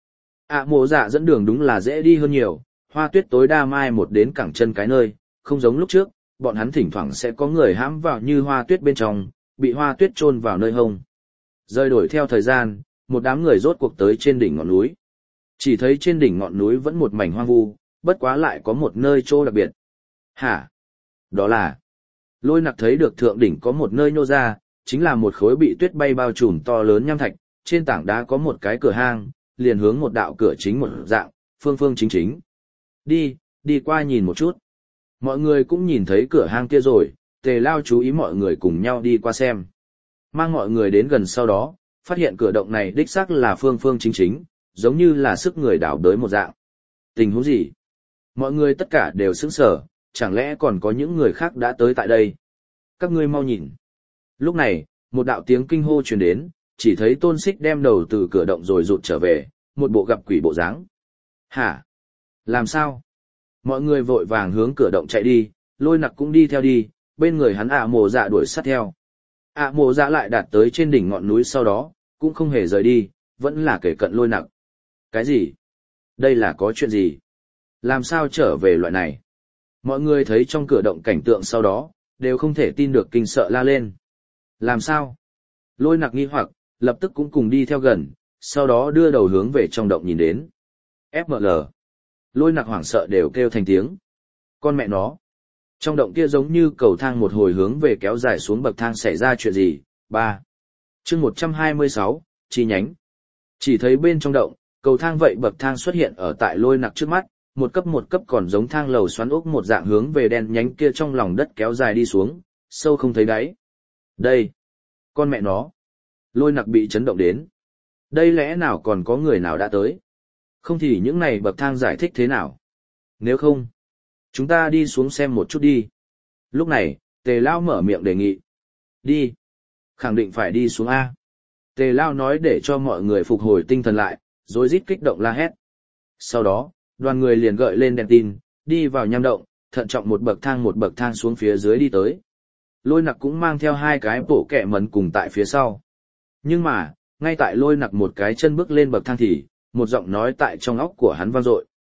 ạ mộ dạ dẫn đường đúng là dễ đi hơn nhiều, hoa tuyết tối đa mai một đến cẳng chân cái nơi, không giống lúc trước, bọn hắn thỉnh thoảng sẽ có người hãm vào như hoa tuyết bên trong, bị hoa tuyết chôn vào nơi hông. Rơi đổi theo thời gian, một đám người rốt cuộc tới trên đỉnh ngọn núi. Chỉ thấy trên đỉnh ngọn núi vẫn một mảnh hoang vu, bất quá lại có một nơi chỗ đặc biệt. Hả? Đó là... Lôi Nặc thấy được thượng đỉnh có một nơi nhô ra, chính là một khối bị tuyết bay bao trùm to lớn nham thạch, trên tảng đá có một cái cửa hang, liền hướng một đạo cửa chính một dạng, phương phương chính chính. Đi, đi qua nhìn một chút. Mọi người cũng nhìn thấy cửa hang kia rồi, Tề Lao chú ý mọi người cùng nhau đi qua xem. Mang mọi người đến gần sau đó, phát hiện cửa động này đích xác là phương phương chính chính, giống như là sức người đảo đới một dạng. Tình huống gì? Mọi người tất cả đều sững sờ, chẳng lẽ còn có những người khác đã tới tại đây? Các ngươi mau nhìn. Lúc này, một đạo tiếng kinh hô truyền đến, chỉ thấy Tôn Sích đem đầu từ cửa động rồi rụt trở về, một bộ gặp quỷ bộ dáng. Hả? Làm sao? Mọi người vội vàng hướng cửa động chạy đi, Lôi Nặc cũng đi theo đi, bên người hắn ạ mồ dạ đuổi sát theo. ạ mồ dạ lại đạt tới trên đỉnh ngọn núi sau đó, cũng không hề rời đi, vẫn là kể cận Lôi Nặc. Cái gì? Đây là có chuyện gì? Làm sao trở về loại này? Mọi người thấy trong cửa động cảnh tượng sau đó, đều không thể tin được kinh sợ la lên. Làm sao? Lôi Nặc nghi hoặc, lập tức cũng cùng đi theo gần, sau đó đưa đầu hướng về trong động nhìn đến. ép em lờ. Lôi Nặc hoảng sợ đều kêu thành tiếng. Con mẹ nó. Trong động kia giống như cầu thang một hồi hướng về kéo dài xuống bậc thang xảy ra chuyện gì. Ba. Chương một trăm hai mươi sáu, chi nhánh. Chỉ thấy bên trong động, cầu thang vậy bậc thang xuất hiện ở tại Lôi Nặc trước mắt, một cấp một cấp còn giống thang lầu xoắn ốc một dạng hướng về đen nhánh kia trong lòng đất kéo dài đi xuống, sâu không thấy đáy. Đây. Con mẹ nó. Lôi Nặc bị chấn động đến. Đây lẽ nào còn có người nào đã tới? Không thì những này bậc thang giải thích thế nào? Nếu không, chúng ta đi xuống xem một chút đi. Lúc này, Tề Lao mở miệng đề nghị. Đi. Khẳng định phải đi xuống A. Tề Lao nói để cho mọi người phục hồi tinh thần lại, rồi rít kích động la hét. Sau đó, đoàn người liền gợi lên đèn tin, đi vào nham động, thận trọng một bậc thang một bậc thang xuống phía dưới đi tới. Lôi Nặc cũng mang theo hai cái bộ kẹ mẩn cùng tại phía sau. Nhưng mà, ngay tại Lôi Nặc một cái chân bước lên bậc thang thì, một giọng nói tại trong óc của hắn vang dội.